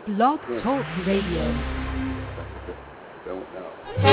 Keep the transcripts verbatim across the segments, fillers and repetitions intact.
Blog Talk Radio. Don't know.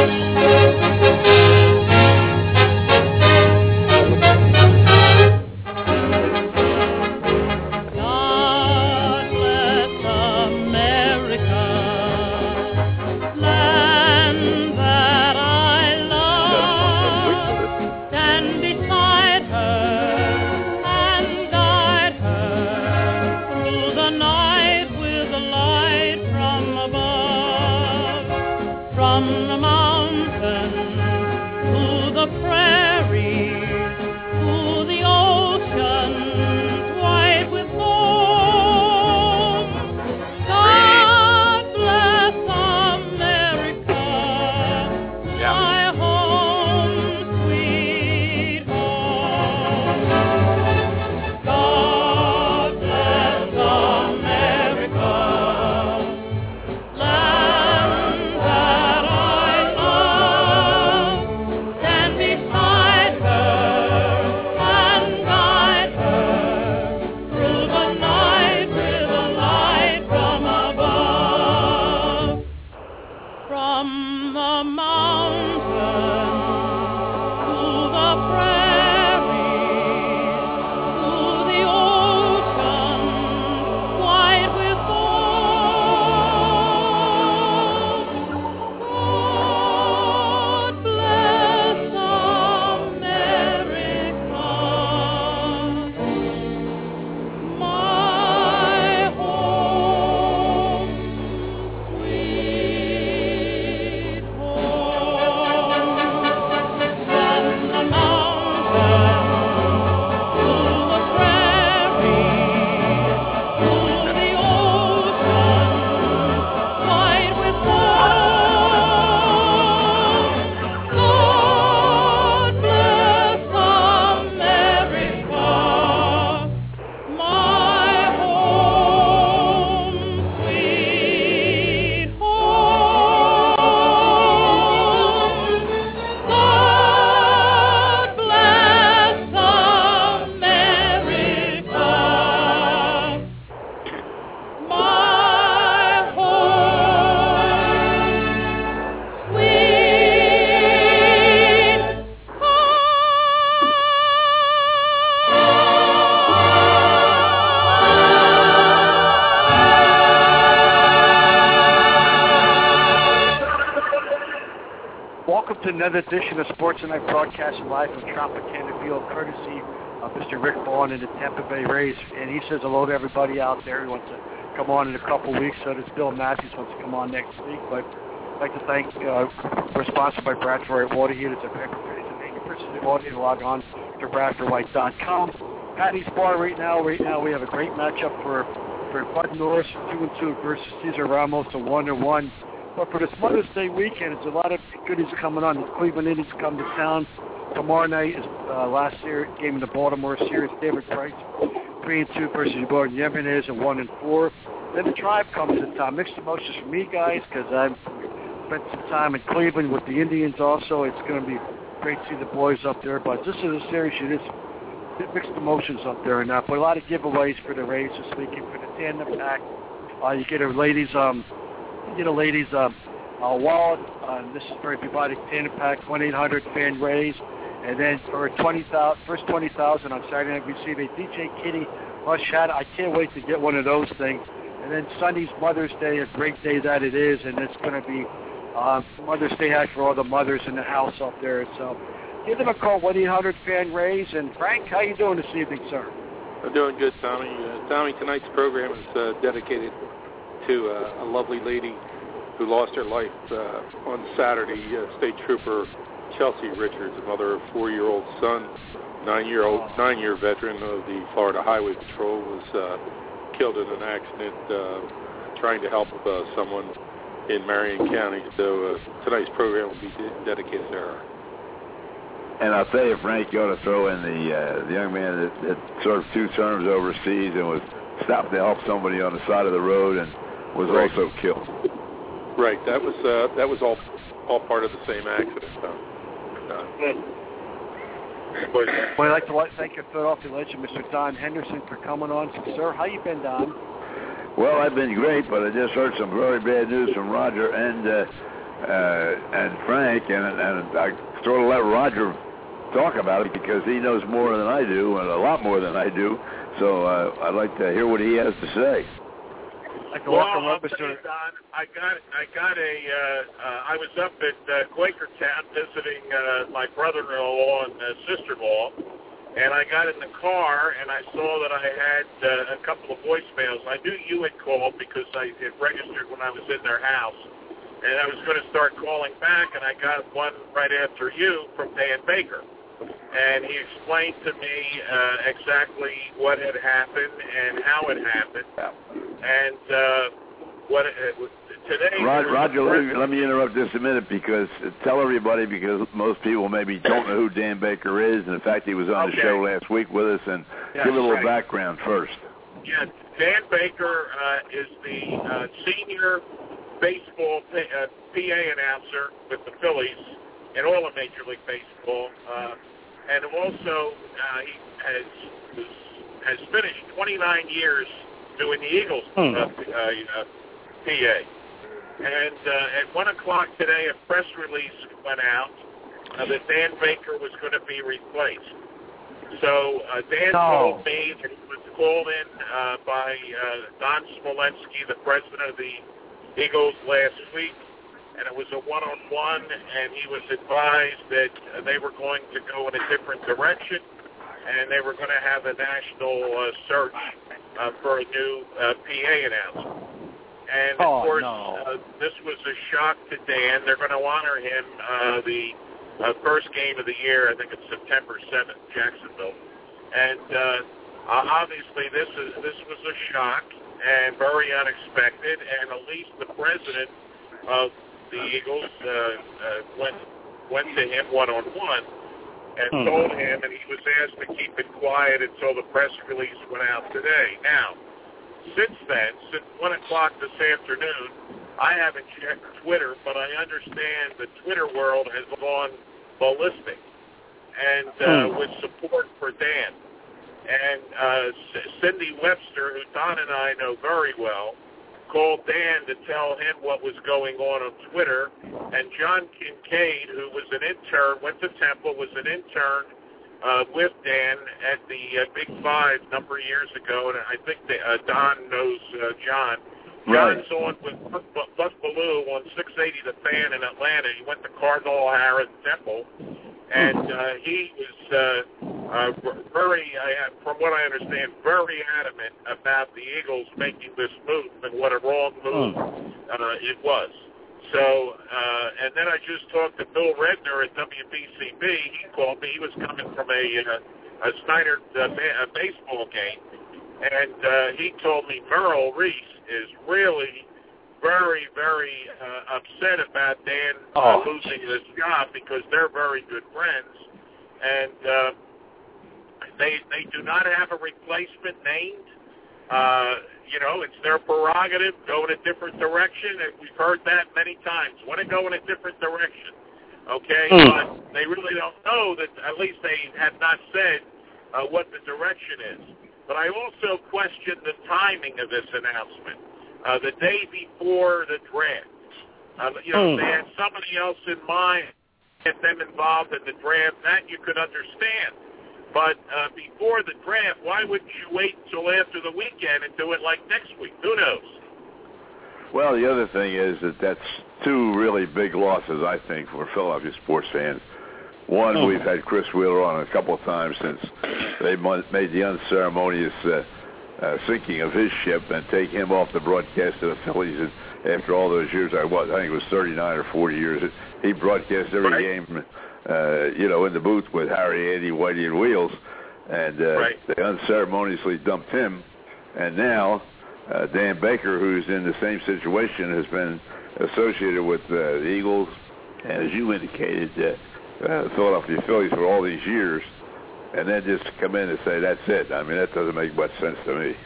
Another edition of Sports Tonight, broadcasting live from Tropicana Field, courtesy of Mister Rick Vaughn and the Tampa Bay Rays. And he says hello to everybody out there. He wants to come on in a couple weeks. So does Bill Matthews, wants to come on next week. But I'd like to thank, uh, we're sponsored by Bradford Water Heaters. It's an eighty percent water heater. Log on to Bradford White dot com. Patty's Bar right now. Right now we have a great matchup for, for Bud Norris, two and two, versus Cesar Ramos, a one and one. But for this Mother's Day weekend, there's a lot of goodies coming on. The Cleveland Indians come to town. Tomorrow night is uh, last year game in the Baltimore series. David Price, three and two versus Gordon Jimenez, and one and four. Then the Tribe comes to town. Mixed emotions for me, guys, because I've spent some time in Cleveland with the Indians. Also, it's going to be great to see the boys up there. But this is a series. It is mixed emotions up there, and uh, but a lot of giveaways for the Rays this weekend for the tandem pack. Uh, you get a ladies. Um, You get a ladies' uh, uh, wallet. Uh, this is for everybody. Tandem pack, one eight hundred fan Rays. And then for twenty thousand, first twenty thousand on Saturday night, we receive a D J Kitty Rush hat. I can't wait to get one of those things. And then Sunday's Mother's Day, a great day that it is. And it's going to be uh, Mother's Day hat for all the mothers in the house up there. So give them a call, one eight hundred fan Rays. And Frank, how you doing this evening, sir? I'm doing good, Tommy. Uh, Tommy, tonight's program is uh, dedicated to uh, a lovely lady who lost her life uh, on Saturday. Uh, State Trooper Chelsea Richards, a mother of a four-year-old son, nine-year-old, nine-year veteran of the Florida Highway Patrol, was uh, killed in an accident uh, trying to help uh, someone in Marion County. So uh, tonight's program will be de- dedicated to her. And I'll tell you, Frank, you ought to throw in the uh, the young man that, that served two terms overseas and was stopped to help somebody on the side of the road and was right. also killed. Right. That was uh, that was all all part of the same accident. So, uh, Good. Well, I'd like to thank your Philadelphia legend, Mister Don Henderson, for coming on. So, sir, how you been, Don? Well, I've been great, but I just heard some very bad news from Roger and uh, uh, and Frank, and, and I sort of let Roger talk about it because he knows more than I do, and a lot more than I do. So uh, I'd like to hear what he has to say. I'd like to Well, welcome I'll up tell Mister you, Don, I got, I got a, uh, uh, I was up at uh, Quakertown visiting uh, my brother-in-law and uh, sister-in-law, and I got in the car, and I saw that I had uh, a couple of voicemails. I knew you had called because I had registered when I was in their house, and I was going to start calling back, and I got one right after you from Dan Baker. And he explained to me uh, exactly what had happened and how it happened. And uh, what uh, today... Roger, Roger let, me, let me interrupt just a minute because uh, tell everybody, because most people maybe don't know who Dan Baker is, and in fact he was on okay. the show last week with us, and yes, give a little right. background first. Yeah, Dan Baker uh, is the uh, senior baseball P, uh, P A announcer with the Phillies in all of Major League Baseball. Uh, And also, uh, he has has finished twenty-nine years doing the Eagles uh, uh, uh, P A. And uh, at one o'clock today, a press release went out uh, that Dan Baker was going to be replaced. So uh, Dan no. told me that he was called in uh, by uh, Don Smolensky, the president of the Eagles, last week. And it was a one-on-one, and he was advised that uh, they were going to go in a different direction, and they were going to have a national uh, search uh, for a new uh, P A announcer. And, of oh, course, no. uh, this was a shock to Dan. They're going to honor him uh, the uh, first game of the year, I think it's September seventh, Jacksonville. And uh, obviously this is this was a shock and very unexpected, and at least the president of the Eagles uh, uh, went went to him one-on-one and hmm. told him, and he was asked to keep it quiet until the press release went out today. Now, since then, since one o'clock this afternoon, I haven't checked Twitter, but I understand the Twitter world has gone ballistic and uh, hmm. with support for Dan. And uh, C- Cindy Webster, who Don and I know very well, called Dan to tell him what was going on on Twitter, and John Kincaid, who was an intern, went to Temple, was an intern uh, with Dan at the uh, Big Five a number of years ago, and I think that, uh, Don knows uh, John. John's right. on with Buck, Buck Bellew on six eighty The Fan in Atlanta. He went to Cardinal O'Hara Temple, and uh, he was uh, uh, very, uh, from what I understand, very adamant about the Eagles making this move and what a wrong move uh, it was. So, uh, and then I just talked to Bill Redner at W B C B. He called me. He was coming from a, uh, a Snyder uh, ba- a baseball game, and uh, he told me Merrill Reese is really very, very uh, upset about Dan uh, oh. losing this job because they're very good friends, and uh, they they do not have a replacement named. Uh, you know, it's their prerogative, go in a different direction, and we've heard that many times. Want to go in a different direction, okay? Mm. But they really don't know that, at least they have not said uh, what the direction is. But I also question the timing of this announcement. Uh, the day before the draft. Uh, you know, mm. they had somebody else in mind, get them involved in the draft, that you could understand. But uh, before the draft, why wouldn't you wait until after the weekend and do it like next week? Who knows? Well, the other thing is that that's two really big losses, I think, for Philadelphia sports fans. One, mm. we've had Chris Wheeler on a couple of times since they made the unceremonious uh, uh, sinking of his ship and take him off the broadcast of the Phillies. And after all those years, I was, I think it was thirty-nine or forty years, he broadcast every right. game, uh, you know, in the booth with Harry, Andy, Whitey, and Wheels. And uh, right. they unceremoniously dumped him. And now uh, Dan Baker, who's in the same situation, has been associated with uh, the Eagles, and as you indicated, uh, Uh, Philadelphia Phillies for all these years, and then just come in and say that's it. I mean, that doesn't make much sense to me.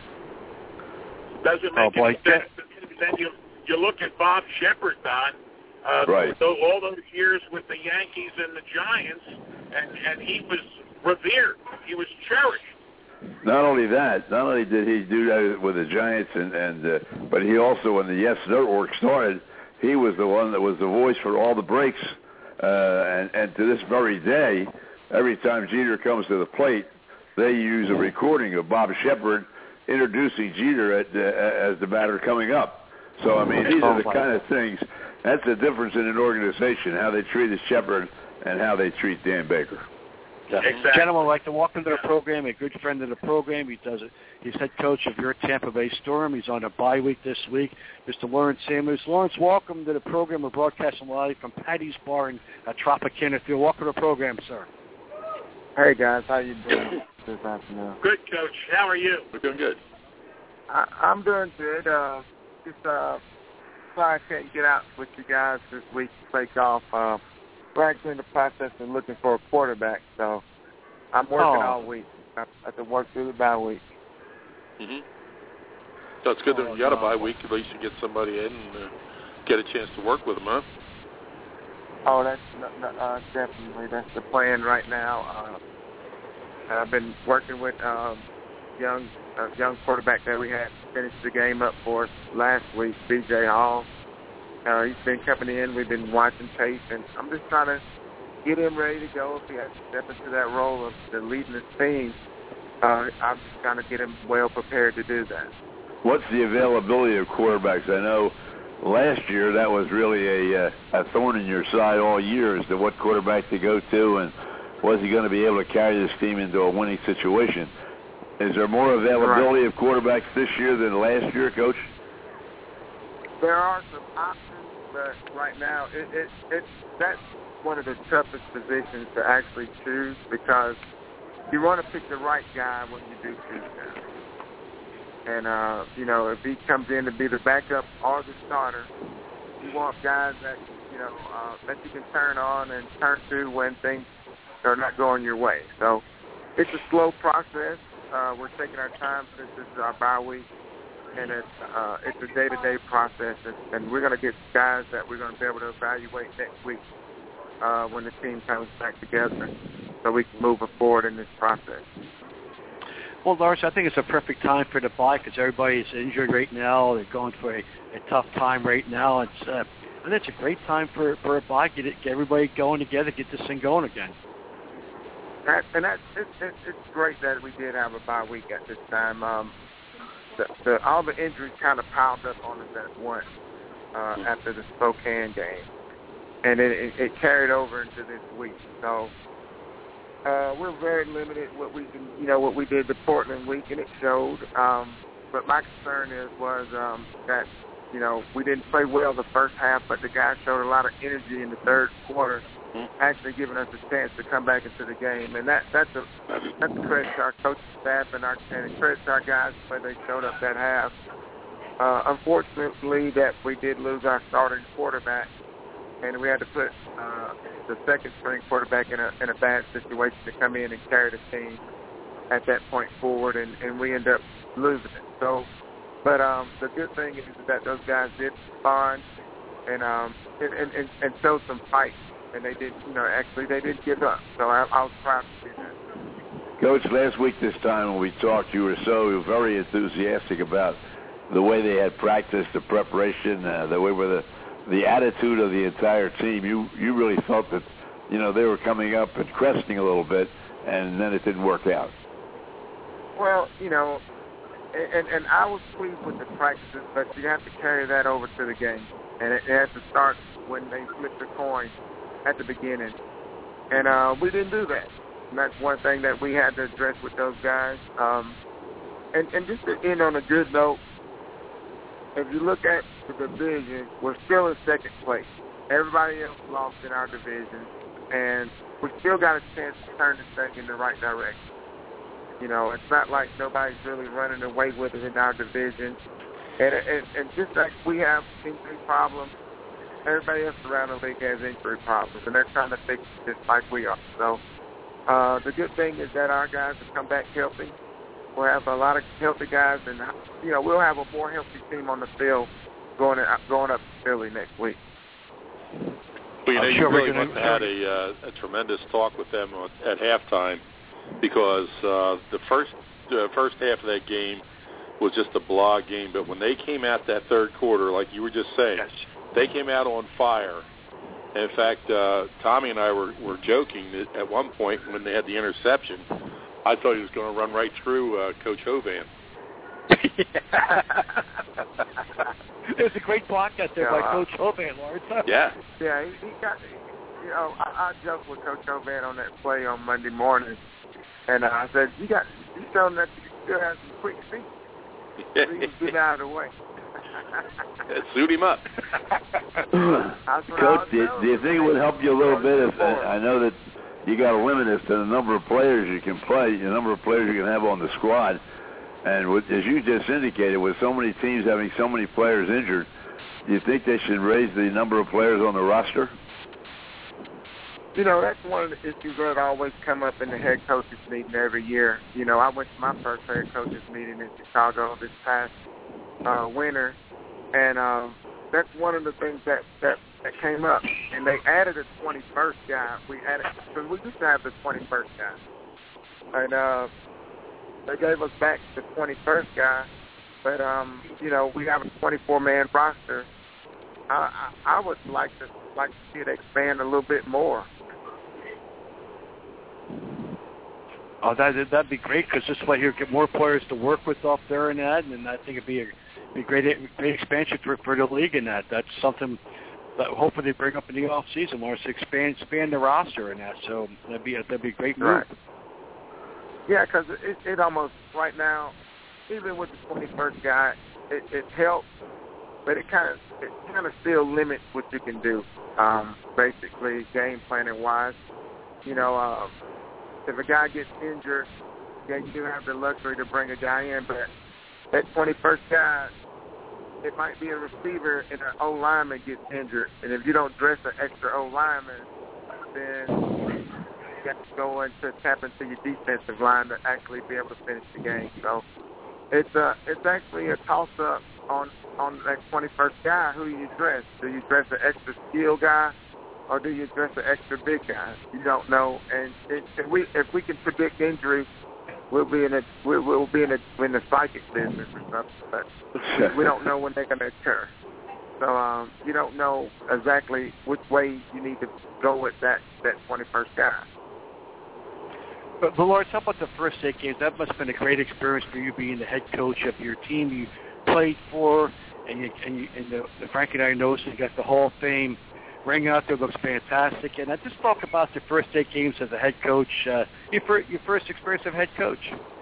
Doesn't make oh, any sense. Then you you look at Bob Shepard, Don. Uh, right. So all those years with the Yankees and the Giants, and and he was revered. He was cherished. not only that, not only did he do that with the Giants, and, and uh, but he also, when the Yes Network started, he was the one that was the voice for all the breaks. Uh, and, and to this very day, every time Jeter comes to the plate, they use a recording of Bob Shepard introducing Jeter at, uh, as the batter coming up. So, I mean, these are the kind of things. That's the difference in an organization, how they treated Shepard and how they treat Dan Baker. Yeah. Exactly. Gentlemen, I'd like to welcome to the program a good friend of the program. He does it. He's head coach of your Tampa Bay Storm. He's on a bye week this week. Mister Lawrence Samuels. Lawrence, welcome to the program. We're broadcasting live from Patty's Bar in uh, Tropicana Field. Welcome to the program, sir. Hey, guys. How you doing this afternoon? Good, Coach. How are you? We're doing good. I, I'm doing good. Uh, just uh, sorry I can't get out with you guys this week to play golf. Uh, we're actually in the process of looking for a quarterback, so I'm working Oh. all week. I have to work through the bye week. Mm-hmm. So it's good that Oh, you got a no. bye week. At least you get somebody in and uh, get a chance to work with them, huh? Oh, that's no, no, uh, definitely that's the plan right now. Uh, I've been working with um, young uh, young quarterback that we had finished the game up for us last week, B J Hall. Uh, he's been coming in. We've been watching tape, and I'm just trying to get him ready to go. If he has to step into that role of the leading the team, uh, I'm just trying to get him well prepared to do that. What's the availability of quarterbacks? I know last year that was really a, uh, a thorn in your side all year as to what quarterback to go to, and was he going to be able to carry this team into a winning situation? Is there more availability of quarterbacks this year than last year, Coach? There are some options, but right now it, it, it that's one of the toughest positions to actually choose because you want to pick the right guy when you do choose him. And, uh, you know, if he comes in to be the backup or the starter, you want guys that, you know, uh, that you can turn on and turn to when things are not going your way. So it's a slow process. Uh, we're taking our time since this is our bye week. And it's uh, it's a day-to-day process, and, and we're going to get guys that we're going to be able to evaluate next week uh, when the team comes back together, so we can move forward in this process. Well, Lawrence, I think it's a perfect time for the bye because everybody's injured right now. They're going for a, a tough time right now. It's uh, and it's a great time for for a bye. Get it, get everybody going together, get this thing going again. That, and that's it's, it's, it's great that we did have a bye week at this time. Um, The, the, all the injuries kind of piled up on us at once uh, after the Spokane game, and it, it, it carried over into this week. So uh, we're very limited what we can, you know, what we did the Portland week, and it showed. Um, but my concern is was um, that you know we didn't play well the first half, but the guys showed a lot of energy in the third quarter, actually giving us a chance to come back into the game, and that that's a that's a credit to our coaching staff and our and a credit to our guys the way they showed up that half. Uh, unfortunately, that we did lose our starting quarterback, and we had to put uh, the second string quarterback in a in a bad situation to come in and carry the team at that point forward, and, and we ended up losing it. So, but um, the good thing is that those guys did respond and um and and, and showed some fight. And they did, you know, actually they did give up. So I, I was proud to see that. Coach, last week this time when we talked, you were so very enthusiastic about the way they had practiced, the preparation, uh, the way with the the attitude of the entire team. You you really felt that, you know, they were coming up and cresting a little bit, and then it didn't work out. Well, you know, and and I was pleased with the practices, but you have to carry that over to the game, and it, it has to start when they flip the coin at the beginning, and uh, we didn't do that. And that's one thing that we had to address with those guys. Um, and, and just to end on a good note, if you look at the division, we're still in second place. Everybody else lost in our division, and we still got a chance to turn this thing in the right direction. You know, it's not like nobody's really running away with it in our division. And, and, and just like we have injury problems, everybody else around the league has injury problems, and they're trying to fix it just like we are. So uh, the good thing is that our guys have come back healthy. We'll have a lot of healthy guys, and you know we'll have a more healthy team on the field going in, going up to Philly next week. Well, you know, I'm you sure really we're must gonna- have had a, uh, a tremendous talk with them at halftime because uh, the first uh, first half of that game was just a blah game, but when they came out that third quarter, like you were just saying, Yes. they came out on fire. In fact, uh, Tommy and I were, were joking that at one point when they had the interception, I thought he was going to run right through uh, Coach Hovan. It was a great block out there Yeah, by I- Coach Hovan, Lawrence. Yeah. Yeah, he, he got. You know, I, I joked with Coach Hovan on that play on Monday morning, and uh, I said, "You got, you showing that you still have some quick feet. So you can get out of the way." Suit him up. That's what I Coach, was do, telling do you him. think it would help you a little bit if I, I know that you got a limit as to the number of players you can play, the number of players you can have on the squad, and with, as you just indicated, with so many teams having so many players injured, do you think they should raise the number of players on the roster? You know, that's one of the issues that always come up in the head coaches meeting every year. You know, I went to my first head coaches meeting in Chicago this past uh, winter, and um, that's one of the things that, that, that came up. And they added a twenty-first guy. We added, because we used to have the twenty-first guy. And uh, they gave us back the twenty-first guy, but, um, you know, we have a twenty-four man roster. I, I, I would like to like to see it expand a little bit more. Oh, that that'd be great because this way you get more players to work with up there in that, and I think it'd be a be a great great expansion for for the league in that. That's something that hopefully they bring up in the off season, Lawrence, to expand expand the roster in that. So that'd be a, that'd be a great move. Right. Yeah, because it, it almost right now, even with the twenty-first guy, it, it helps, but it kind of it kind of still limits what you can do. Um, basically, game planning wise, you know, uh, if a guy gets injured, yeah, you do have the luxury to bring a guy in, but that twenty-first guy, it might be a receiver and an O lineman gets injured, and if you don't dress an extra O lineman, then you have to go into tap into your defensive line to actually be able to finish the game. So it's a it's actually a toss up on on that twenty-first guy. Who do you dress? Do you dress an extra skill guy, or do you dress an extra big guy? You don't know. And it, if we if we can predict injury, we'll be in a we'll, we'll be in a in the psychic business or something. But we, we don't know when they're going to occur. So um, you don't know exactly which way you need to go with that that twenty-first guy. But, but Lawrence, how about the first eight games? That must have been a great experience for you being the head coach of your team you played for, and you and, you, and the, the Frankie and I noticed you got the Hall of Fame ring out there, looks fantastic. And I just talk about the first eight games as a head coach. Uh, your, fir- your first experience of head coach.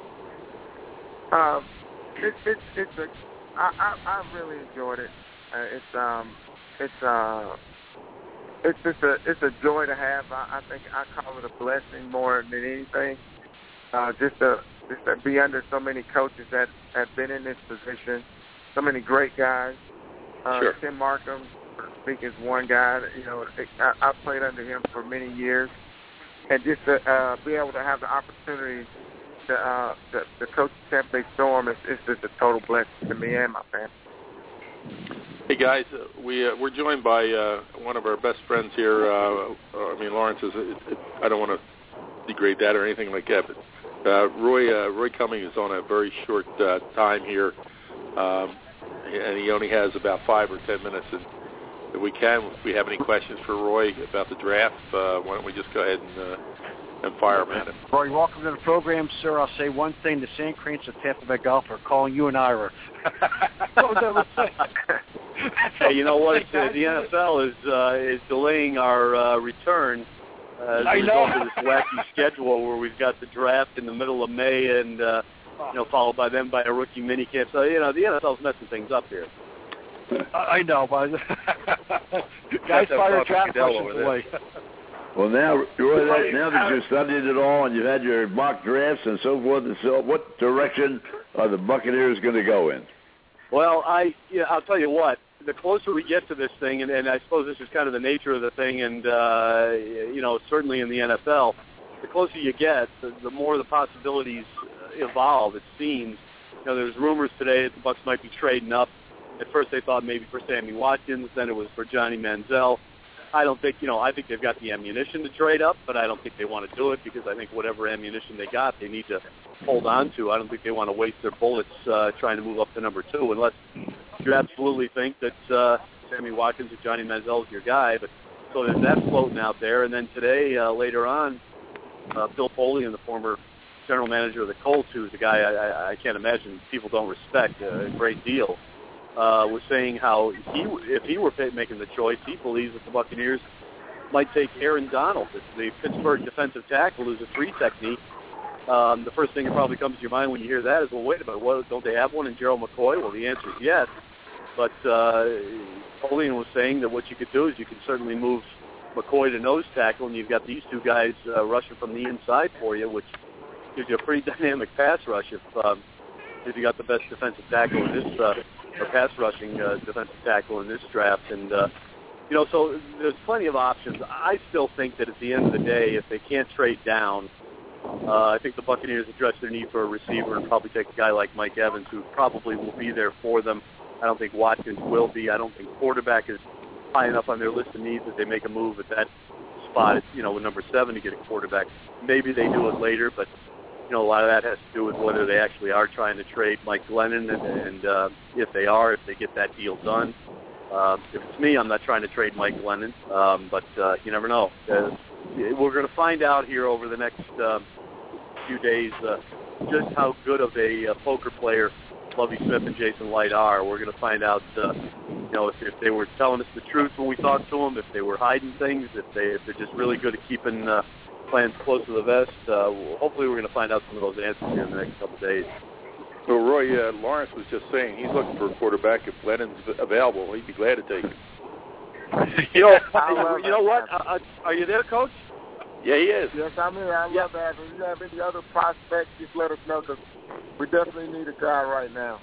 Um, it's it's it's a I, I I really enjoyed it. Uh, it's um it's uh it's just a it's a joy to have. I, I think I call it a blessing more than anything. Uh, just to just to be under so many coaches that have been in this position, so many great guys. Uh, Sure. Tim Markham, I think, is one guy. That, you know, I, I played under him for many years, and just to uh, be able to have the opportunity to uh, to, to coach Tampa Bay Storm is it's just a total blessing to me and my family. Hey guys, uh, we uh, we're joined by uh, one of our best friends here. Uh, uh, I mean, Lawrence is. It, it, I don't want to degrade that or anything like that, but uh, Roy uh, Roy Cumming is on a very short uh, time here, um, and he only has about five or ten minutes. And if we can, if we have any questions for Roy about the draft, uh, why don't we just go ahead and uh, and fire him at him? Roy, welcome to the program, sir. I'll say one thing: the Sand Cranes of Tampa Bay Golf are calling you and Ira. What was I gonna say? Hey, you know what? It's, uh, the N F L is uh, is delaying our uh, return uh, as a I result know. of this wacky schedule where we've got the draft in the middle of May and uh, you know followed by them by a rookie minicamp. So you know the N F L's messing things up here. I I know, but guys, fire draft questions away. Well, now, Roy, that, now that you've studied it all and you've had your mock drafts and so forth and so, what direction are the Buccaneers going to go in? Well, I yeah, I'll tell you what. The closer we get to this thing, and, and I suppose this is kind of the nature of the thing, and uh, you know, certainly in the N F L, the closer you get, the, the more the possibilities uh, evolve. It seems. You know, there's rumors today that the Bucs might be trading up. At first, they thought maybe for Sammy Watkins, then it was for Johnny Manziel. I don't think, you know, I think they've got the ammunition to trade up, but I don't think they want to do it because I think whatever ammunition they got, they need to hold on to. I don't think they want to waste their bullets uh, trying to move up to number two unless you absolutely think that uh, Sammy Watkins or Johnny Manziel is your guy. But so there's that floating out there. And then today, uh, later on, uh, Bill Polian, the former general manager of the Colts, who's a guy I, I, I can't imagine people don't respect a great deal, uh, was saying how he, if he were making the choice, he believes that the Buccaneers might take Aaron Donald, the Pittsburgh defensive tackle, who's a three technique. Um, the first thing that probably comes to your mind when you hear that is, well, wait a minute, what, don't they have one in Gerald McCoy? Well, the answer is yes. But uh, Polian was saying that what you could do is you can certainly move McCoy to nose tackle, and you've got these two guys uh, rushing from the inside for you, which gives you a pretty dynamic pass rush if um, if you got the best defensive tackle in this uh, or pass rushing uh, defensive tackle in this draft. And uh, you know, so there's plenty of options. I still think that at the end of the day, if they can't trade down, uh, I think the Buccaneers address their need for a receiver and probably take a guy like Mike Evans, who probably will be there for them. I don't think Watkins will be. I don't think quarterback is high enough on their list of needs that they make a move at that spot, you know, with number seven to get a quarterback. Maybe they do it later, but you know, a lot of that has to do with whether they actually are trying to trade Mike Glennon, and, and uh, if they are, if they get that deal done. Uh, if it's me, I'm not trying to trade Mike Glennon, um, but uh, you never know. Uh, we're going to find out here over the next uh, few days uh, just how good of a uh, poker player Lovie Smith and Jason Light are. We're going to find out, uh, you know, if, if they were telling us the truth when we talked to them, if they were hiding things, if they if they're just really good at keeping uh, plans close to the vest. Uh, hopefully we're going to find out some of those answers here in the next couple of days. Well, Roy, uh, Lawrence was just saying he's looking for a quarterback. If Glennon's available, he'd be glad to take him. you know, you know what? Uh, are you there, Coach? Yeah, he is. Yes, I'm here. I love that. If you have any other prospects, just let us know, because we definitely need a guy right now.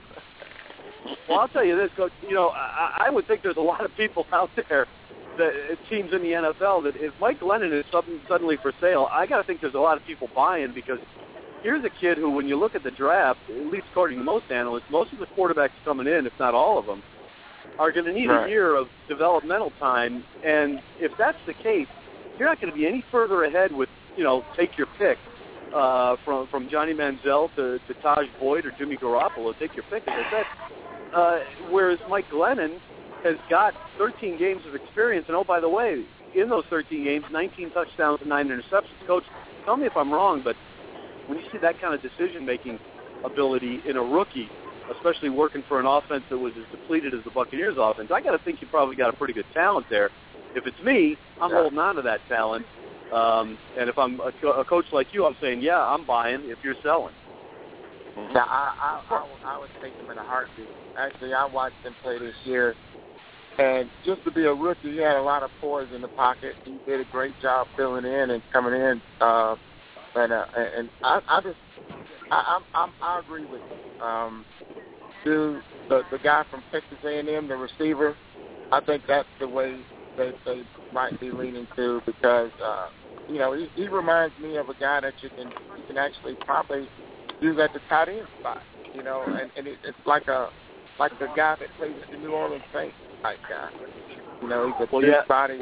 Well, I'll tell you this, Coach. You know, I, I would think there's a lot of people out there, that it seems in the N F L, that if Mike Glennon is suddenly for sale, I got to think there's a lot of people buying, because here's a kid who, when you look at the draft, at least according to most analysts, most of the quarterbacks coming in, if not all of them, are going to need right. a year of developmental time. And if that's the case, you're not going to be any further ahead with, you know, take your pick, uh, from from Johnny Manziel to, to Taj Boyd or Jimmy Garoppolo. Take your pick, as I said. Uh, whereas Mike Glennon has got thirteen games of experience, and oh, by the way, in those thirteen games, nineteen touchdowns and nine interceptions. Coach, tell me if I'm wrong, but when you see that kind of decision-making ability in a rookie, especially working for an offense that was as depleted as the Buccaneers' offense, I got to think you probably got a pretty good talent there. If it's me, I'm yeah. holding on to that talent. Um, and if I'm a, co- a coach like you, I'm saying, yeah, I'm buying if you're selling. Yeah, I, I, I, would, I would take him in a heartbeat. Actually, I watched him play this year, and just to be a rookie, he had a lot of poise in the pocket. He did a great job filling in and coming in. Uh, and uh, and I, I just, I, I'm, I'm, I agree with you. Um, dude, the the guy from Texas A and M, the receiver, I think that's the way they they might be leaning to, because uh, you know he, he reminds me of a guy that you can you can actually probably use at the tight end spot. You know, and, and it, it's like a like the guy that plays at the New Orleans Saints type guy. You know, he's a well, big yeah. body,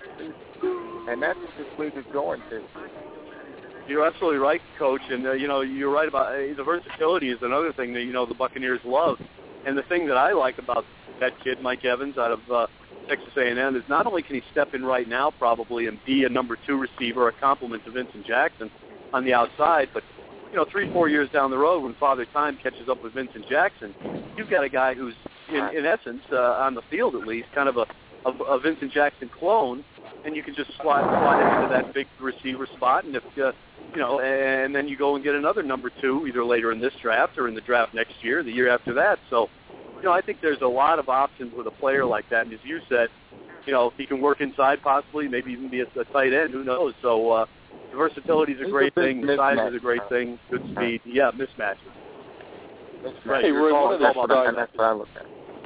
and that's what this league is going to. You're absolutely right, Coach, and uh, you know you're right about uh, the versatility is another thing that you know the Buccaneers love, and the thing that I like about that kid, Mike Evans, out of uh, Texas A and M, is not only can he step in right now probably and be a number two receiver, a complement to Vincent Jackson on the outside, but you know three, four years down the road when Father Time catches up with Vincent Jackson, you've got a guy who's in, in essence uh, on the field at least kind of a, a, a Vincent Jackson clone, and you can just slide, slide into that big receiver spot, and if uh, you know, and then you go and get another number two either later in this draft or in the draft next year, the year after that. So, you know, I think there's a lot of options with a player like that. And as you said, you know, he can work inside possibly, maybe even be a, a tight end. Who knows? So, uh, the versatility is a great a thing. The size is a great thing. Good speed. Yeah, mismatches. Mismatch. Right. Hey, Roy, one of the that's, what I, that's what I look at.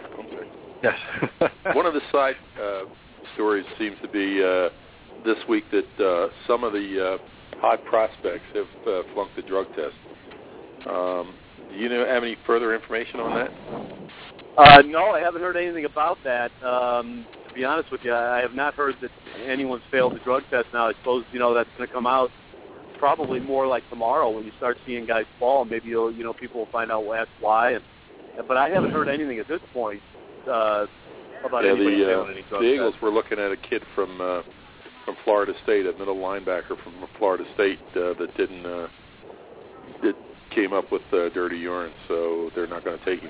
Yes. One of the side uh, stories seems to be uh, this week that uh, some of the uh, hot prospects have uh, flunked the drug test. Um, do you know, have any further information on that? Uh, no, I haven't heard anything about that. Um, to be honest with you, I have not heard that anyone's failed the drug test now. I suppose, you know, that's going to come out probably more like tomorrow when you start seeing guys fall. Maybe, you'll, you know, people will find out why. And, but I haven't heard anything at this point uh, about yeah, anybody the, failing uh, any drug the Eagles tests. were looking at a kid from uh, from Florida State, a middle linebacker from Florida State uh, that didn't uh, that came up with uh, dirty urine, so they're not going to take him.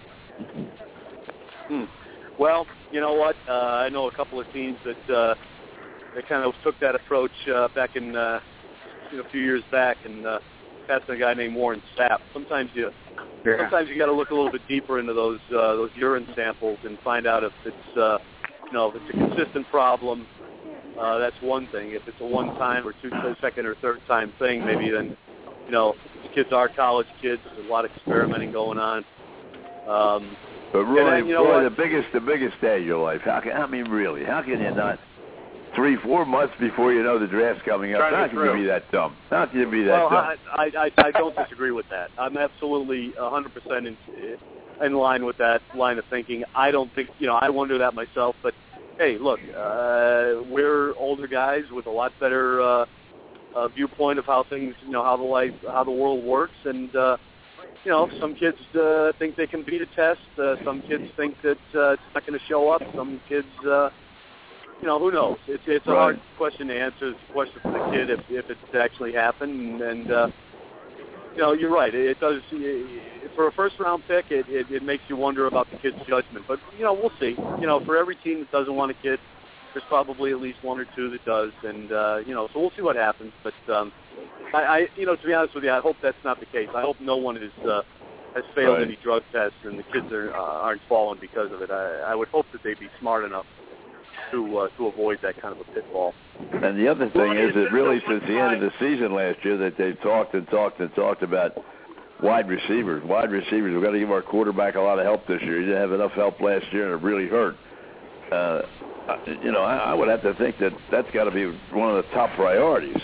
Hmm. Well, you know what? Uh, I know a couple of teams that uh, they kind of took that approach uh, back in uh, you know, a few years back, and uh, passed a guy named Warren Sapp. Sometimes you Yeah. sometimes you got to look a little bit deeper into those uh, those urine samples and find out if it's uh, you know if it's a consistent problem. Uh, that's one thing. If it's a one-time or two, second or third-time thing, maybe then you know these kids are college kids. There's a lot of experimenting going on. Um, But Roy, then, you know Roy what? the biggest, the biggest day of your life. How can I mean, really? How can you not? Three, four months before you know the draft's coming up. Trying to How get can through. you be that dumb? How can you be that well, dumb? I, I, I don't disagree with that. I'm absolutely one hundred percent in, in line with that line of thinking. I don't think, you know, I wonder that myself. But, hey, look, uh, we're older guys with a lot better uh, uh, viewpoint of how things, you know, how the life, how the world works. And, uh, you know, some kids uh, think they can beat a test. Uh, some kids think that uh, it's not going to show up. Some kids... Uh, You know, who knows? It's it's a Right. hard question to answer. It's a question for the kid if if it's actually happened. And uh, you know, you're right. It, it does for a first round pick. It, it it makes you wonder about the kid's judgment. But you know, we'll see. You know, for every team that doesn't want a kid, there's probably at least one or two that does. And uh, you know, so we'll see what happens. But um, I, I, you know, to be honest with you, I hope that's not the case. I hope no one is. Uh, has failed Right. any drug tests and the kids are uh, aren't falling because of it. I, I would hope that they'd be smart enough to uh, to avoid that kind of a pitfall. And the other thing is that really since the end of the season last year that they've talked and talked and talked about wide receivers. Wide receivers, we've got to give our quarterback a lot of help this year. He didn't have enough help last year, and it really hurt. Uh, you know, I, I would have to think that that's got to be one of the top priorities.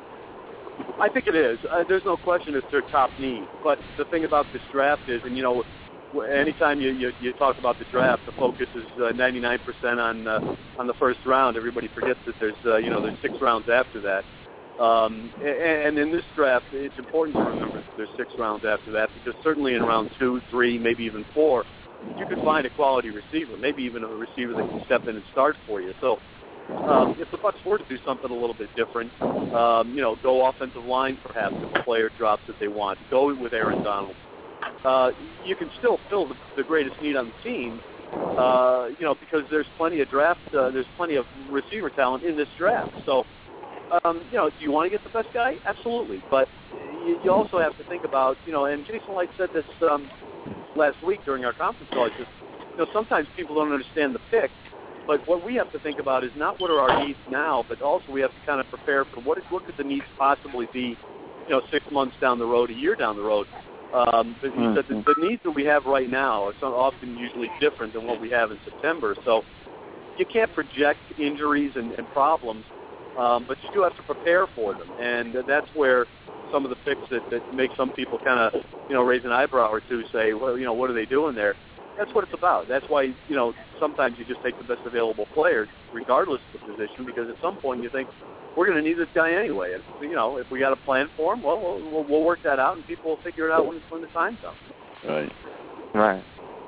I think it is. Uh, there's no question it's their top need. But the thing about this draft is, and you know, anytime you, you, you talk about the draft, the focus is uh, ninety-nine percent on uh, on the first round. Everybody forgets that there's uh, you know there's six rounds after that. Um, and, and in this draft, it's important to remember that there's six rounds after that because certainly in round two, three, maybe even four, you could find a quality receiver, maybe even a receiver that can step in and start for you. So um, if the Bucs were to do something a little bit different, um, you know, go offensive line perhaps if a player drops that they want, go with Aaron Donald. Uh, you can still fill the, the greatest need on the team, uh, you know, because there's plenty of draft, uh, there's plenty of receiver talent in this draft. So, um, you know, do you want to get the best guy? Absolutely. But you, you also have to think about, you know, and Jason Light said this um, last week during our conference call. He says, you know, sometimes people don't understand the pick, but what we have to think about is not what are our needs now, but also we have to kind of prepare for what, what could the needs possibly be, you know, six months down the road, a year down the road. Um, but he said the, the needs that we have right now are so often usually different than what we have in September. So you can't project injuries and, and problems, um, but you do have to prepare for them. And that's where some of the picks that, that make some people kind of, you know, raise an eyebrow or two, say, well, you know, what are they doing there? That's what it's about. That's why, you know, sometimes you just take the best available player, regardless of the position, because at some point you think, we're going to need this guy anyway. And, you know, if we got a plan for him, well, we'll, we'll, we'll work that out, and people will figure it out when, when the time comes. Right. Right.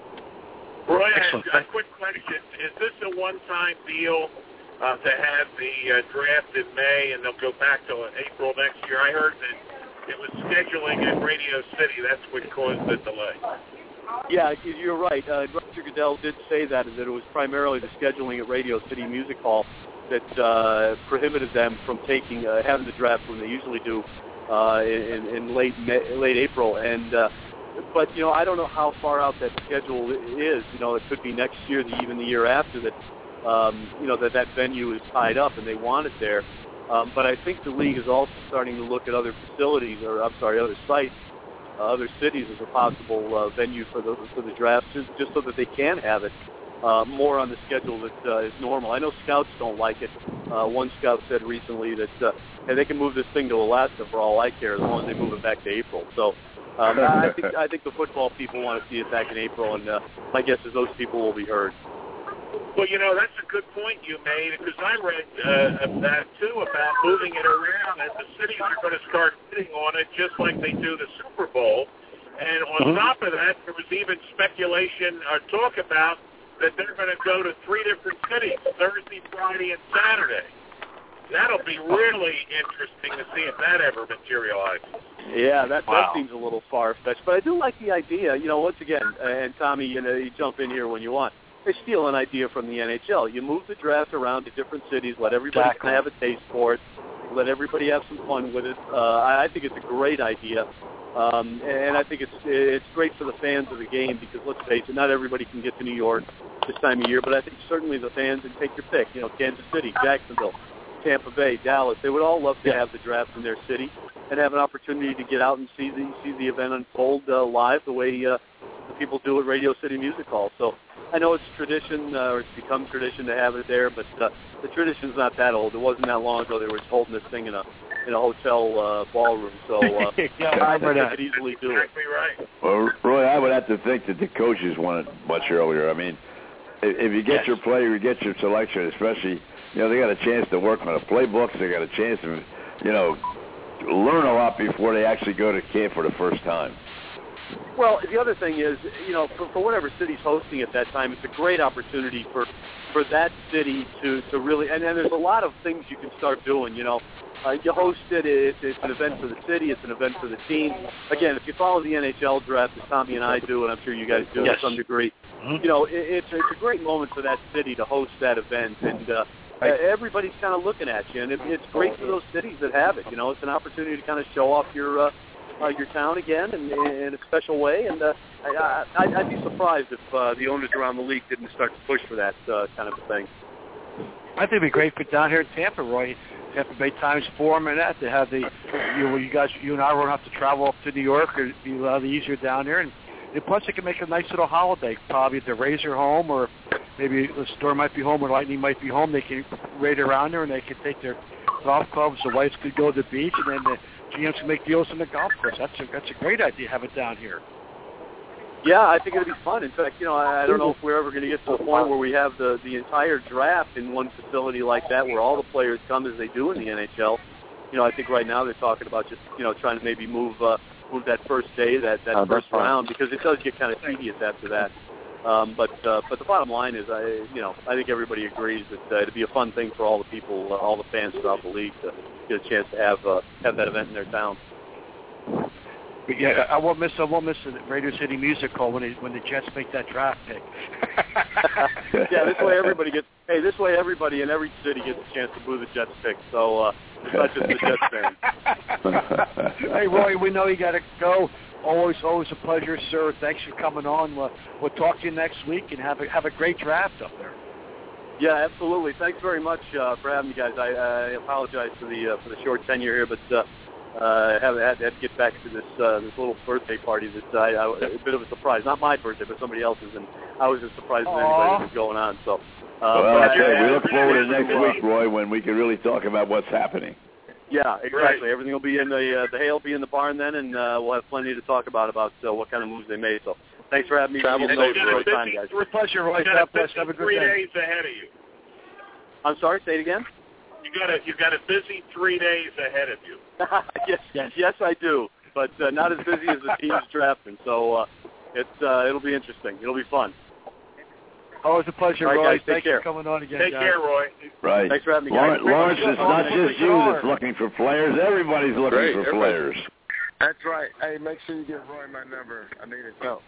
Roy, a quick question. Is this a one-time deal uh, to have the uh, draft in May, and they'll go back to April next year? I heard that it was scheduling at Radio City. That's what caused the delay. Yeah, you're right. Uh, Roger Goodell did say that, that it was primarily the scheduling at Radio City Music Hall that uh, prohibited them from taking uh, having the draft when they usually do uh, in, in late May, late April. And uh, but you know, I don't know how far out that schedule is. You know, it could be next year, even the year after that. Um, you know that that venue is tied up and they want it there. Um, but I think the league is also starting to look at other facilities, or I'm sorry, other sites, uh, other cities as a possible uh, venue for the for the draft, just, just so that they can have it. Uh, more on the schedule that uh, is normal. I know scouts don't like it. Uh, one scout said recently that uh, hey, they can move this thing to Alaska for all I care, as long as they move it back to April. So um, I think I think the football people want to see it back in April, and uh, my guess is those people will be heard. Well, you know, that's a good point you made, because I read uh, that, too, about moving it around, and the cities are going to start bidding on it just like they do the Super Bowl. And on mm-hmm. top of that, there was even speculation or talk about that they're going to go to three different cities, Thursday, Friday, and Saturday. That'll be really interesting to see if that ever materializes. Yeah, that, wow. that seems a little far-fetched, but I do like the idea. You know, once again, and Tommy, you know, you jump in here when you want. They steal an idea from the N H L. You move the draft around to different cities, let everybody exactly. have a taste for it, let everybody have some fun with it. Uh, I, I think it's a great idea, um, and I think it's it's great for the fans of the game because, let's face it, not everybody can get to New York this time of year, but I think certainly the fans, and take your pick, you know, Kansas City, Jacksonville, Tampa Bay, Dallas, they would all love to have the draft in their city and have an opportunity to get out and see the see the event unfold uh, live the way uh, the people do at Radio City Music Hall. So I know it's tradition, uh, or it's become tradition to have it there, but uh, the tradition's not that old. It wasn't that long ago they were holding this thing in a in a hotel uh, ballroom. So uh, yeah, I think they could easily do it. Exactly right. Well, Roy, I would have to think that the coaches want it much earlier. I mean, if, if you get yes. your player, you get your selection, especially, you know, they got a chance to work on the playbooks. They got a chance to, you know, learn a lot before they actually go to camp for the first time. Well, the other thing is, you know, for, for whatever city's hosting at that time, it's a great opportunity for for that city to, to really, and then there's a lot of things you can start doing, you know. Uh, you host it, it's, it's an event for the city, it's an event for the team. Again, if you follow the N H L draft, as Tommy and I do, and I'm sure you guys do yes. to some degree, Mm-hmm. you know, it, it's, it's a great moment for that city to host that event, and uh, right. everybody's kind of looking at you, and it, it's great for those cities that have it. You know, it's an opportunity to kind of show off your uh, uh, your town again in, in a special way, and uh, I, I, I'd be surprised if uh, the owners around the league didn't start to push for that uh, kind of a thing. I think it'd be great for down here in Tampa, Roy. Tampa Bay Times Forum and that to have the you, you guys, you and I won't have to travel up to New York. It'd be a lot easier down here, and, and plus it can make a nice little holiday. Probably at the Razor home, or maybe the store might be home, or Lightning might be home. They can raid around there, and they can take their golf clubs. The wives could go to the beach, and then the G Ms can make deals on the golf course. That's a that's a great idea. Have it down here. Yeah, I think it'd be fun. In fact, you know, I, I don't know if we're ever going to get to the point where we have the the entire draft in one facility like that, where all the players come as they do in the N H L. You know, I think right now they're talking about just, you know, trying to maybe move uh, move that first day, that that oh, first round, because it does get kind of tedious after that. Um, but uh, but the bottom line is, I you know, I think everybody agrees that uh, it'd be a fun thing for all the people, uh, all the fans throughout the league to get a chance to have uh, have that event in their town. But yeah, I won't miss. I won't miss the Radio City Music Hall when they, when the Jets make that draft pick. Yeah, this way everybody gets. Hey, this way everybody in every city gets a chance to boo the Jets pick. So uh, it's not just the Jets fans. Hey, Roy, we know you got to go. Always, always a pleasure, sir. Thanks for coming on. We'll, we'll talk to you next week and have a have a great draft up there. Yeah, absolutely. Thanks very much uh, for having me, guys. I, I apologize for the uh, for the short tenure here, but. Uh, Uh, I have had, had to get back to this uh, this little birthday party that I, I, a bit of a surprise. Not my birthday, but somebody else's, and I was as surprised as anybody that was going on. So, uh, well, but, okay, uh, we look forward to next week, Roy, when we can really talk about what's happening. Yeah, exactly. Right. Everything will be in the uh, the hay will be in the barn then, and uh, we'll have plenty to talk about about uh, what kind of moves they made. So, thanks for having me. Travel You no know, busy, time, guys. It's a pleasure, Roy. You got God a bless. busy Have a good three day. days ahead of you. I'm sorry. Say it again. You got a you got a busy three days ahead of you. yes, yes, yes, I do, but uh, not as busy as the team's drafting. So uh, it's uh, it'll be interesting. It'll be fun. Always a pleasure, All right, Roy. guys, take Thanks care. for coming on again. Take guys. care, Roy. Right. Thanks for having me, guys. Lawrence, Lawrence, it's not just you that's looking for players. Everybody's looking Right, for everybody. players. That's right. Hey, make sure you give Roy my number. I need his help.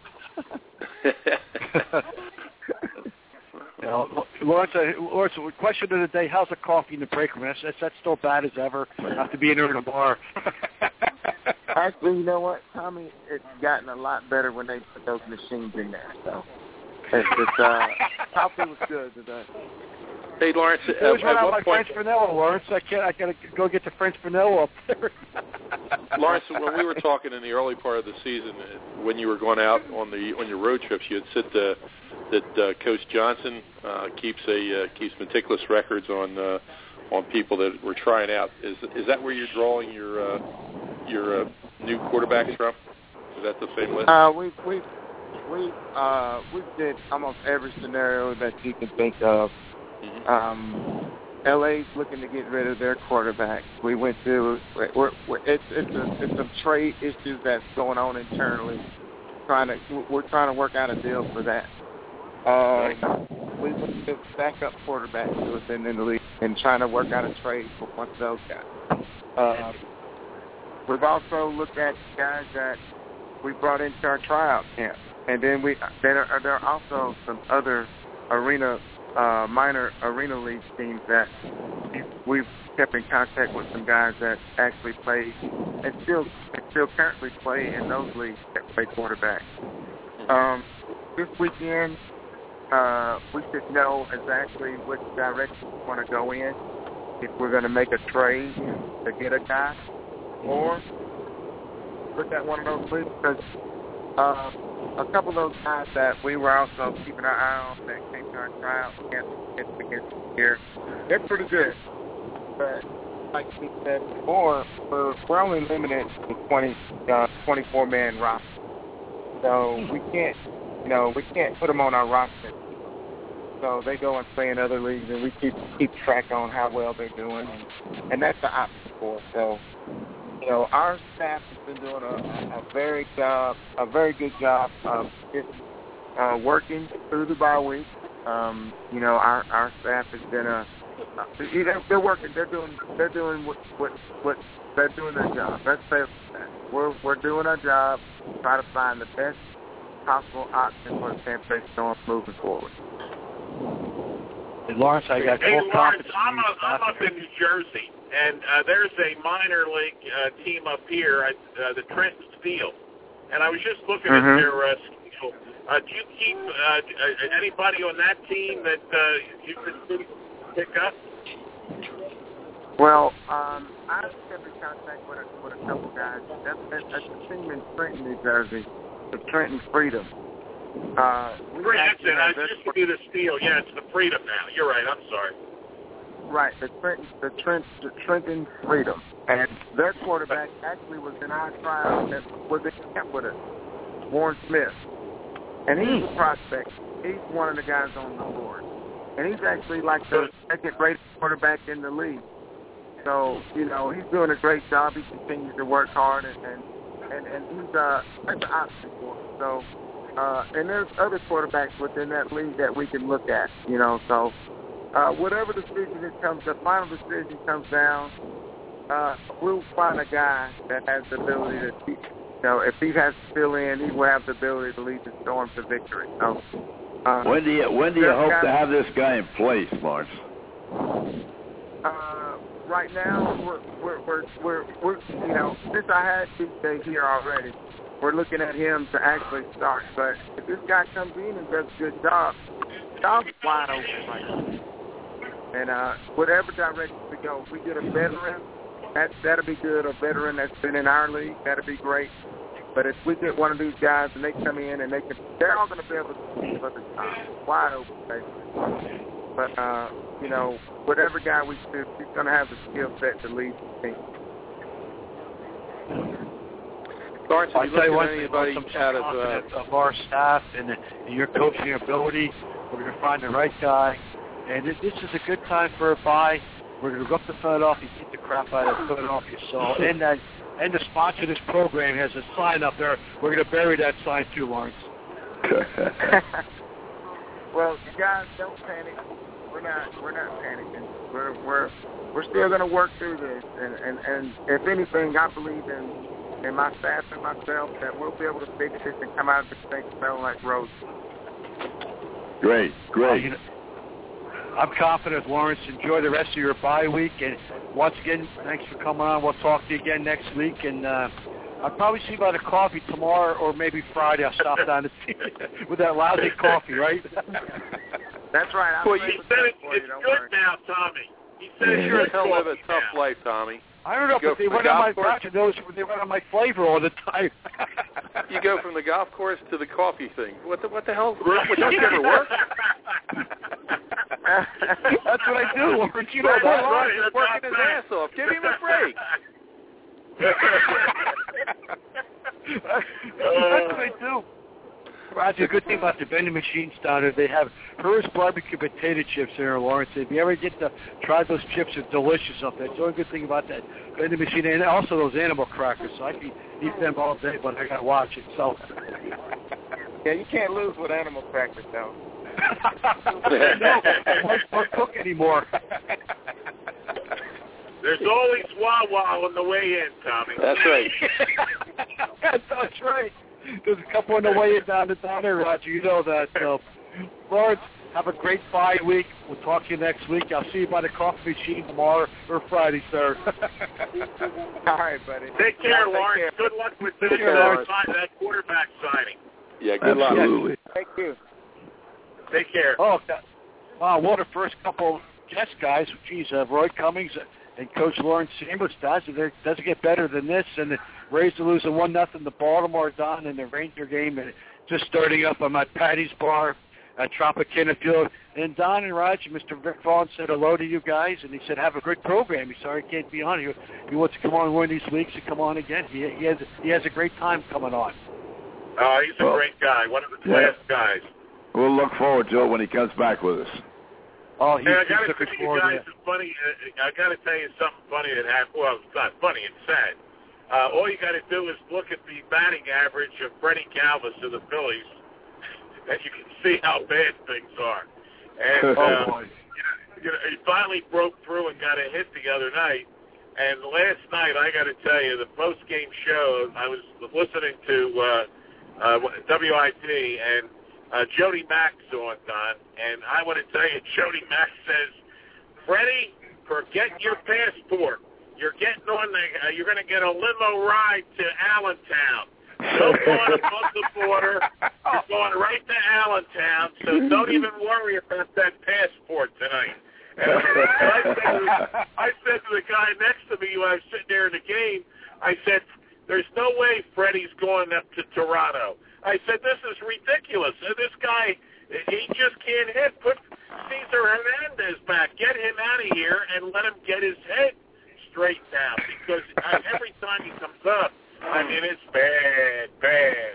You know, Lawrence, uh, Lawrence, question of the day, how's the coffee in the break room? That's, that's still bad as ever after being there in a bar. Actually, you know what, Tommy? It's gotten a lot better when they put those machines in there. So it's just, uh, coffee was good today. Hey, Lawrence, I always at, run at out what my point, French vanilla, Lawrence. I can't. I gotta go get the French vanilla up there. Lawrence, when we were talking in the early part of the season, uh, when you were going out on the on your road trips, you had said uh, that uh, Coach Johnson uh, keeps a uh, keeps meticulous records on uh, on people that were trying out. Is is that where you're drawing your uh, your uh, new quarterbacks from? Is that the same list? Uh, we we we uh, we did almost every scenario that you can think of. Mm-hmm. Um, L A's looking to get rid of their quarterback. We went through. We're, we're, it's it's a, it's some trade issues that's going on internally. Trying to we're trying to work out a deal for that. Um, we looked at backup quarterbacks within the league and trying to work out a trade for one of those guys. Uh, we've also looked at guys that we brought into our tryout camp, and then we there are, there are also some other arena. Uh, minor arena league teams that we've kept in contact with some guys that actually play and still and still currently play in those leagues that play quarterback. Um, this weekend, uh, we should know exactly which direction we want to go in. If we're going to make a trade to get a guy, or look at one of those leagues because. Uh, A couple of those guys that we were also keeping our eye on that came to our trial against against here, they're pretty good. But like we said before, we're, we're only limited to twenty, uh, twenty-four man roster. So we can't, you know, we can't put them on our roster. So they go and play in other leagues, and we keep keep track on how well they're doing, and, and that's the option for us. So. You know, our staff has been doing a, a very job, a very good job of just uh, working through the bye week. Um, you know, our our staff has been a, you know, they're working, they're doing, they're doing what what what they're doing their job. Let's say we're we're doing our job, try to find the best possible option for the Tampa Bay Storm moving forward. Hey, Lawrence, I got hey, full Lawrence, confidence. I'm, a, I'm up in New Jersey, and uh, there's a minor league uh, team up here, at, uh, the Trenton Steel, and I was just looking mm-hmm. at their uh, schedule. Uh, do you keep uh, anybody on that team that uh, you could pick up? Well, um, I've kept in contact with a, with a couple guys. That's, that's, that's a team in Trenton, New Jersey, the Trenton Freedom. Uh, Free, that's it. I used to be the Steel. Yeah, it's the Freedom now. You're right. I'm sorry. Right, the Trenton, the Trent, the Trenton Freedom, and their quarterback actually was in our trial that was in camp with us, Warren Smith, and he's a prospect. He's one of the guys on the board, and he's actually like the second-rated quarterback in the league. So you know he's doing a great job. He continues to work hard, and and and, and he's uh that's an option for him. So. Uh, and there's other quarterbacks within that league that we can look at, you know. So uh, whatever decision it comes, the final decision comes down, uh, we'll find a guy that has the ability to, you know, if he has to fill in, he will have the ability to lead the Storm to victory. So uh, when do you when do you hope to have this guy in place, Lawrence? Uh, right now, we're we're we're, we're, we're you know, since I had D J here already. We're looking at him to actually start. But if this guy comes in and does a good job, job's wide open right now. And uh, whatever direction we go, if we get a veteran, that, that'll be good. A veteran that's been in our league, that'll be great. But if we get one of these guys and they come in and they can, they're all going to be able to give us a time. Wide open, basically. But, uh, you know, whatever guy we choose, he's going to have the skill set to lead the team. Lawrence, I'll have you tell you looked one at thing, anybody I'm so out of, confident uh, of our staff and, and your coaching ability. We're going to find the right guy. And this, this is a good time for a bye. We're going to go up to Philadelphia, beat the crap out of Philadelphia. So, and, that, and the sponsor of this program has a sign up there. We're going to bury that sign too, Lawrence. Well, you guys, don't panic. We're not. We're not panicking. We're we're we're still going to work through this. And, and and if anything, I believe in. And my staff and myself, that we'll be able to fix this and come out of this thing smelling like roses. Great, great. Uh, you know, I'm confident, Lawrence. Enjoy the rest of your bye week. And once again, thanks for coming on. We'll talk to you again next week. And uh, I'll probably see you by the coffee tomorrow or maybe Friday. I'll stop down to see you with that lousy coffee, right? That's right. Well, you said it, it's good worry. Now, Tommy. He said you sure as it's hell live a tough now. life, Tommy. I don't know you if they went on my course. those they went on my flavor all the time. You go from the golf course to the coffee thing. What the what the hell? What, don't you ever work? That's what I do, Lawrence. You know Right, that. Lawrence is working his ass off. Give him a break. That's what I do. Roger, the good thing about the vending machines down there, they have Hers barbecue potato chips there, Lawrence. If you ever get to try those chips, they're delicious up there. It's the only good thing about that vending machine, and also those animal crackers. So I can eat them all day, but I got to watch it. So. Yeah, you can't lose with animal crackers, though. No, I don't cook anymore. There's always Wawa on the way in, Tommy. That's right. that's, that's right. There's a couple on the way in down to down there, Roger. You know that. So, Lawrence, have a great bye week. We'll talk to you next week. I'll see you by the coffee machine tomorrow or Friday, sir. All right, buddy. Take care, Lawrence. Good luck with this, care, uh, sign, that quarterback signing. Yeah, good luck. Absolutely. Thank you. Take care. Oh, God. Wow, what a first couple guest guys. Geez, uh, Roy Cummings and Coach Lawrence Chambers. Does it doesn't get better than this? And the Rays are losing one nothing to Baltimore, Don, in the Ranger game, and just starting up. I'm at Patty's Bar at Tropicana Field. And Don and Roger, Mister Rick Vaughn said hello to you guys, and he said have a great program. He's sorry he can't be on here. He wants to come on one of these weeks and come on again. He, he has he has a great time coming on. Oh, he's a well, great guy. One of the class yeah. guys. We'll look forward to it when he comes back with us. Oh, he's, hey, I got to he's tell you guys some funny. Uh, I got to tell you something funny that happened. Well, it's not funny. It's sad. Uh, all you got to do is look at the batting average of Freddie Galvis of the Phillies, and you can see how bad things are. And oh, uh, boy. You know, you know, he finally broke through and got a hit the other night. And last night, I got to tell you, the post-game show, I was listening to uh, uh, W I T, and uh, Jody Mack's on, Don, and I want to tell you, Jody Mack says, Freddie, forget your passport. You're getting on the, uh, you're going to get a limo ride to Allentown. Don't go on above the border. You're going right to Allentown, so don't even worry about that passport tonight. And I, said to the, I said to the guy next to me when I was sitting there in the game, I said, there's no way Freddie's going up to Toronto. I said, this is ridiculous. This guy, he just can't hit. Put Cesar Hernandez back. Get him out of here and let him get his head straight down, because every time he comes up, I mean, it's bad, bad.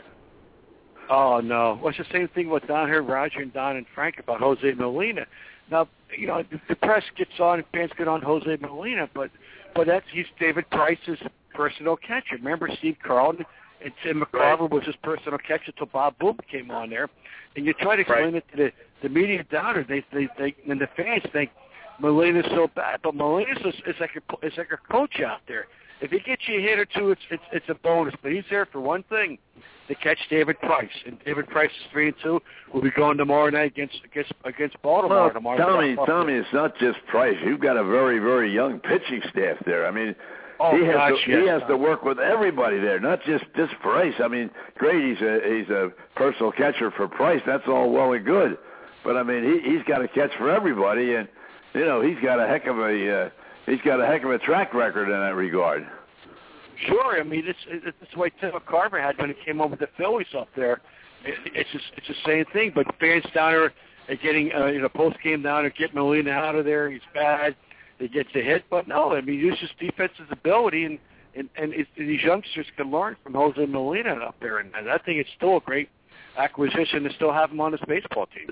Oh, no. Well, it's the same thing with Don here, Roger and Don and Frank about Jose Molina. Now, you know, the, the press gets on, fans get on Jose Molina, but but that's he's David Price's personal catcher. Remember Steve Carlton and Tim McCarver right. was his personal catcher until Bob Boone came on there. And you try to explain right. it to the, the media down there, they, they, they, and the fans think Molina's so bad, but Molina's is, is like a is like a coach out there. If he gets you a hit or two, it's it's it's a bonus. But he's there for one thing, to catch David Price. And David Price is three and two. We'll be going tomorrow night against against against Baltimore well, tomorrow. Tommy, Tommy, it's not just Price. You've got a very very young pitching staff there. I mean, oh, he has gosh, to yes, he has no. to work with everybody there, not just just Price. I mean, great, he's a he's a personal catcher for Price. That's all well and good, but I mean, he he's got to catch for everybody, and you know, he's got a heck of a uh, he's got a heck of a track record in that regard. Sure, I mean it's it's the way Tim McCarver had when he came over the Phillies up there. It, it's just it's the same thing. But fans down there are getting uh, you know post game down there, get Molina out of there. He's bad. They get the hit, but no, I mean use his defensive ability, and and and it's, these youngsters can learn from Jose Molina up there. And, and I think it's still a great acquisition to still have him on his baseball team.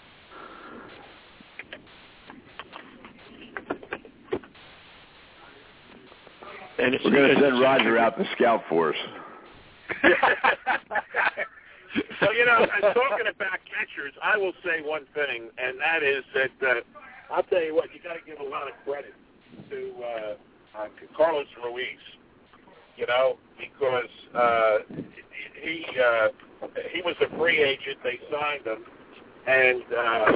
And it's, We're going to it's, send Roger out to scout for us. So, you know, talking about catchers, I will say one thing, and that is that uh, I'll tell you what, you got to give a lot of credit to uh, uh, Carlos Ruiz, you know, because uh, he uh, he was a free agent. They signed him, and uh,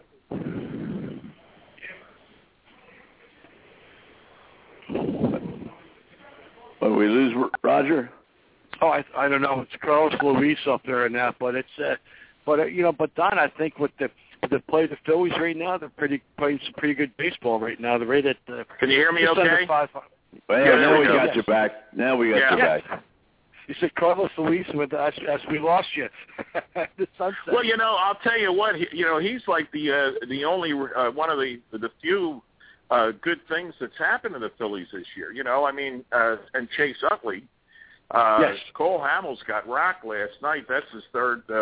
When we lose Roger? Oh, I I don't know. It's Carlos Luis up there and that, but it's uh, but uh, you know, but Don, I think with the the play the Phillies right now, they're pretty playing some pretty good baseball right now. They're right at uh, can you hear me? Okay. Five, well, yeah, now we go. got yes. you back. Now we got yeah. you yes. back. You said Carlos Luis with us as we lost you. The sunset. Well, you know, I'll tell you what. He, you know, he's like the uh, the only uh, one of the the few uh, good things that's happened to the Phillies this year. You know, I mean, uh, and Chase Utley. Uh, yes. Cole Hamels got rocked last night. That's his third uh,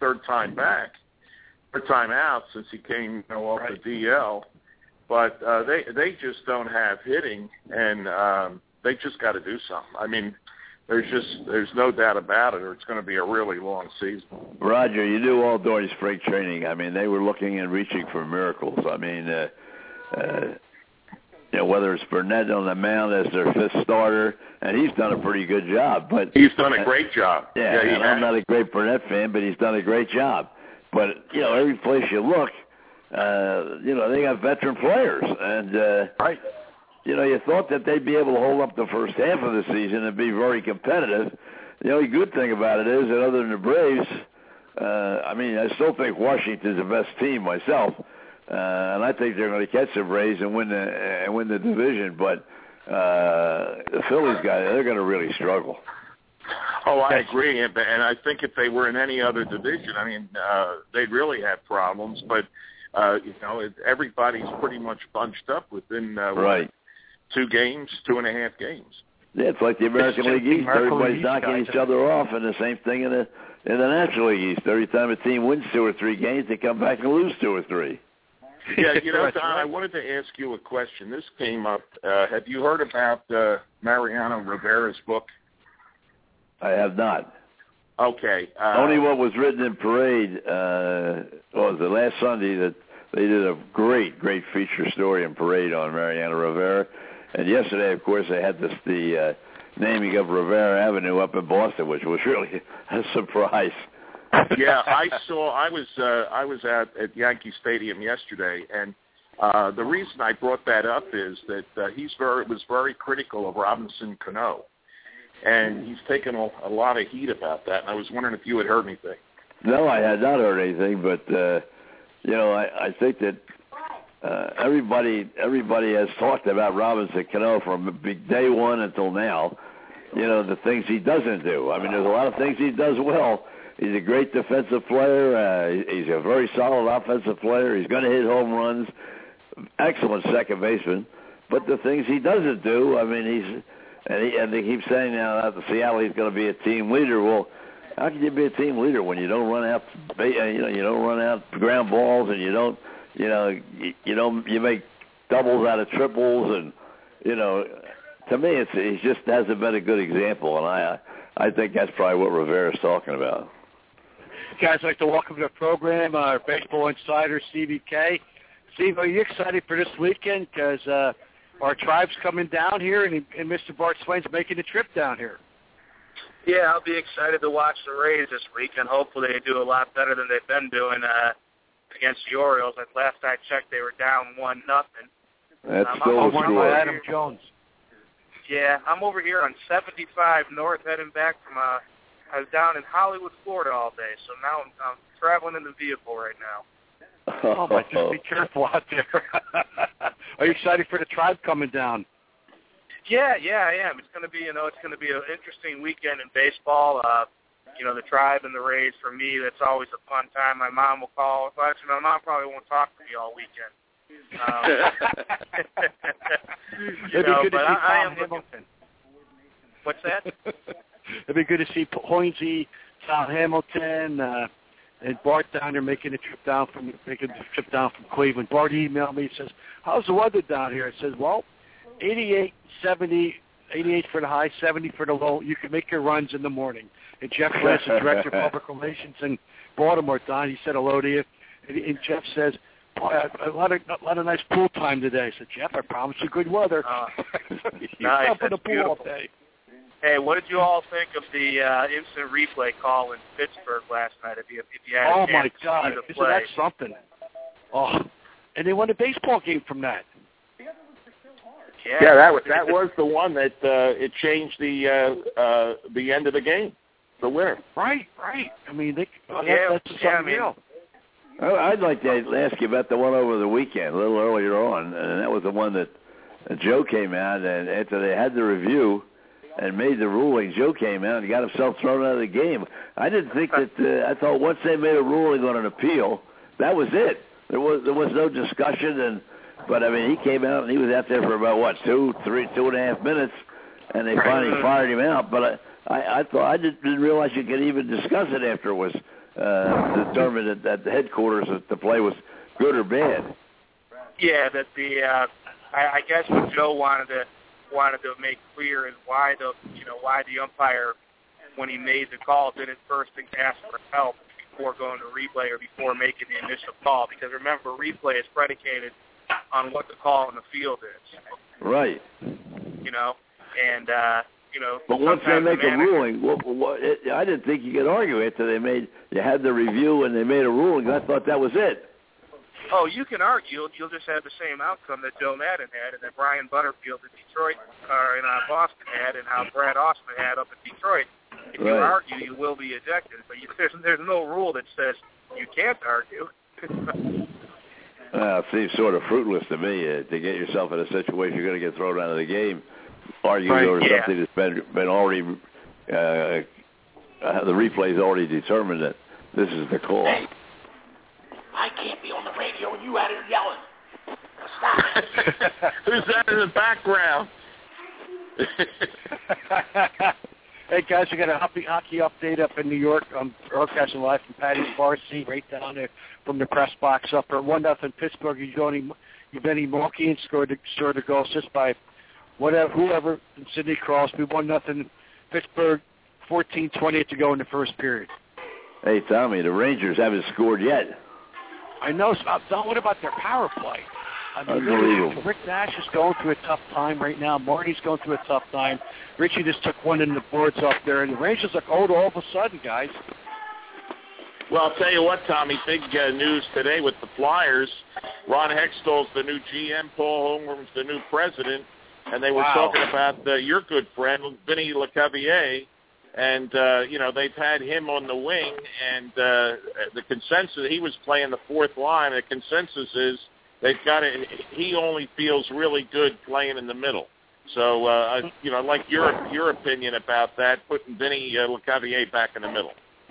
third time back, third time out since he came you know, off right. the D L. But uh, they they just don't have hitting, and um, they just got to do something. I mean, there's just there's no doubt about it, or it's going to be a really long season. Roger, you knew all during spring training. I mean, they were looking and reaching for miracles. I mean, uh, uh, you know, whether it's Burnett on the mound as their fifth starter, and he's done a pretty good job. But he's done a great job. Yeah, yeah and I'm not a great Burnett fan, but he's done a great job. But you know, every place you look, uh, you know, they got veteran players, and uh, right. You know, you thought that they'd be able to hold up the first half of the season and be very competitive. The only good thing about it is that other than the Braves, uh, I mean, I still think Washington's the best team myself, uh, and I think they're going to catch the Braves and win the and win the division. But uh, the Phillies guys, they're going to really struggle. Oh, I agree, and, and I think if they were in any other division, I mean, uh, they'd really have problems. But uh, you know, it, everybody's pretty much bunched up within uh, right. two games, two and a half games. Yeah, it's like the American League East. Everybody's East knocking guys. each other off, and the same thing in the in the National League East. Every time a team wins two or three games, they come back and lose two or three. Yeah, you know, Don, I wanted to ask you a question. This came up. Uh, have you heard about uh, Mariano Rivera's book? I have not. Okay. Uh, Only what was written in Parade uh, was the last Sunday that they did a great, great feature story in Parade on Mariano Rivera. And yesterday, of course, they had this the uh, naming of Rivera Avenue up in Boston, which was really a surprise. Yeah, I saw. I was uh, I was at, at Yankee Stadium yesterday, and uh, the reason I brought that up is that uh, he's very was very critical of Robinson Cano, and he's taken a, a lot of heat about that. And I was wondering if you had heard anything. No, I had not heard anything, but uh, you know, I, I think that. Uh, everybody, everybody has talked about Robinson Cano from day one until now. You know, the things he doesn't do. I mean, there's a lot of things he does well. He's a great defensive player. Uh, he's a very solid offensive player. He's going to hit home runs. Excellent second baseman. But the things he doesn't do, I mean, he's and, he, and they keep saying now that the Seattle he's going to be a team leader. Well, how can you be a team leader when you don't run out, you know, you don't run out ground balls and you don't. You know, you, you know, you make doubles out of triples, and you know, to me, it's he just hasn't been a good example, and I, I think that's probably what Rivera's talking about. Guys, I'd like to welcome to the program our baseball insider Stevie K. Steve, are you excited for this weekend? Because uh, our tribe's coming down here, and, and Mister Bart Swain's making a trip down here. Yeah, I'll be excited to watch the Rays this week, and hopefully they do a lot better than they've been doing. Uh, against the Orioles. Like last I checked, they were down one nothing. That's um, still the score. By Adam Jones. Yeah, I'm over here on seventy-five north, heading back from. Uh, I was down in Hollywood, Florida, all day, so now I'm, I'm traveling in the vehicle right now. Oh my! Just be careful out there. Are you excited for the tribe coming down? Yeah, yeah, I am. It's going to be, you know, it's going to be an interesting weekend in baseball. Uh, You know, the tribe and the Rays, for me, that's always a fun time. My mom will call. Well, actually, my mom probably won't talk to me all weekend. Um, you It'd know, be good but to see I, I am Tom looking. What's that? It'd be good to see Hoynesy, Tom Hamilton, uh, and Bart down there making a trip down from making a trip down from Cleveland. Bart emailed me. He says, "How's the weather down here?" I says, "Well, eighty-eight, seventy, eighty-eight for the high, seventy for the low. You can make your runs in the morning." And Jeff Glass, the Director of Public Relations in Baltimore, Don, he said hello to you. And, and Jeff says, a lot of a lot of nice pool time today. I said, Jeff, I promise you good weather. Uh, He's nice. up in the That's pool beautiful. all day. Hey, what did you all think of the uh, instant replay call in Pittsburgh last night? If you if you had Oh a chance my to God, see the isn't play. that something? Oh, and they won a baseball game from that. Yeah, Yeah, that was that was the one that uh, it changed the uh, uh, the end of the game, the winner. Right, right. I mean, they, oh, that, Yeah, that's yeah, I something mean- else. Oh, I'd like to ask you about the one over the weekend, a little earlier on, and that was the one that uh, Joe came out, and after they had the review and made the ruling, Joe came out and got himself thrown out of the game. I didn't think that. Uh, I thought once they made a ruling on an appeal, that was it. There was there was no discussion, and but I mean, he came out and he was out there for about what two, three, two and a half minutes, and they finally fired him out. But I, I, I thought I didn't, didn't realize you could even discuss it after it was uh, determined at, at the headquarters that the play was good or bad. Yeah, that the uh, I, I guess what Joe wanted to wanted to make clear is why the you know why the umpire, when he made the call, didn't first ask for help before going to replay or before making the initial call. Because remember, replay is predicated on what the call in the field is. Right. You know, and uh, you know. But once they make the a ruling, what, what, it, I didn't think you could argue it till they made. You had the review and they made a ruling. I thought that was it. Oh, you can argue. You'll just have the same outcome that Joe Madden had, and that Brian Butterfield in Detroit, or in uh, Boston had, and how Brad Austin had up in Detroit. If you Right. argue, you will be ejected. But you, there's there's no rule that says you can't argue. Well, it seems sort of fruitless to me uh, to get yourself in a situation you're going to get thrown out of the game, arguing Right, over yeah. something that's been been already uh, uh, the replay's already determined that this is the call. Hey, I can't be on the radio and you out here yelling. Stop. Who's that in the background? Hey guys, we got a hockey, hockey update up in New York. I'm broadcasting live from Patty's Bar C, right down there from the press box up there. One nothing Pittsburgh. Evgeny Malkin scored the, scored the goal just by whatever whoever and Sidney Crosby. One nothing Pittsburgh. fourteen twenty to go in the first period. Hey Tommy, the Rangers haven't scored yet. I know. So what about their power play? I mean, Unbelievable. Rick Nash is going through a tough time right now. Marty's going through a tough time. Richie just took one in the boards up there, and the Rangers are cold all of a sudden, guys. Well, I'll tell you what, Tommy, big uh, news today with the Flyers. Ron Hextall's the new G M, Paul Holmgren's the new president, and they were Wow. talking about uh, your good friend, Vinny LeCavalier, and, uh, you know, they've had him on the wing, and uh, the consensus, he was playing the fourth line, the consensus is they've got it, he only feels really good playing in the middle. So, uh, you know, I'd like your your opinion about that, putting Vinny uh, LeCavalier back in the middle.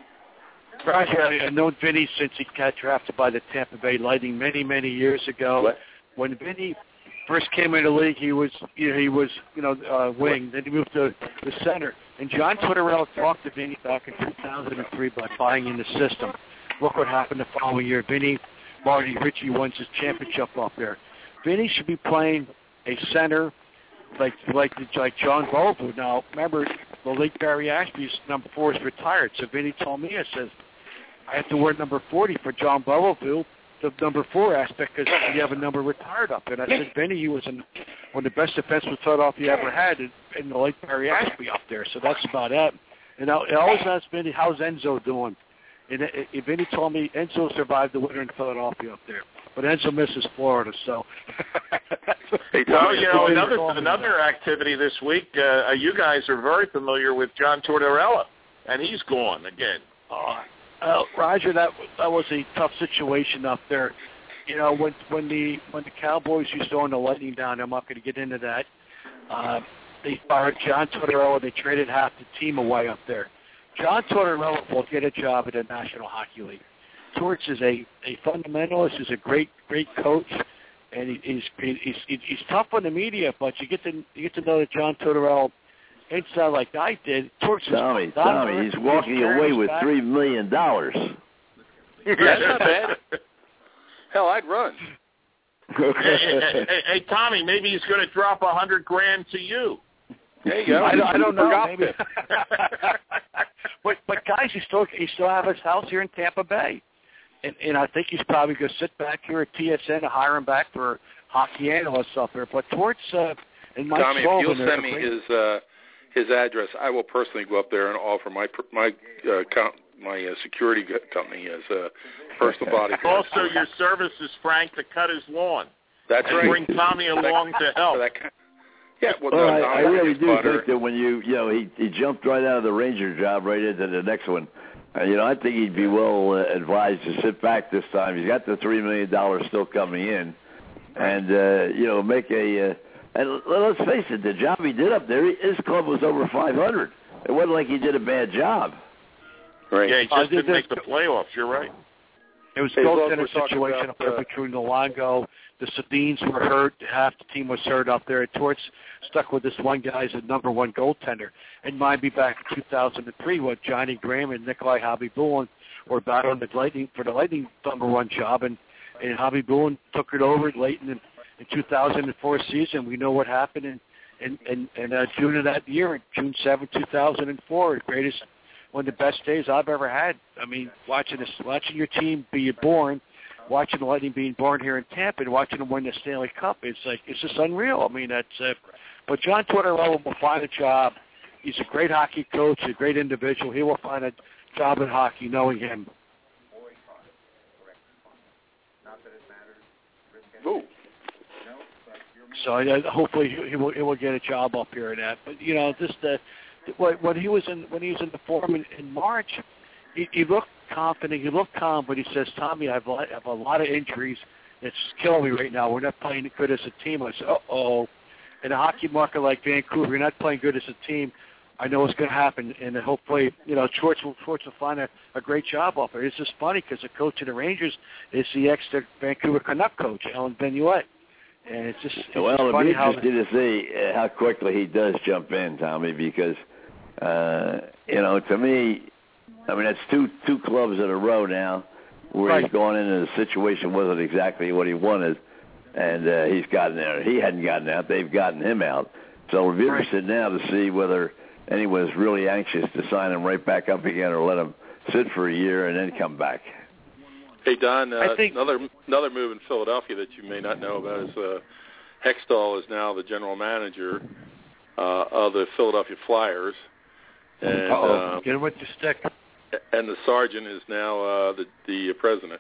Roger, I've known Vinny since he got drafted by the Tampa Bay Lightning many, many years ago. What? When Vinny first came into the league, he was, you know, he was, you know, uh, wing. Then he moved to the center. And John Tortorella talked to Vinny back in two thousand three about buying in the system. Look what happened the following year. Vinny, Marty, Richie won his championship up there. Vinny should be playing a center like like like John Bellevue. Now, remember, the late Barry Ashby's number four is retired. So Vinny told me, I says, I have to wear number forty for John Bellevue, the number four aspect, because you have a number retired up there. And I said, Vinny, he was an, one of the best defensemen thought off he ever had in, in the late Barry Ashby up there. So that's about it. And I, I always asked Vinny, how's Enzo doing? And it, it, Vinny told me Enzo survived the winter in Philadelphia up there. But Enzo misses Florida, so. Hey, well, you know, another another activity this week, uh, you guys are very familiar with John Tortorella, and he's gone again. Uh, uh, Roger, that that was a tough situation up there. You know, when when the when the Cowboys used to own the Lightning down there, I'm not going to get into that. Uh, they fired John Tortorella. They traded half the team away up there. John Tortorella will get a job at the National Hockey League. Torts is a, a fundamentalist. He's a great great coach, and he, he's, he's he's he's tough on the media. But you get to you get to know that John Tortorella inside like I did. Torts is Tommy, Tommy, he's walking away with three million dollars. That's not bad. Hell, I'd run. hey, hey, hey, hey, Tommy, maybe he's going to drop a hundred grand to you. There you go. I, don't- I don't know. Forgot Maybe. but but guys, he still he still have his house here in Tampa Bay, and and I think he's probably going to sit back here at T S N and hire him back for hockey analysts up there. But Torts uh, and Mike Tommy, Sullivan, if you'll send me great- his uh, his address, I will personally go up there and offer my my uh, com- my uh, security go- company as a personal bodyguard. Also, your services, Frank, to cut his lawn. That's and right. Bring Tommy along to help. That kind- Yeah, well, Well, no, I, no, I no, really it's do butter. think that when you, you know, he, he jumped right out of the Ranger job right into the next one. Uh, you know, I think he'd be well uh, advised to sit back this time. He's got the three million dollars still coming in, and uh, you know, make a. Uh, and let's face it, the job he did up there, his club was over five hundred. It wasn't like he did a bad job. Right. Yeah, he just didn't make the playoffs. You're right. It was a Hey, goaltender talking situation about, up there uh, between Luongo. The Sedins were hurt. Half the team was hurt up there. Torts stuck with this one guy as a number one goaltender. And mind me back in two thousand three when Johnny Graham and Nikolai Hobby-Bulin were battling the Lightning for the Lightning number one job, and, and Hobby-Bulin took it over late in, in two thousand four season. We know what happened in, in, in, in uh, June of that year, June seventh, two thousand four, the greatest, one of the best days I've ever had. I mean, watching this, watching your team be born, watching the Lightning being born here in Tampa, and watching them win the Stanley Cup, it's like, it's just unreal. I mean, that's, uh, but John Tortorella will find a job. He's a great hockey coach, a great individual. He will find a job in hockey, knowing him. Ooh. So uh, hopefully he, he will he will get a job up here in that. But you know, just uh, when he was in when he was in the forum in, in March, he, he looked confident, he looked calm, but he says, "Tommy, I have, I have a lot of injuries. It's killing me right now. We're not playing good as a team." I said, "Uh oh." In a hockey market like Vancouver, you're not playing good as a team. I know what's going to happen, and hopefully, you know, Schwartz will, Schwartz will find a, a great job off there. It's just funny because the coach of the Rangers is the ex-Vancouver Canuck coach, Alan Benuet. And it's just, it's well, just it'll funny be how interesting to see uh, how quickly he does jump in, Tommy, because, uh, you know, to me, I mean, that's two two clubs in a row now where right. he's gone into the situation wasn't exactly what he wanted, and uh, he's gotten there. He hadn't gotten out. They've gotten him out. So we'll be right. interested now to see whether anyone's really anxious to sign him right back up again or let him sit for a year and then come back. Hey, Don, uh, think, another another move in Philadelphia that you may not know about is uh, Hextall is now the general manager uh, of the Philadelphia Flyers. And, Uh-oh. uh, Get him with your stick. And the sergeant is now uh, the, the president.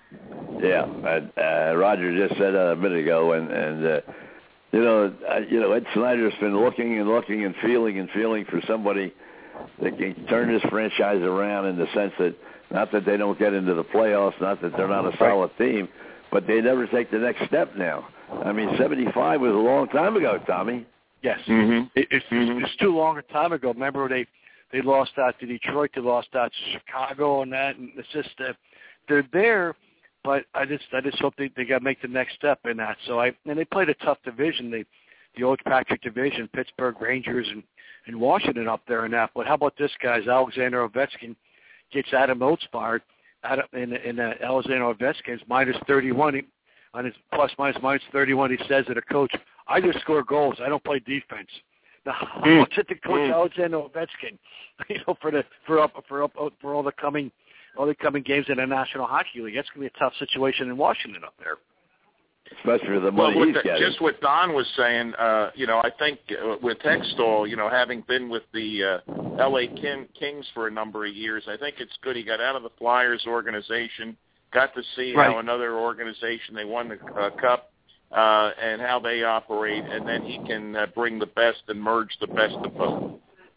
Yeah, uh, uh, Roger just said that a minute ago, and, and uh, you know, uh, you know, Ed Snyder's been looking and looking and feeling and feeling for somebody that can turn this franchise around in the sense that not that they don't get into the playoffs, not that they're not a solid team, but they never take the next step now. I mean, seventy-five was a long time ago, Tommy. Yes, mm-hmm. it, it's, mm-hmm. it's too long a time ago. Remember they they lost out to Detroit, they lost out to Chicago, and that, and it's just uh, they're there. But I just I just hope they they got to make the next step in that. So I and they played a tough division, they the old Patrick division, Pittsburgh Rangers and, and Washington up there in that. But how about this guys? Alexander Ovechkin gets Adam Oates fired. Adam, in in uh, Alexander Ovechkin's minus thirty-one he, on his plus minus minus thirty-one. He says to the coach, "I just score goals. I don't play defense." Now, mm. what's it to coach mm. Alexander Ovechkin? You know, for the for up for up for all the coming. all the coming games in the National Hockey League. That's going to be a tough situation in Washington up there. Especially for the money well, he's the, getting. Just what Don was saying, uh, you know, I think uh, with Hextall, you know, having been with the uh, L A King, Kings for a number of years, I think it's good he got out of the Flyers organization, got to see right. how another organization, they won the uh, Cup, uh, and how they operate, and then he can uh, bring the best and merge the best of both.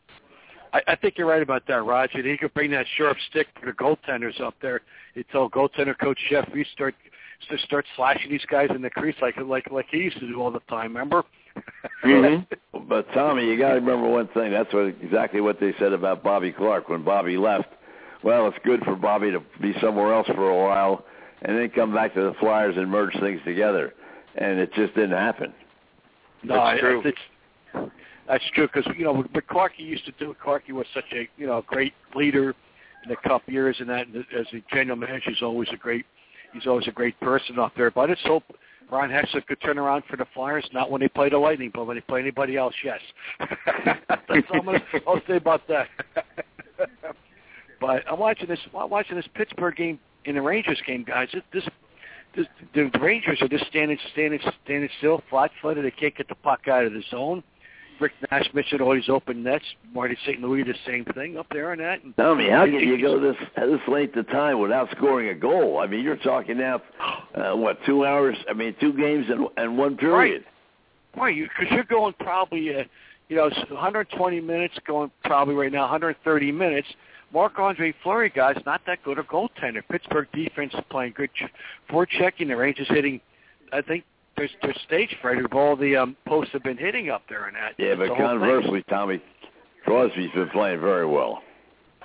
I, I think you're right about that, Roger. He could bring that sharp stick for the goaltenders up there. He told goaltender coach Jeff, we start to start slashing these guys in the crease like like like he used to do all the time. Remember? Mm-hmm. But Tommy, you got to remember one thing. That's what exactly what they said about Bobby Clark when Bobby left. Well, it's good for Bobby to be somewhere else for a while and then come back to the Flyers and merge things together, and it just didn't happen. No, That's true. It's, That's true because, you know, what Clarkie used to do, Clarkie was such a, you know, great leader in the Cup years and that, and as a general manager, he's always a great, he's always a great person up there. But I just hope Ron Hextall could turn around for the Flyers, not when they play the Lightning, but when they play anybody else, yes. That's all I'm gonna, I'll say about that. But I'm watching this, I'm watching this Pittsburgh game in the Rangers game, guys. This, this, the, the Rangers are just standing, standing, standing still, flat-footed. They can't get the puck out of the zone. Rick Nash mentioned all these open nets. Marty Saint Louis, the same thing up there and that. And Tell me, how can you go this this length of time without scoring a goal? I mean, you're talking now, uh, what, two hours? I mean, two games and, and one period. Right, right. Because you're going probably, uh, you know, one hundred twenty minutes, going probably right now one hundred thirty minutes. Marc-Andre Fleury, guys, not that good a goaltender. Pittsburgh defense is playing good forechecking. The Rangers hitting, I think, There's, there's stage fright of all the um, posts have been hitting up there and that. Yeah, but conversely, Tommy, Crosby's been playing very well.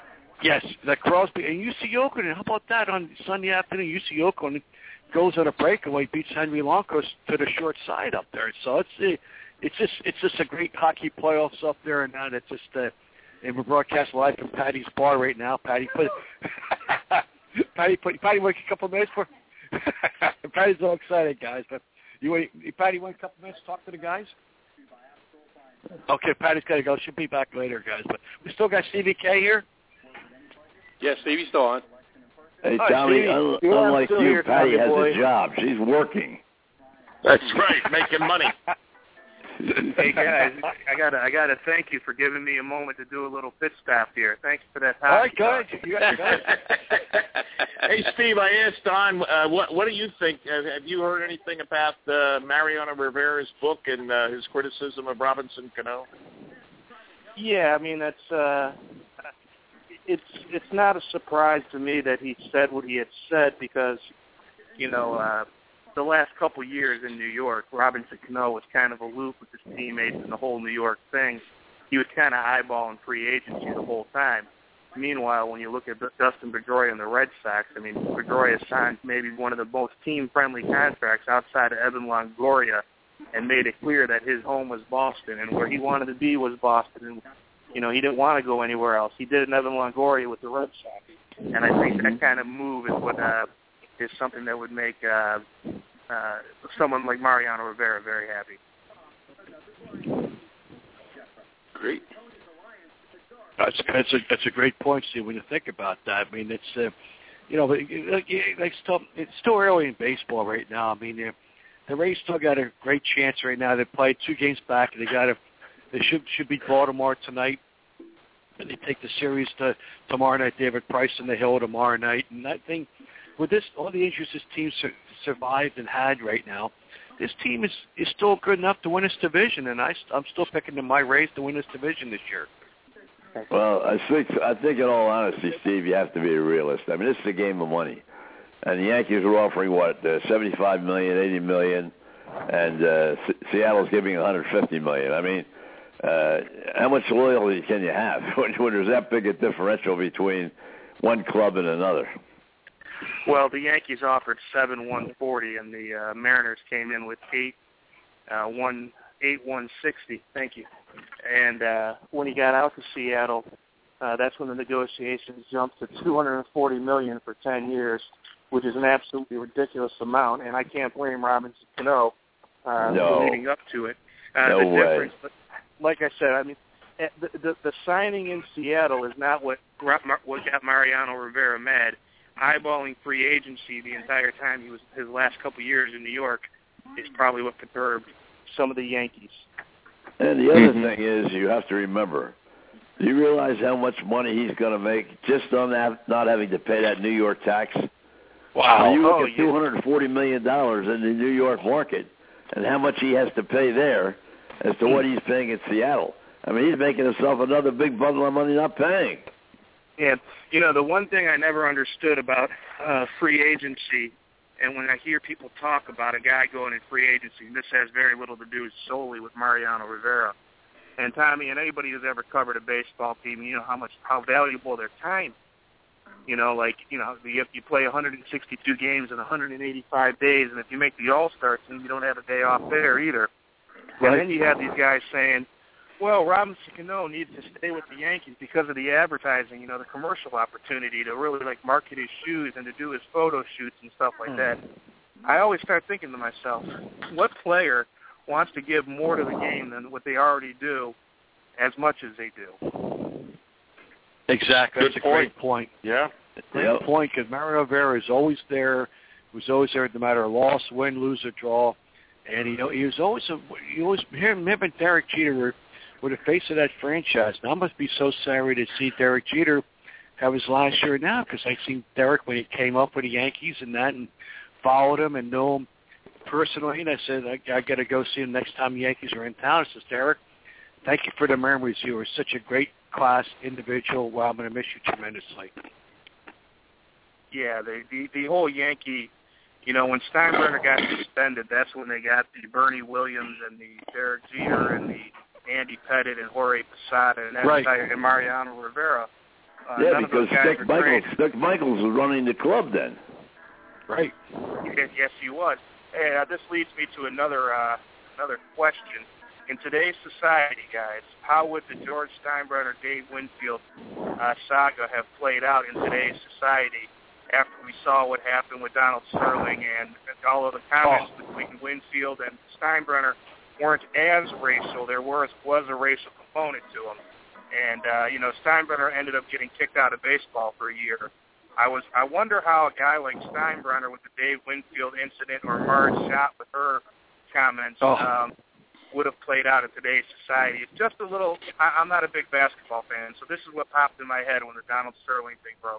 Yes, that Crosby and U C Oakland. How about that on Sunday afternoon? U C Oakland goes on a breakaway, beats Henry Loncos to the short side up there. So it's it's just it's just a great hockey playoffs up there, and now it's just uh, and we're broadcast live from Patty's bar right now. Patty put Patty put Patty wait a couple of minutes for Patty's all excited, guys. But you wait, Patty wait a couple of minutes to talk to the guys. Okay, Patty's got to go. She'll be back later, guys. But we still got Stevie K here. Yeah, Stevie's still on. Hey, Hi, Tommy, Stevie. un- You are unlike still you, here, Patty Tommy has boy. a job. She's working. That's right, making money. Hey guys, I gotta I gotta thank you for giving me a moment to do a little pit stop here. Thanks for that. All right, go ahead. You got go ahead. Hey, Steve, I asked Don, uh, what what do you think? Uh, have you heard anything about uh, Mariano Rivera's book and uh, his criticism of Robinson Cano? Yeah, I mean that's uh, it's it's not a surprise to me that he said what he had said because you know uh, the last couple years in New York, Robinson Cano was kind of aloof with his teammates and the whole New York thing. He was kind of eyeballing free agency the whole time. Meanwhile, when you look at Dustin Pedroia and the Red Sox, I mean, Pedroia signed maybe one of the most team-friendly contracts outside of Evan Longoria and made it clear that his home was Boston and where he wanted to be was Boston. And, you know, he didn't want to go anywhere else. He did an Evan Longoria with the Red Sox. And I think that kind of move is what uh, is something that would make uh, uh, someone like Mariano Rivera very happy. Great. That's that's a that's a great point, Steve. When you think about that, I mean, it's uh, you know, like it's still it's still early in baseball right now. I mean, the the Rays still got a great chance right now. They played two games back. They got a they should should beat Baltimore tonight, and they take the series to tomorrow night. David Price in the Hill tomorrow night, and I think with this all the injuries this team su- survived and had right now, this team is is still good enough to win this division, and I I'm still picking the my Rays to win this division this year. Well, I think I think in all honesty, Steve, you have to be a realist. I mean, this is a game of money, and the Yankees are offering what uh, seventy-five million, eighty million, and uh, S- Seattle's giving one hundred fifty million. I mean, uh, how much loyalty can you have when, when there's that big a differential between one club and another? Well, the Yankees offered seven one forty, and the uh, Mariners came in with eight uh, one eight one sixty. Thank you. And uh, when he got out to Seattle, uh, that's when the negotiations jumped to two hundred forty million dollars for ten years, which is an absolutely ridiculous amount. And I can't blame Robinson Cano uh, no. for leading up to it. Uh, no the way. difference, but like I said, I mean, the, the the signing in Seattle is not what what got Mariano Rivera mad. Eyeballing free agency the entire time he was his last couple of years in New York is probably what perturbed some of the Yankees. And the other thing is, you have to remember, do you realize how much money he's going to make just on that, not having to pay that New York tax? Wow. When you look Oh, at two hundred forty million dollars in the New York market and how much he has to pay there as to what he's paying in Seattle. I mean, he's making himself another big bundle of money not paying. Yeah, you know, the one thing I never understood about uh, free agency, and when I hear people talk about a guy going in free agency, and this has very little to do solely with Mariano Rivera. And Tommy, and anybody who's ever covered a baseball team, you know how much how valuable their time. You know, like you know, you, you play one hundred sixty-two games in one hundred eighty-five days, and if you make the All-Star team, you don't have a day off there either. Right. And then you have these guys saying, well, Robinson Cano needs to stay with the Yankees because of the advertising, you know, the commercial opportunity to really, like, market his shoes and to do his photo shoots and stuff like that. I always start thinking to myself, what player wants to give more to the game than what they already do as much as they do? Exactly. That's a great point. Yeah. Great yep. point, because Mariano Rivera is always there. He was always there no matter loss, win, lose, or draw. And he, he was always, a, you always hear him and Derek Jeter were, were the face of that franchise. Now, I must be so sorry to see Derek Jeter have his last year now, because I seen Derek when he came up with the Yankees and that, and followed him and know him personally. And I said, I, I got to go see him next time the Yankees are in town. I says, Derek, thank you for the memories. You were such a great class individual. Well, I'm going to miss you tremendously. Yeah, the, the the whole Yankee, you know, when Steinbrenner got suspended, that's when they got the Bernie Williams and the Derek Jeter and the Andy Pettitte and Jorge Posada and that right. entire and Mariano Rivera. Uh, yeah, none of because those guys Stick are Michaels, traded. Stick Michaels was running the club then. Right. Yes, yes, he was. Hey, uh, this leads me to another uh, another question. In today's society, guys, how would the George Steinbrenner, Dave Winfield uh, saga have played out in today's society after we saw what happened with Donald Sterling and, and all of the comments oh. between Winfield and Steinbrenner weren't as racial? There was was a racial component to them, and uh, you know, Steinbrenner ended up getting kicked out of baseball for a year. I was I wonder how a guy like Steinbrenner with the Dave Winfield incident or Marge shot with her comments. Oh. Um, would have played out in today's society. It's just a little, I, I'm not a big basketball fan, so this is what popped in my head when the Donald Sterling thing broke.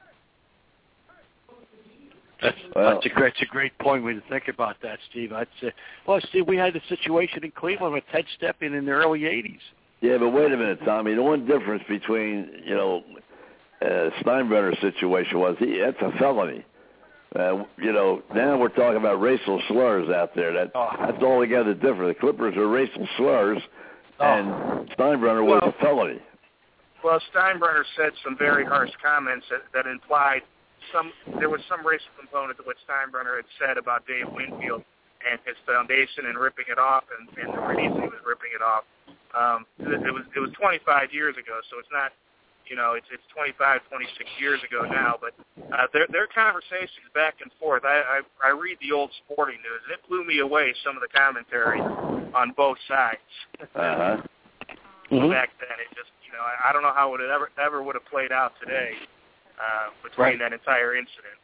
That's, well, that's, a great, that's a great point when you think about that, Steve. I'd say, well, Steve, we had the situation in Cleveland with Ted Stepien in the early eighties. Yeah, but wait a minute, Tommy. The one difference between, you know, uh, Steinbrenner's situation was he, that's a felony. Uh, you know, now we're talking about racial slurs out there. That oh. That's altogether different. The Clippers are racial slurs, oh. and Steinbrenner was well, a felony. Well, Steinbrenner said some very harsh comments that, that implied some there was some racial component to what Steinbrenner had said about Dave Winfield and his foundation and ripping it off, and, and the reason he was ripping it off. Um, it, it was it was twenty-five years ago, so it's not. You know, it's it's twenty-five, twenty-six years ago now, but uh, their their conversations back and forth. I, I I read the old Sporting News, and it blew me away. Some of the commentary on both sides. Uh-huh. Mm-hmm. Back then, it just you know I, I don't know how it ever ever would have played out today uh, between right. that entire incident.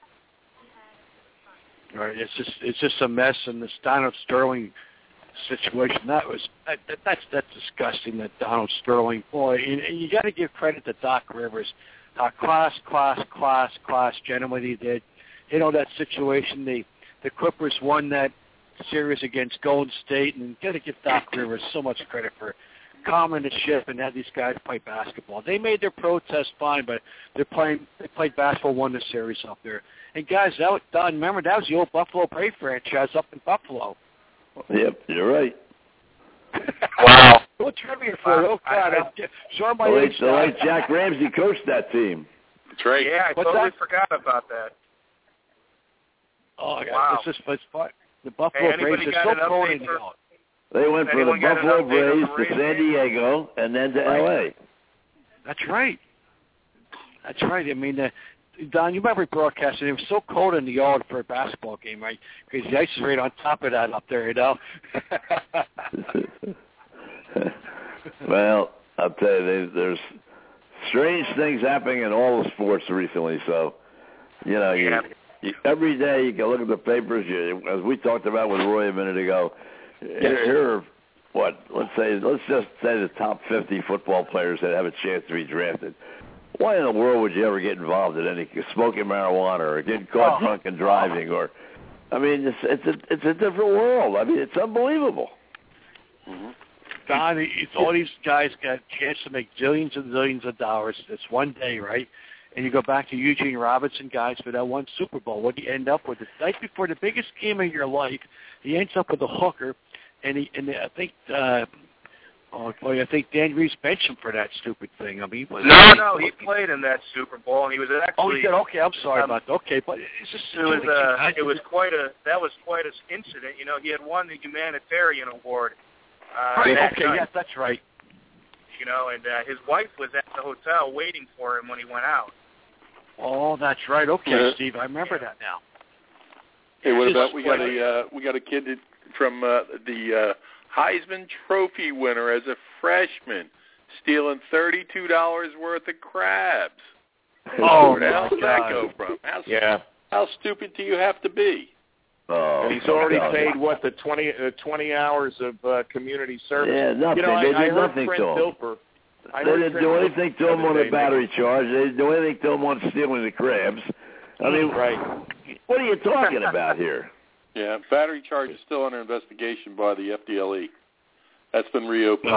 Right. It's just it's just a mess, and the Donald Sterling situation that was that, that's that's disgusting. That Donald Sterling, boy, and, and you got to give credit to Doc Rivers, how class, class, class, class gentleman he did. You know that situation. The the Clippers won that series against Golden State, and got to give Doc Rivers so much credit for calming the ship and had these guys play basketball. They made their protest fine, but they're playing. They played basketball, won the series up there. And guys, that was done. Remember that was the old Buffalo Brave franchise up in Buffalo. Yep, you're right. Wow. What trivia for? Oh, God. Show my the age. late, the late Jack Ramsey coached that team. That's right. Yeah, I What's totally that? forgot about that. Oh, God. Wow. It's just it's fun. The Buffalo Hey, Braves anybody are got so an prone update in for- the They went from the Anyone got an Buffalo update on the Braves to Rays San game? Diego and then to Right. L A. That's right. That's right. I mean, uh, Don, you remember broadcasting. It was so cold in the yard for a basketball game, right? Because the ice is right on top of that up there, you know? Well, I'll tell you, there's, there's strange things happening in all the sports recently. So, you know, you, Yeah. you, every day you can look at the papers. You, as we talked about with Roy a minute ago, here, here are, what, let's say, let's just say the top fifty football players that have a chance to be drafted. Why in the world would you ever get involved in any smoking marijuana or getting caught Oh. drunk and driving? Or, I mean, it's it's a it's a different world. I mean, it's unbelievable. Mm-hmm. Don, it's all these guys got a chance to make zillions and zillions of dollars. It's one day, right? And you go back to Eugene Robinson, guys, for that one Super Bowl. What do you end up with? The night before the biggest game of your life, he ends up with a hooker, and he and I think. Uh, Oh, boy, I think Dan Reeves benched him for that stupid thing. I mean, he was, No, no, he played in that Super Bowl, and he was actually. Oh, he did. Okay, I'm sorry um, about that. Okay, but it's just It was uh, it was quite a that was quite an incident. You know, he had won the humanitarian award. Uh, right, that okay, night, yes, that's right. You know, and uh, his wife was at the hotel waiting for him when he went out. Oh, that's right. Okay, Yeah. Steve, I remember that now. Hey, what Just about we got play- a uh, we got a kid that, from uh, the uh, Heisman Trophy winner as a freshman stealing thirty-two dollars worth of crabs. Oh, Where the hell my did that God. go from? How, Yeah. how stupid do you have to be? Oh, And he's already God. paid, what, the twenty, uh, twenty hours of uh, community service? Yeah, nothing. You know, I, They I did heard nothing Trent to him. Dilfer. I They heard didn't Trent do Dilfer anything to the him other on day a battery making- charge. They didn't do anything to him on stealing the crabs. I mean, Right. what are you talking about here? Yeah, battery charge is still under investigation by the F D L E. That's been reopened.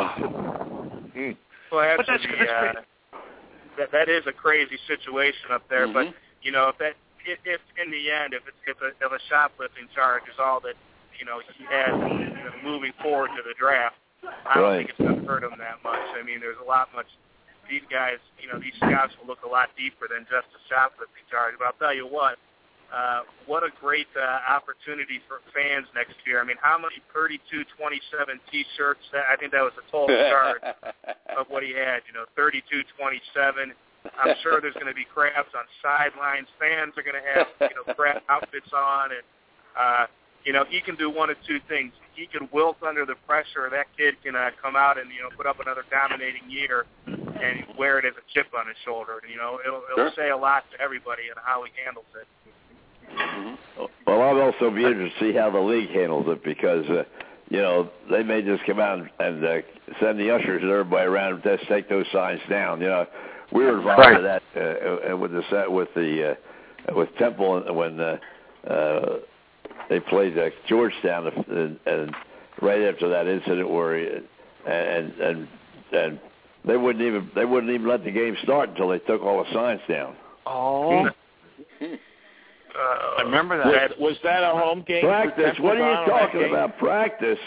Mm. Well, But that's- actually, that's uh, that that is a crazy situation up there. Mhm. But you know, if that if, if in the end, if it's if a, if a shoplifting charge is all that you know he has you know, moving forward to the draft, I don't Right. think it's going to hurt him that much. I mean, there's a lot much these guys, you know, these scouts will look a lot deeper than just a shoplifting charge. But I'll tell you what, uh, what a great uh, opportunity for fans next year. I mean, how many thirty-two twenty-seven T-shirts? I think that was the total charge of what he had. You know, thirty-two twenty-seven. I'm sure there's going to be crabs on sidelines. Fans are going to have, you know, crab outfits on, and uh, you know, he can do one of two things. He can wilt under the pressure, or that kid can uh, come out and, you know, put up another dominating year and wear it as a chip on his shoulder. You know, it'll, it'll Sure. say a lot to everybody and how he handles it. Well, I'll also be interested to see how the league handles it because, uh, you know, they may just come out and, and uh, send the ushers and everybody around to take those signs down. You know, we were involved Right. in that uh, with the set with the uh, with Temple when uh, uh, they played uh, Georgetown, and, and right after that incident where he, and and and they wouldn't even they wouldn't even let the game start until they took all the signs down. Oh. I remember that. Was, was that a home game? for Practice? Temple What are Don you on that talking game? about? Practice?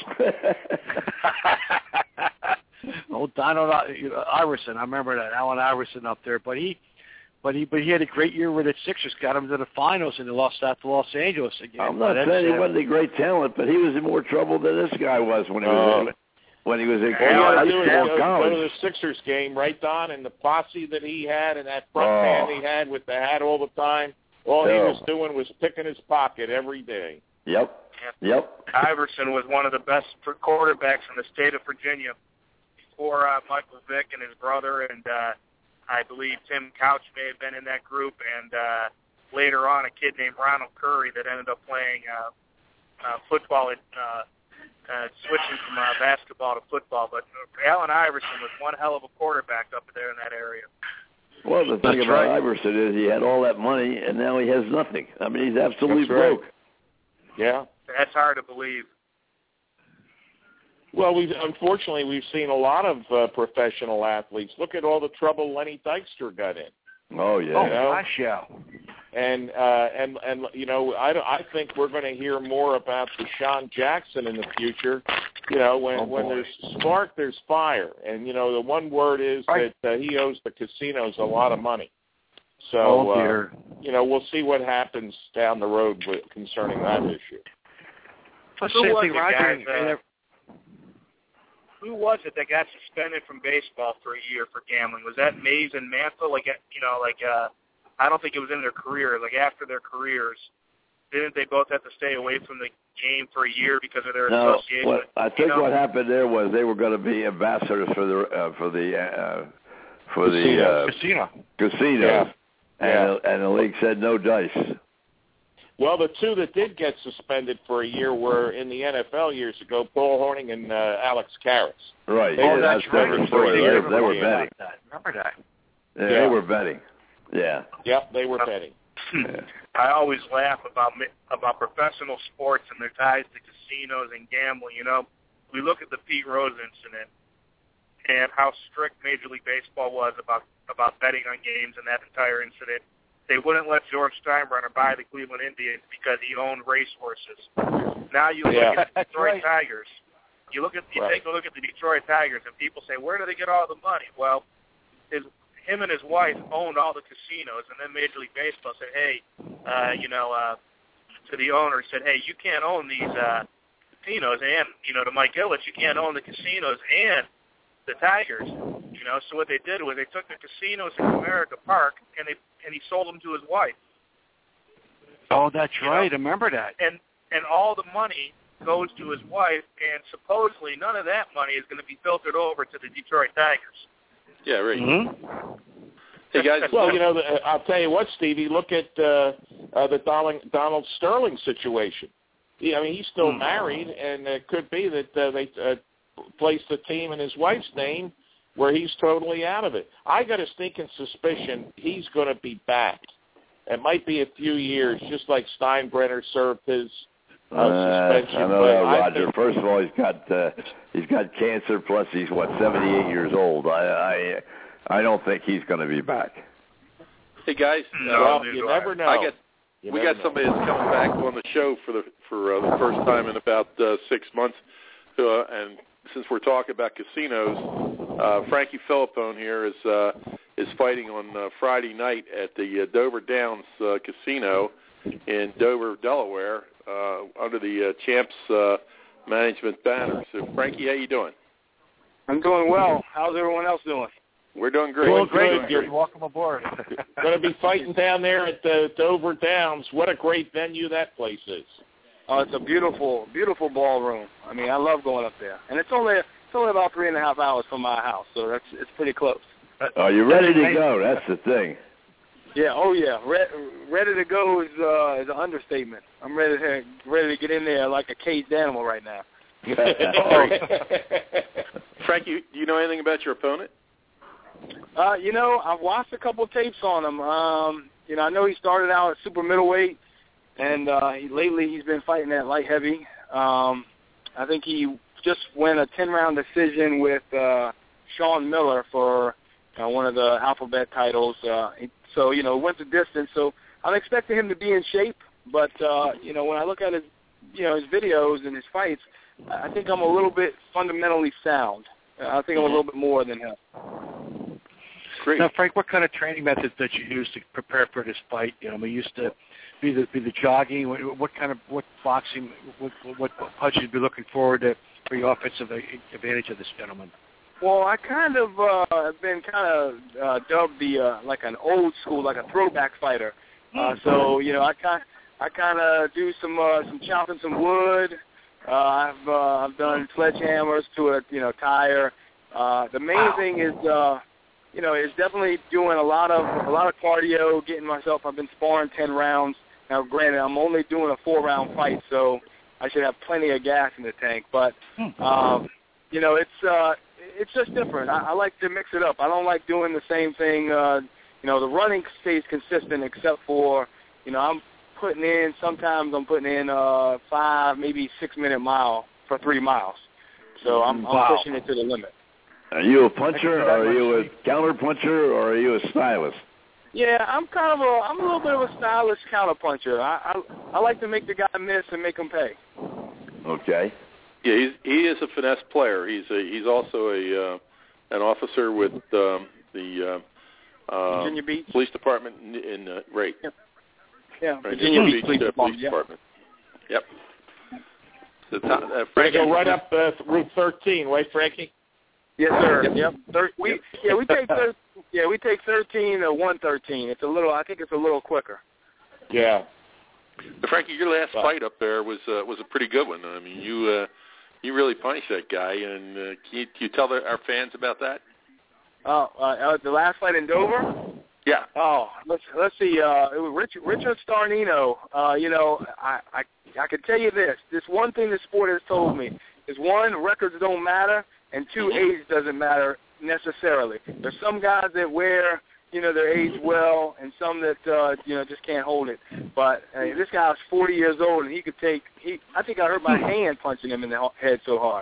Oh, Donald Iverson, I remember that. Allen Iverson up there, but he, but he, but he had a great year with the Sixers. Got him to the finals, and they lost out to Los Angeles again. I'm not But saying he that's, uh, wasn't a great talent, but he was in more trouble than this guy was when he was in, when he was in All you high gotta do is school go, and go to college. the Sixers game, right, Don, and the posse that he had and that front Oh. man he had with the hat all the time. All he Yeah. was doing was picking his pocket every day. Yep. Yep. Iverson was one of the best quarterbacks in the state of Virginia before uh, Michael Vick and his brother, and uh, I believe Tim Couch may have been in that group, and uh, later on a kid named Ronald Curry that ended up playing uh, uh, football, at, uh, uh, switching from uh, basketball to football. But Allen Iverson was one hell of a quarterback up there in that area. Well, the thing That's about right. Iverson is he had all that money, and now he has nothing. I mean, he's absolutely That's right. broke. Yeah. That's hard to believe. Well, we've unfortunately we've seen a lot of uh, professional athletes. Look at all the trouble Lenny Dykstra got in. Oh yeah. Oh, You know? gosh, yeah. And uh, and and you know, I don't- I think we're going to hear more about Deshaun Jackson in the future. You know, when Oh, when boy. there's spark, there's fire, and you know the one word is Right. that uh, he owes the casinos a lot of money. So Oh, uh, dear. you know, we'll see what happens down the road with, concerning that issue. But Who same was thing, it, Roger. guys, and- uh, Who was it that got suspended from baseball for a year for gambling? Was that Mays and Mantle? Like, you know, like uh, I don't think it was in their career. Like after their careers, didn't they both have to stay away from the game for a year because of their No, association? what, I think you know? what happened there was they were going to be ambassadors for the uh, for the uh, for the Casinos. uh, Casino. casinos, Yeah. and and the league said no dice. Well, the two that did get suspended for a year were in the N F L years ago, Paul Hornung and uh, Alex Karras. Right. They yeah, were- that's that's different right. story. They, They were- they were yeah. betting. That. Remember that? Yeah, Yeah. They were betting. Yeah. Yep, they were betting. yeah. I always laugh about mi- about professional sports and their ties to casinos and gambling. You know, we look at the Pete Rose incident and how strict Major League Baseball was about about betting on games and that entire incident. They wouldn't let George Steinbrenner buy the Cleveland Indians because he owned racehorses. Now you look Yeah. at the Detroit Tigers. You look at you Right. take a look at the Detroit Tigers, and people say, where do they get all the money? Well, his him and his wife owned all the casinos, and then Major League Baseball said, hey, uh, you know, uh, to the owner, said, hey, you can't own these uh, casinos, and you know, to Mike Ilitch, you can't own the casinos and the Tigers. You know, so what they did was they took the casinos in Comerica Park and they and he sold them to his wife. Oh, that's You right. know? I remember that. And and all the money goes to his wife, and supposedly none of that money is going to be filtered over to the Detroit Tigers. Yeah, right. Mm-hmm. Hey guys, Well, you know, the, I'll tell you what, Stevie. Look at uh, uh, the Donald, Donald Sterling situation. Yeah, I mean, he's still Hmm. married, and it could be that uh, they uh, placed the team in his wife's name where he's totally out of it. I got a sneaking suspicion he's going to be back. It might be a few years, just like Steinbrenner served his uh, Uh, suspension. I know but that, I Roger. think- First of all, he's got uh, he's got cancer. Plus, he's what seventy-eight years old. I I I don't think he's going to be back. hey guys, No, well, neither you do I. never know. I got You we never got know. somebody that's coming back on the show for the for uh, the first time in about uh, six months, uh, and since we're talking about casinos, Uh, Frankie Philippone here is uh, is fighting on uh, Friday night at the uh, Dover Downs uh, Casino in Dover, Delaware, uh, under the uh, Champs uh, Management banner. So, Frankie, how you doing? I'm doing well. How's everyone else doing? We're doing great. Doing great. great. You're welcome aboard. Going to be fighting down there at the Dover Downs. What a great venue that place is. Oh, it's a beautiful, beautiful ballroom. I mean, I love going up there, and it's only it's only about three and a half hours from my house, so that's it's pretty close. Are you ready to go? That's the thing. Yeah. Oh, yeah. Re- ready to go is uh, is an understatement. I'm ready to ready to get in there like a caged animal right now. Frankie, do you know anything about your opponent? Uh, you know, I've watched a couple of tapes on him. Um, you know, I know he started out at super middleweight, and uh, he, lately he's been fighting at light heavy. Um, I think he just won a ten-round decision with uh, Sean Miller for uh, one of the Alphabet titles. Uh, so, you know, went the distance. So I'm expecting him to be in shape. But, uh, you know, when I look at his, you know, his videos and his fights, I think I'm a little bit fundamentally sound. I think I'm a little bit more than him. Great. Now, Frank, what kind of training methods did you use to prepare for this fight? You know, we used to be the be the jogging. What, what kind of what boxing? What, what punches you'd be looking forward to for your offensive advantage of this gentleman? Well, I kind of uh, have been kind of uh, dubbed the uh, like an old school, like a throwback fighter. Uh, so you know, I kind I kind of do some uh, some chopping some wood. Uh, I've uh, I've done sledgehammers to a you know tire. Uh, the main wow. thing is. Uh, You know, it's definitely doing a lot of a lot of cardio, getting myself. I've been sparring ten rounds. Now, granted, I'm only doing a four-round fight, so I should have plenty of gas in the tank. But um, you know, it's uh, it's just different. I, I like to mix it up. I don't like doing the same thing. Uh, you know, the running stays consistent, except for you know I'm putting in. Sometimes I'm putting in uh, five, maybe six-minute mile for three miles. So I'm, I'm wow. pushing it to the limit. Are you a puncher, or are you a counter puncher, or are you a stylist? Yeah, I'm kind of a, I'm a little bit of a stylish counter puncher. I, I, I like to make the guy miss and make him pay. Okay. Yeah, he's, he is a finesse player. He's a, he's also a uh, an officer with um, the uh, uh, Virginia Beach Police Department in, in uh, right. Yeah, yeah. Right. Virginia Beach Police, uh, Police yeah. Department. Yep. So, uh, We're Frankie, go right up uh, Route thirteen, right, Frankie? Yes, sir. Yep. yep. Thir- we yeah we take thir- yeah we take thirteen to one thirteen. It's a little. I think it's a little quicker. Yeah. Frankie, your last wow. fight up there was uh, was a pretty good one. I mean, you uh, you really punished that guy, and uh, can, you, can you tell the, our fans about that? Oh, uh, uh, the last fight in Dover. Yeah. Oh, let's let's see. Uh, it was Richard Richard Starnino. Uh, you know, I, I I can tell you this. This one thing the sport has told me is one, records don't matter. And two, age doesn't matter necessarily. There's some guys that wear, you know, their age well, and some that, uh, you know, just can't hold it. But uh, this guy was forty years old, and he could take. He, I think I hurt my hand punching him in the head so hard.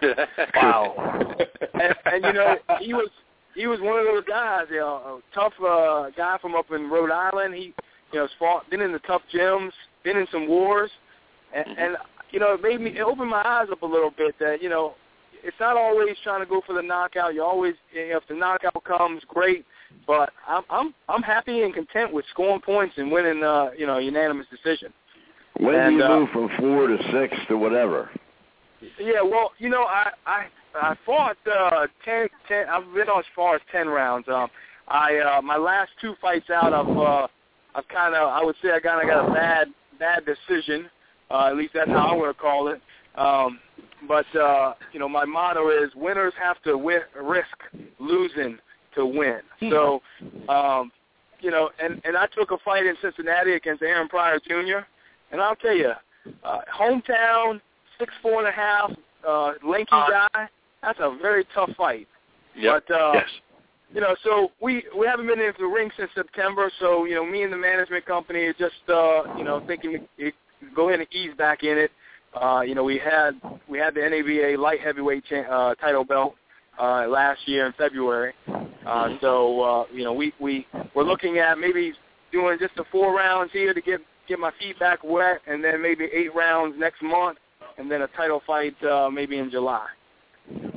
Wow. and, and you know, he was he was one of those guys, you know, a tough uh, guy from up in Rhode Island. He, you know, fought, been in the tough gyms, been in some wars, and, and you know, it made me it opened my eyes up a little bit that you know. It's not always trying to go for the knockout. You always, you know, if the knockout comes, great. But I'm, I'm, I'm happy and content with scoring points and winning, uh, you know, a unanimous decision. When and, do you uh, move from four to six to whatever? Yeah, well, you know, I, I, I fought uh, ten, ten. I've been on as far as ten rounds. Um, I, uh, my last two fights out, I've, uh, I've kind of, I would say, I kind of got a bad, bad decision. Uh, at least that's how I want to call it. Um, But, uh, you know, my motto is winners have to win, risk losing to win. So, um, you know, and, and I took a fight in Cincinnati against Aaron Pryor Junior And I'll tell you, uh, hometown, six, four and a half, uh, lanky guy, that's a very tough fight. Yep. But, uh, yes. you know, so we, we haven't been into the ring since September. So, you know, me and the management company are just, uh, you know, thinking to go ahead and ease back in it. Uh, you know, we had we had the N A B A light heavyweight cha- uh, title belt uh, last year in February. Uh, so uh, you know, we we we're looking at maybe doing just the four rounds here to get get my feet back wet, and then maybe eight rounds next month, and then a title fight uh, maybe in July. Yeah,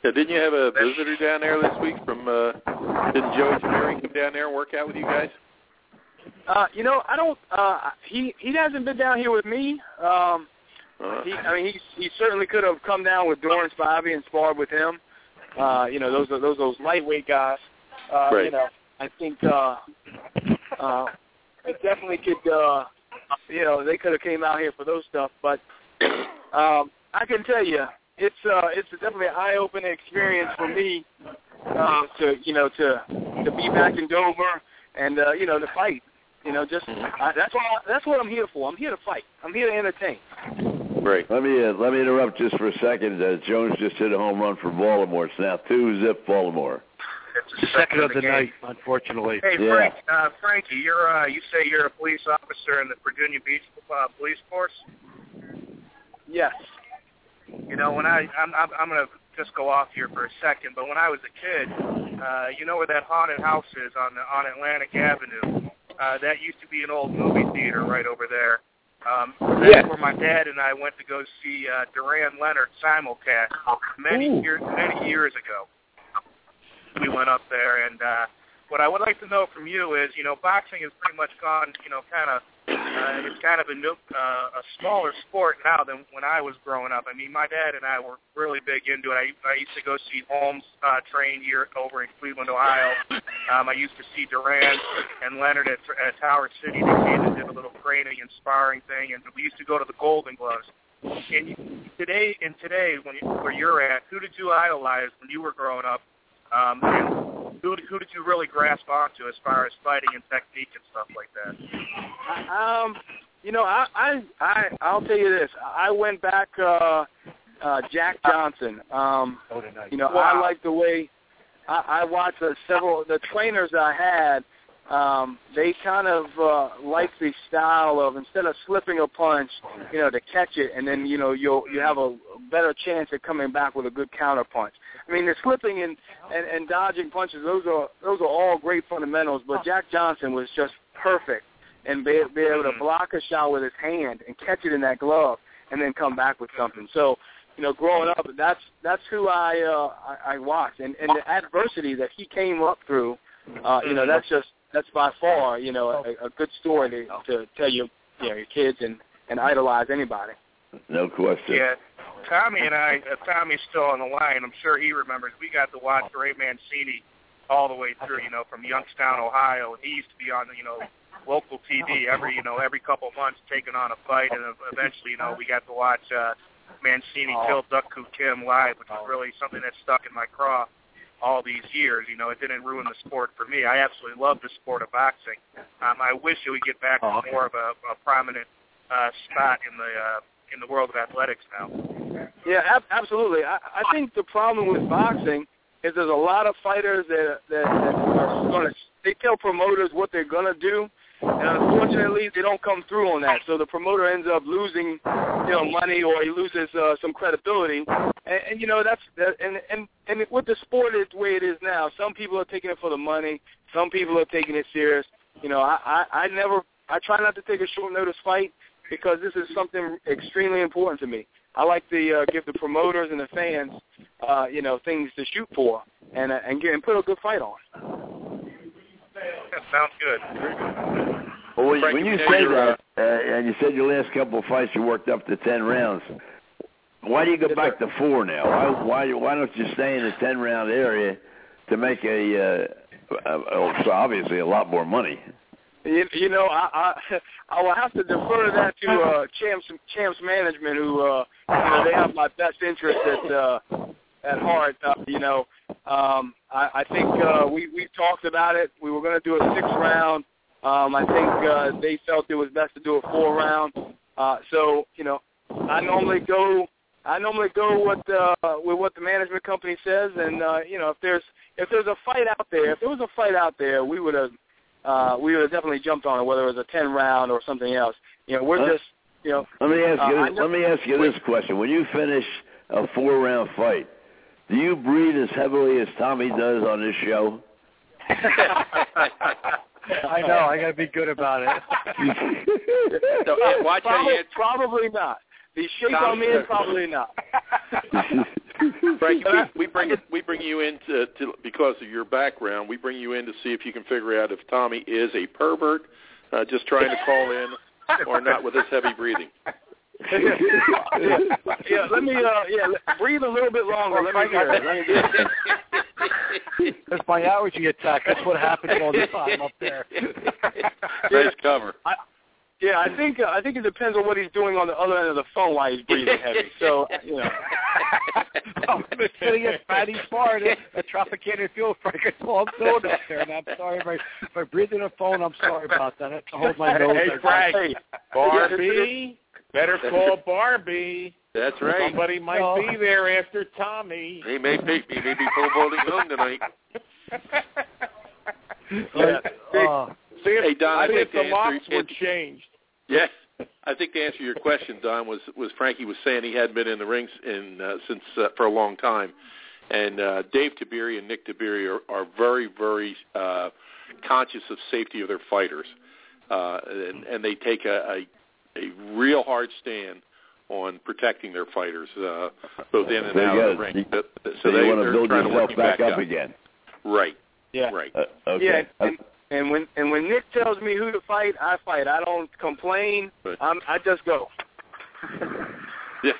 Now, didn't you have a visitor down there this week from, uh, didn't Joey Tamiri come down there and work out with you guys? Uh, you know, I don't, uh, he, he hasn't been down here with me. Um, uh, he, I mean, he, he certainly could have come down with Doran Spivey and sparred with him. Uh, you know, those are, those, those lightweight guys. Uh, right. You know, I think, uh, uh, it definitely could, uh, you know, they could have came out here for those stuff, but, um, I can tell you, it's uh, it's definitely an eye-opening experience for me uh, to you know to to be back in Dover and uh, you know to fight. You know, just I, that's what I, that's what I'm here for. I'm here to fight. I'm here to entertain. Right. Let me uh, let me interrupt just for a second. Uh, Jones just hit a home run for Baltimore. It's now two zip Baltimore. It's the second of the night, unfortunately. Hey, Yeah. Frank, uh, Frankie, you're uh, you say you're a police officer in the Virginia Beach uh, Police Force? Yes. You know, when I I'm I'm, I'm going to just go off here for a second, but when I was a kid, uh, you know where that haunted house is on the, on Atlantic Avenue? Uh, that used to be an old movie theater right over there. Um, that's Yeah. where my dad and I went to go see uh, Duran Leonard simulcast many Ooh. years many years ago. We went up there, and uh, what I would like to know from you is, you know, boxing has pretty much gone, you know, kind of, uh, it's kind of a, new, uh, a smaller sport now than when I was growing up. I mean, my dad and I were really big into it. I, I used to go see Holmes uh, train here over in Cleveland, Ohio. Um, I used to see Duran and Leonard at, at Howard City. They came and did a little training and sparring thing, and we used to go to the Golden Gloves. And you, today, and today, when you, where you're at, who did you idolize when you were growing up? Um, and who, who did you really grasp onto as far as fighting and technique and stuff like that? Um, you know, I, I, I, I'll tell you this. I went back, uh, uh, Jack Johnson. Um, you know, Wow. I like the way I, I watched uh, several the trainers I had. Um, they kind of uh, like the style of instead of slipping a punch, you know, to catch it, and then you know you'll you have a better chance at coming back with a good counter punch. I mean, the slipping and, and, and dodging punches, those are those are all great fundamentals. But Jack Johnson was just perfect and be, be able to block a shot with his hand and catch it in that glove, and then come back with something. So, you know, growing up, that's that's who I uh, I, I watched, and and the adversity that he came up through, uh, you know, that's just. That's by far, you know, a, a good story to, to tell you, you know, your kids and, and idolize anybody. No question. Yeah, Tommy and I, uh, Tommy's still on the line. I'm sure he remembers. We got to watch Ray Mancini all the way through, you know, from Youngstown, Ohio. And he used to be on, you know, local T V every, you know, every couple months taking on a fight. And eventually, you know, we got to watch uh, Mancini kill Duck Koo Kim live, which was really something that stuck in my craw all these years. You know, it didn't ruin the sport for me. I absolutely love the sport of boxing. Um, I wish it would get back to Oh, okay. more of a, a prominent uh, spot in the uh, in the world of athletics now. Yeah, ab- absolutely. I, I think the problem with boxing is there's a lot of fighters that that, that are going to they tell promoters what they're going to do, and unfortunately they don't come through on that. So the promoter ends up losing, you know, money, or he loses uh, some credibility. And, and you know that's that, and and and with the sport is the way it is now. Some people are taking it for the money. Some people are taking it serious. You know, I I, I never I try not to take a short notice fight because this is something extremely important to me. I like to uh, give the promoters and the fans, uh, you know, things to shoot for, and uh, and get and put a good fight on. That sounds good. Well, when, Frank, when you you know say you're, that, uh, and you said your last couple of fights you worked up to ten rounds, why do you go Yes, back sir. to four now? Why why why don't you stay in the ten round area to make a, uh, uh, so obviously a lot more money? You, you know, I, I I will have to defer to that to uh, Champs Champs Management, who uh, you know they have my best interest at uh, at heart. Uh, you know, um, I, I think uh, we we talked about it. We were going to do a six round. Um, I think uh, they felt it was best to do a four round. Uh, so you know, I normally go. I normally go with uh, with what the management company says, and uh, you know, if there's if there's a fight out there, if there was a fight out there, we would have uh, we would have definitely jumped on it, whether it was a ten round or something else. You know, we're Huh? just you know. Let me ask you. Uh, This, let me ask you this question: when you finish a four round fight, do you breathe as heavily as Tommy does on this show? I know. I got to be good about it. So, yeah, watch how probably, you answer. probably not. The shake on me, probably not. Frankie, we, we bring it, we bring you in to, to because of your background. We bring you in to see if you can figure out if Tommy is a pervert, uh, just trying to call in, or not with his heavy breathing. yeah, yeah, let me uh, yeah, breathe a little bit longer. Let me hear it. That's my allergy attack. That's what happens all the time up there. Nice cover. I, yeah, I think uh, I think it depends on what he's doing on the other end of the phone while he's breathing heavy. So you know. I'm sitting at Patty Ford at Tropicana Field, Frank. That's all I'm doing up there, and I'm sorry if I, if I breathe in the phone. I'm sorry about that. I have to hold my nose. Hey, Frank, hey, Barbie, better call Barbie. That's right. Somebody might no. be there after Tommy. He may be, he may be full voting home tonight. yeah. Uh, See if, hey, Don, I, I think think the locks answer, were changed. Yes. I think to answer your question, Don, was, was Frankie was saying he hadn't been in the rings in uh, since uh, for a long time. And uh, Dave Tiberi and Nick Tiberi are, are very, very uh, conscious of safety of their fighters. Uh, and, and they take a, a, a real hard stand on protecting their fighters, uh, both in and so out gotta, of the ring. You, so so they, you want to they're build trying yourself to back, back up up again. Right. Yeah. Right. Uh, okay. Yeah. And, and when and when Nick tells me who to fight, I fight. I don't complain. Right. I'm, I just go. Yeah.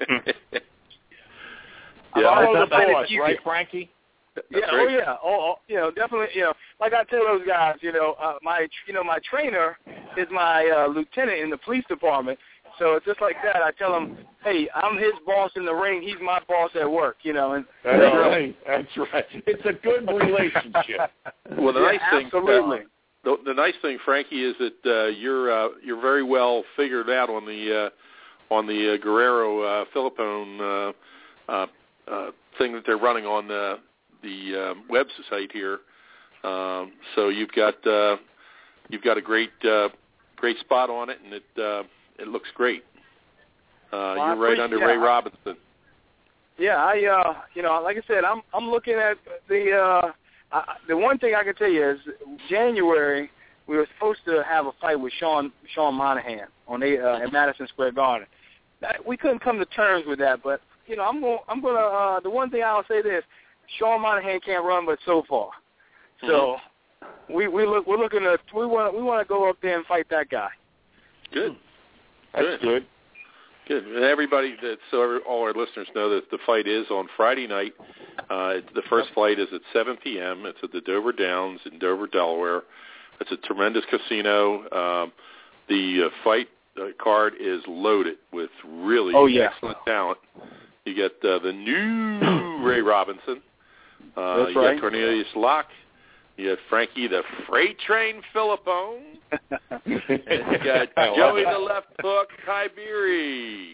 Yeah, I follow the boss, you right, can. Frankie? Yeah, That's oh right. yeah, oh, oh, you know, definitely, you know, like I tell those guys, you know, uh, my, you know, my trainer is my uh, lieutenant in the police department, so it's just like that. I tell him, hey, I'm his boss in the ring, he's my boss at work, you know, and that's uh, right, that's right. It's a good relationship. Well, the yeah, nice thing, absolutely. Uh, the, the nice thing, Frankie, is that uh, you're uh, you're very well figured out on the uh, on the uh, Guerrero uh, Philippone uh, uh, uh, thing that they're running on the the um, website here. Um, so you've got uh, you've got a great uh, great spot on it, and it uh, it looks great. Uh, well, you're right under yeah, Ray I, Robinson. Yeah, I uh, you know, like I said, I'm I'm looking at the uh, I, the one thing I can tell you is January we were supposed to have a fight with Sean Sean Monahan on a, uh, at Madison Square Garden. That, we couldn't come to terms with that, but you know, I'm going I'm going to uh, the one thing I'll say this. Sean Monahan can't run, but so far. So mm-hmm. we we look we're looking at we want we want to go up there and fight that guy. Good, that's good, good. good. And everybody, that so all our listeners know that the fight is on Friday night. Uh, the first fight is at seven p.m. It's at the Dover Downs in Dover, Delaware. It's a tremendous casino. Um, the uh, fight uh, card is loaded with really oh, yeah. excellent talent. You get uh, the new Ray Robinson. Uh, That's you right. got Cornelius Locke. You got Frankie the Freight Train Philippone. And you got Joey the Left Hook Tiberi.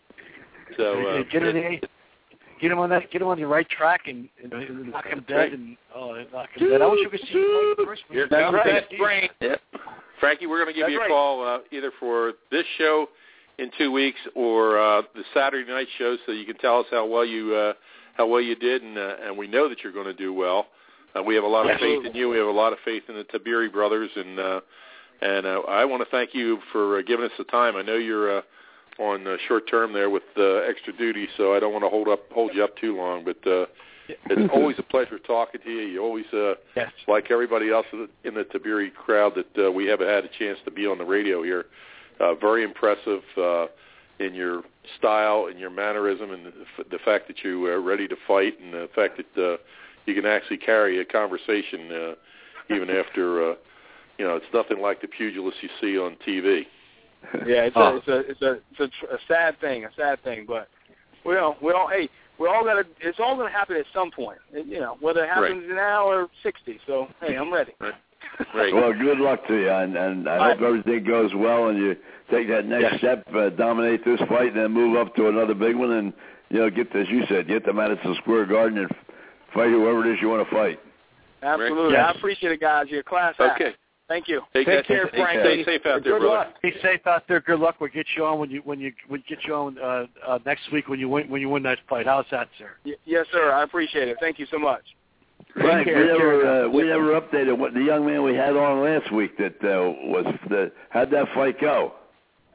So uh, get him in, get him on that, get him on the right track, and, and knock him dead. And oh, knock him dead. I wish you could see him play Christmas. Here comes right. that train. Yep. Frankie, we're going to give That's you a right. call uh, either for this show in two weeks or uh, the Saturday night show, so you can tell us how well you uh, how well you did, and uh, and we know that you're going to do well. Uh, we have a lot of faith in you. We have a lot of faith in the Tiberi brothers, and uh, and uh, I want to thank you for uh, giving us the time. I know you're uh, on uh, short term there with uh, extra duty, so I don't want to hold up hold you up too long. But uh, it's always a pleasure talking to you. You always, uh, yes. like everybody else in the Tiberi crowd, that uh, we haven't had a chance to be on the radio here. Uh, very impressive uh, in your style and your mannerism, and the, the fact that you are ready to fight, and the fact that uh, you can actually carry a conversation uh, even after, uh, you know, it's nothing like the pugilists you see on T V. Yeah, it's, oh. a, it's a it's a it's a, tr- a sad thing, a sad thing, but we all we all hey we're all gonna it's all gonna happen at some point, you know, whether it happens right. now or sixty. So hey, I'm ready. Right. Right. Well, good luck to you, and, and I All hope right. everything goes well, and you take that next yes. step, uh, dominate this fight, and then move up to another big one, and you know, get as you said, get to Madison Square Garden and fight whoever it is you want to fight. Absolutely, Yes. I appreciate it, guys. You're a class act. Okay. Thank you. Take, Take care, Stay Frankie. safe out there, Good brother. luck. Be safe out there. Good luck. We'll get you on when you when you we get you on uh, uh, next week when you win when you win that fight. How's that, sir? Y- yes, sir. I appreciate it. Thank you so much. Right, we care, never uh, we never updated what the young man we had on last week that uh, was the how'd that fight go?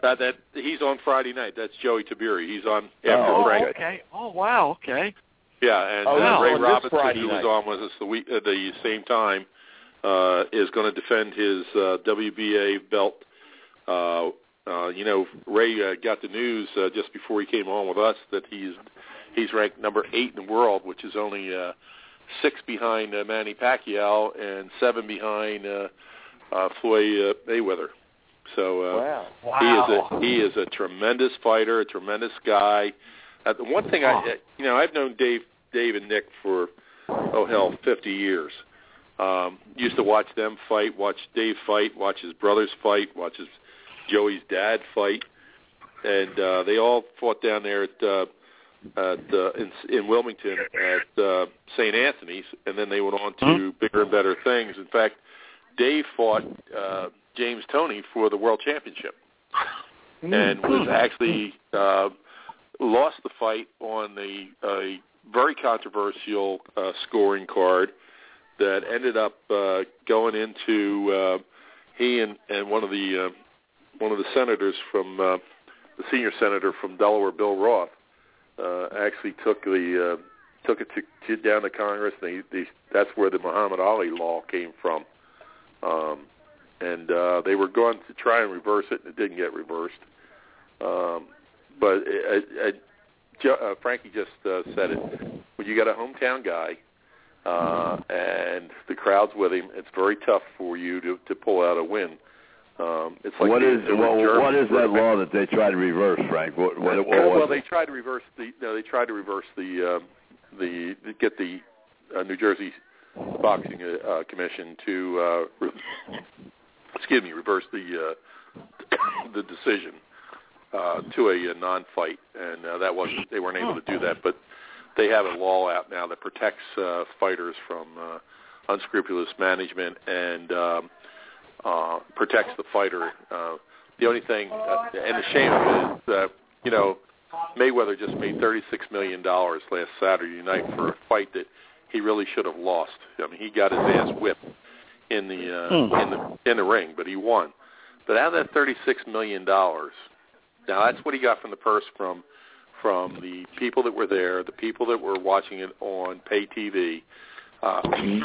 Uh, that he's on Friday night. That's Joey Tabiri. He's on after Oh, Frank. okay. Oh, wow. Okay. Yeah, and Oh, uh, he's Ray on this Robinson, Friday who was night. on with us the week at the same time, uh, is going to defend his uh, W B A belt. Uh, uh, you know, Ray uh, got the news uh, just before he came on with us that he's he's ranked number eight in the world, which is only uh, six behind uh, Manny Pacquiao and seven behind uh, uh, Floyd uh, Mayweather. So uh, wow. Wow. he is a he is a tremendous fighter, a tremendous guy. Uh, the one thing I, you know, I've known Dave, Dave and Nick for oh hell, fifty years. Um, used to watch them fight, watch Dave fight, watch his brothers fight, watch his Joey's dad fight, and uh, they all fought down there at uh, at uh, in, in Wilmington at uh, Saint Anthony's, and then they went on to bigger and better things. In fact, Dave fought uh, James Toney for the world championship, and was actually uh, lost the fight on the a very controversial uh, scoring card that ended up uh, going into uh, he and, and one of the uh, one of the senators from uh, the senior senator from Delaware, Bill Roth, uh, actually took the uh, took it to, to down to Congress. And they, they, that's where the Muhammad Ali law came from. Um, and uh, they were going to try and reverse it, and it didn't get reversed. Um, but it, it, it, uh, Frankie just uh, said it. When you got a hometown guy uh, and the crowd's with him, it's very tough for you to, to pull out a win. Um, it's like what the, is the well, what is that law that they try to reverse, Frank? What, what, what well, was well, they it? tried to reverse the. No, they tried to reverse the um, the get the uh, New Jersey Boxing uh, Commission to uh, re- excuse me, reverse the uh, the decision uh, to a, a non-fight, and uh, that wasn't. They weren't able to do that, but they have a law out now that protects uh, fighters from uh, unscrupulous management and. Um, Uh, protects the fighter. Uh, the only thing, uh, and the shame of it is that, you know, Mayweather just made thirty-six million dollars last Saturday night for a fight that he really should have lost. I mean, he got his ass whipped in the uh, mm. in the in the ring, but he won. But out of that thirty-six million dollars, now that's what he got from the purse from from the people that were there, the people that were watching it on pay T V, uh,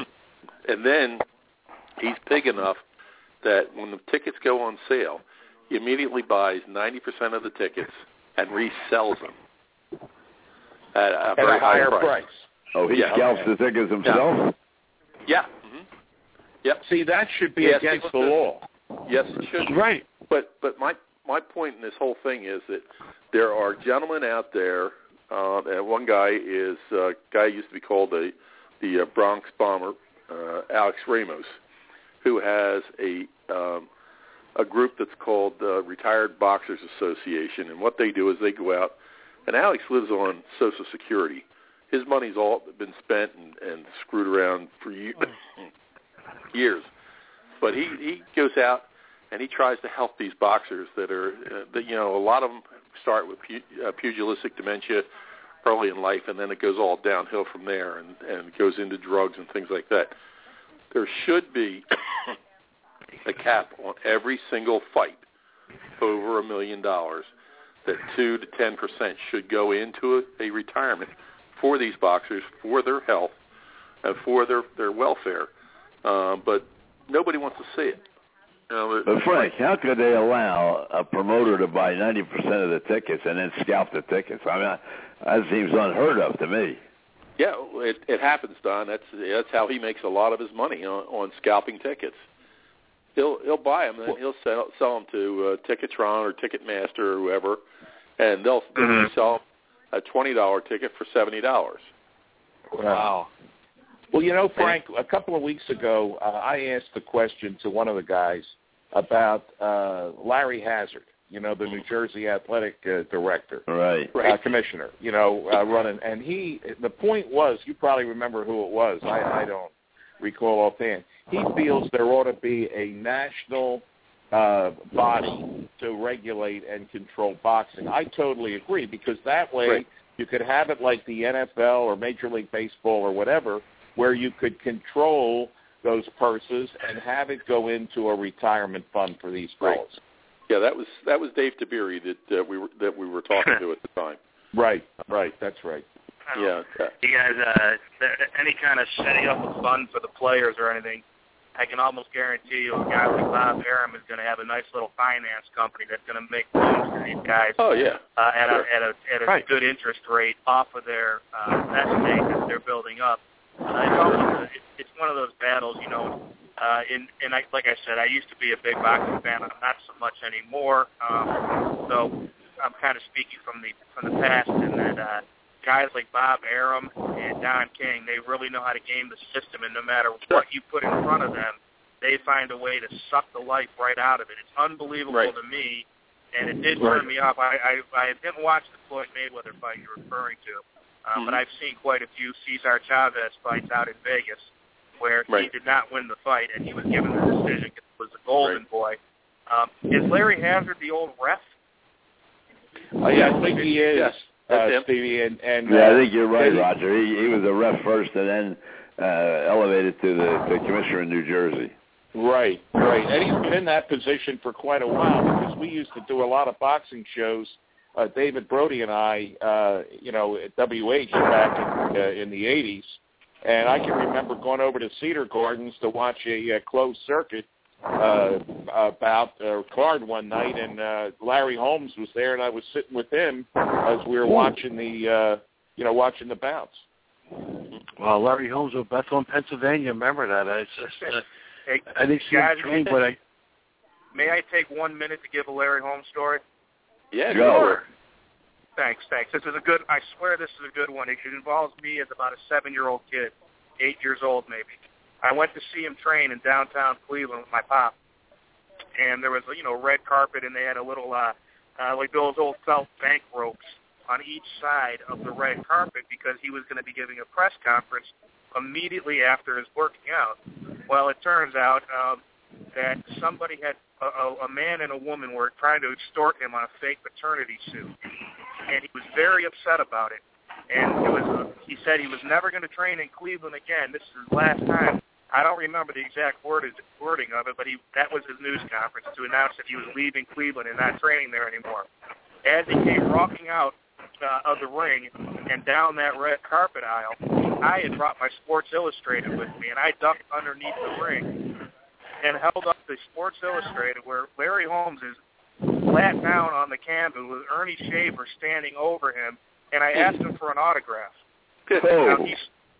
and then he's big enough that when the tickets go on sale, he immediately buys ninety percent of the tickets and resells them at a at very a higher price. price. Oh, he yeah. scalps the tickets himself? Yeah. Mm-hmm. Yep. See, that should be yes, against the to, law. Yes, it should. Right. But but my my point in this whole thing is that there are gentlemen out there, uh, and one guy is a guy who used to be called the the uh, Bronx Bomber, uh, Alex Ramos, who has a um, a group that's called uh, Retired Boxers Association, and what they do is they go out, and Alex lives on Social Security. His money's all been spent and, and screwed around for years, years. But he, he goes out and he tries to help these boxers that are, uh, that, you know, a lot of them start with pu- uh, pugilistic dementia early in life, and then it goes all downhill from there, and, and it goes into drugs and things like that. There should be a cap on every single fight over a million dollars that two to ten percent should go into a, a retirement for these boxers, for their health, and for their, their welfare. Uh, but nobody wants to see it. You know, but Frank, how could they allow a promoter to buy ninety percent of the tickets and then scalp the tickets? I mean, that seems unheard of to me. Yeah, it, it happens, Don. That's that's how he makes a lot of his money on, on scalping tickets. He'll he'll buy them and he'll sell sell them to uh, Ticketron or Ticketmaster or whoever, and they'll mm-hmm. sell a twenty dollar ticket for seventy dollars. Wow. Well, you know, Frank, a couple of weeks ago, uh, I asked the question to one of the guys about uh, Larry Hazard, you know, the New Jersey athletic uh, director, right, uh, commissioner, you know, uh, running. And he, the point was, you probably remember who it was. I, I don't recall offhand. He feels there ought to be a national uh, body to regulate and control boxing. I totally agree, because that way right. you could have it like the N F L or Major League Baseball or whatever, where you could control those purses and have it go into a retirement fund for these fellows. Yeah, that was that was Dave Tiberi that uh, we were that we were talking to at the time. Right, right, that's right. Yeah. You guys, uh, any kind of setting up of fun for the players or anything, I can almost guarantee you a guy like Bob Arum is going to have a nice little finance company that's going to make loans to these guys. Oh yeah. Uh, at sure. a at a at a right. good interest rate off of their uh, nest egg that they're building up. Uh, it's always a, it, it's one of those battles, you know. Uh, and and I, like I said, I used to be a big boxing fan. I'm not so much anymore. Um, so I'm kind of speaking from the from the past, in that uh, guys like Bob Arum and Don King, they really know how to game the system, and no matter what you put in front of them, they find a way to suck the life right out of it. It's unbelievable right. to me, and it did right. turn me off. I, I I didn't watch the Floyd Mayweather fight you're referring to, uh, mm-hmm. but I've seen quite a few Cesar Chavez fights out in Vegas, where right. he did not win the fight, and he was given the decision because it was the Golden right. Boy. Um, is Larry Hazard the old ref? Uh, yeah, I think he is, yes. uh, Stevie. And, and yeah, uh, I think you're right, Roger. He, he was a ref first, and then uh, elevated to the, the commissioner in New Jersey. Right, right. And he's been in that position for quite a while, because we used to do a lot of boxing shows. Uh, David Brody and I, uh, you know, at W H back in, uh, in the eighties. And I can remember going over to Cedar Gardens to watch a uh, closed circuit uh, bout or card one night, and uh, Larry Holmes was there, and I was sitting with him as we were watching the, uh, you know, watching the bouts. Well, Larry Holmes of Bethlehem, Pennsylvania. Remember that? I, just, uh, hey, I think she guys, trained, but I. May I take one minute to give a Larry Holmes story? Yeah, sure. Thanks, thanks. This is a good, I swear this is a good one. It involves me as about a seven-year-old kid, eight years old maybe. I went to see him train in downtown Cleveland with my pop. And there was, you know, red carpet, and they had a little, uh, uh, like those old felt bank ropes on each side of the red carpet, because he was going to be giving a press conference immediately after his working out. Well, it turns out um, that somebody had, a, a, a man and a woman were trying to extort him on a fake paternity suit. And he was very upset about it. And it was, uh, he said he was never going to train in Cleveland again. This is his last time. I don't remember the exact wordage, wording of it, but he that was his news conference to announce that he was leaving Cleveland and not training there anymore. As he came walking out uh, of the ring and down that red carpet aisle, I had brought my Sports Illustrated with me, and I ducked underneath the ring and held up the Sports Illustrated, where Larry Holmes is flat down on the canvas with Ernie Shaver standing over him, and I asked him for an autograph. Oh. Now, he,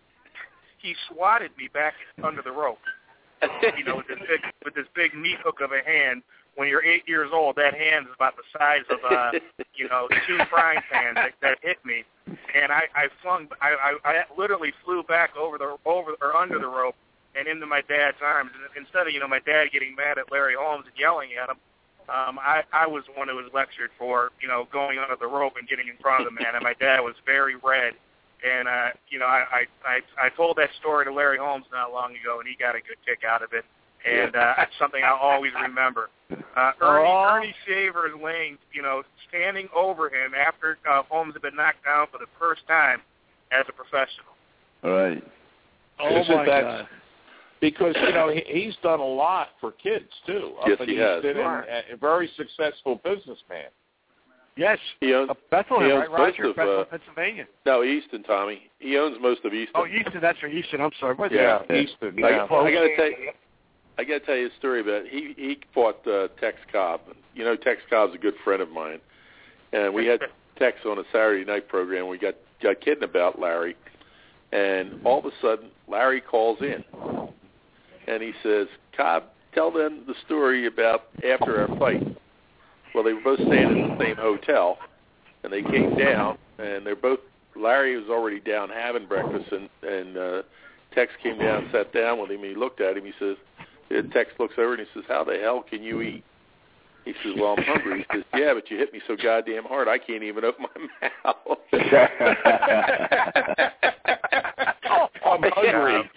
he swatted me back under the rope, you know, with this big, with this big meat hook of a hand. When you're eight years old, that hand is about the size of, uh, you know, two frying pans that, that hit me, and I, I flung, I, I, I literally flew back over the, over or under the rope and into my dad's arms. And instead of, you know, my dad getting mad at Larry Holmes and yelling at him, Um, I, I was the one who was lectured for, you know, going under the rope and getting in front of the man, and my dad was very red. And, uh, you know, I, I, I told that story to Larry Holmes not long ago, and he got a good kick out of it. And uh, that's something I'll always remember. Uh, Ernie, Aww. Ernie Shaver is laying, you know, standing over him after uh, Holmes had been knocked down for the first time as a professional. All right. Oh, Isn't my that- God. Because, you know, he, he's done a lot for kids, too. Yes, Up in he has. Easton, and a very successful businessman. Yes. He owns, Uh, Bethlehem, he owns right, Roger? most of, Bethlehem, uh, Pennsylvania. No, Easton, Tommy. He owns most of Easton. Oh, Easton. That's right, Easton. I'm sorry. What's Yeah, that? Easton. I, Yeah. I got to tell you, I got to tell you a story about it. He he fought uh, Tex Cobb. You know, Tex Cobb's a good friend of mine, and we had Tex on a Saturday night program. We got got kidding about Larry, and all of a sudden, Larry calls in, and he says, "Cobb, tell them the story about after our fight." Well, they were both staying in the same hotel, and they came down, and they're both. Larry was already down having breakfast, and and uh, Tex came down, sat down with him. He looked at him. He says, Tex looks over and he says, "How the hell can you eat?" He says, "Well, I'm hungry." He says, "Yeah, but you hit me so goddamn hard, I can't even open my mouth." I'm hungry.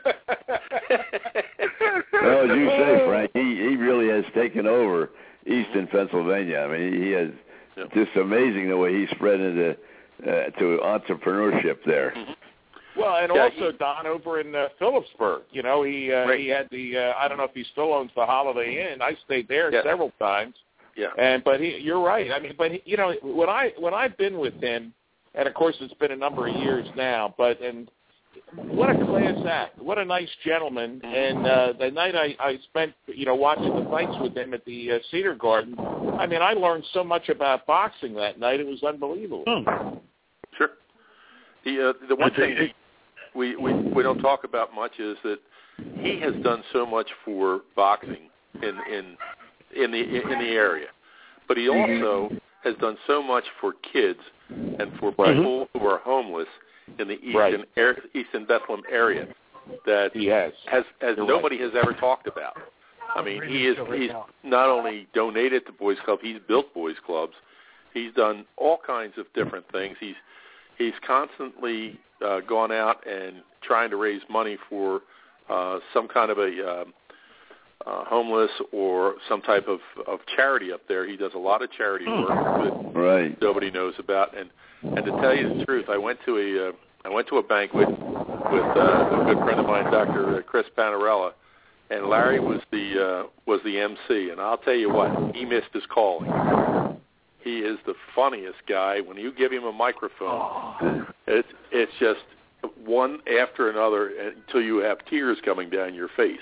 Well, as you say, Frank, he, he really has taken over Easton, Pennsylvania. I mean, he has Yep. just amazing the way he's spread into uh, to entrepreneurship there. Mm-hmm. Well, and Yeah, also he, Don over in uh, Phillipsburg. You know, he uh, right. he had the uh, I don't know if he still owns the Holiday Inn. I stayed there yeah. several times. Yeah. And but he, you're right. I mean, but he, you know, when I when I've been with him, and of course it's been a number of years now, but and what a class act, what a nice gentleman. And uh, the night I, I spent, you know, watching the fights with him at the uh, Cedar Garden, I mean, I learned so much about boxing that night. It was unbelievable. Hmm. Sure. The uh, the one thing we, we we don't talk about much is that he has done so much for boxing in in in the in the area, but he also has done so much for kids and for people who are homeless in the eastern right. air, eastern Bethlehem area that he has has as You're nobody right. has ever talked about. I mean, he is he's not only donated to Boys Club, he's built Boys Clubs. He's done all kinds of different things. He's he's constantly uh, gone out and trying to raise money for uh, some kind of a uh, uh, homeless or some type of, of charity up there. He does a lot of charity work that right. nobody knows about. And and to tell you the truth, I went to a uh, I went to a banquet with uh, a good friend of mine, Doctor Chris Panarella, and Larry was the uh, was the M C. And I'll tell you what, he missed his calling. He is the funniest guy. When you give him a microphone, oh. it's it's just one after another until you have tears coming down your face.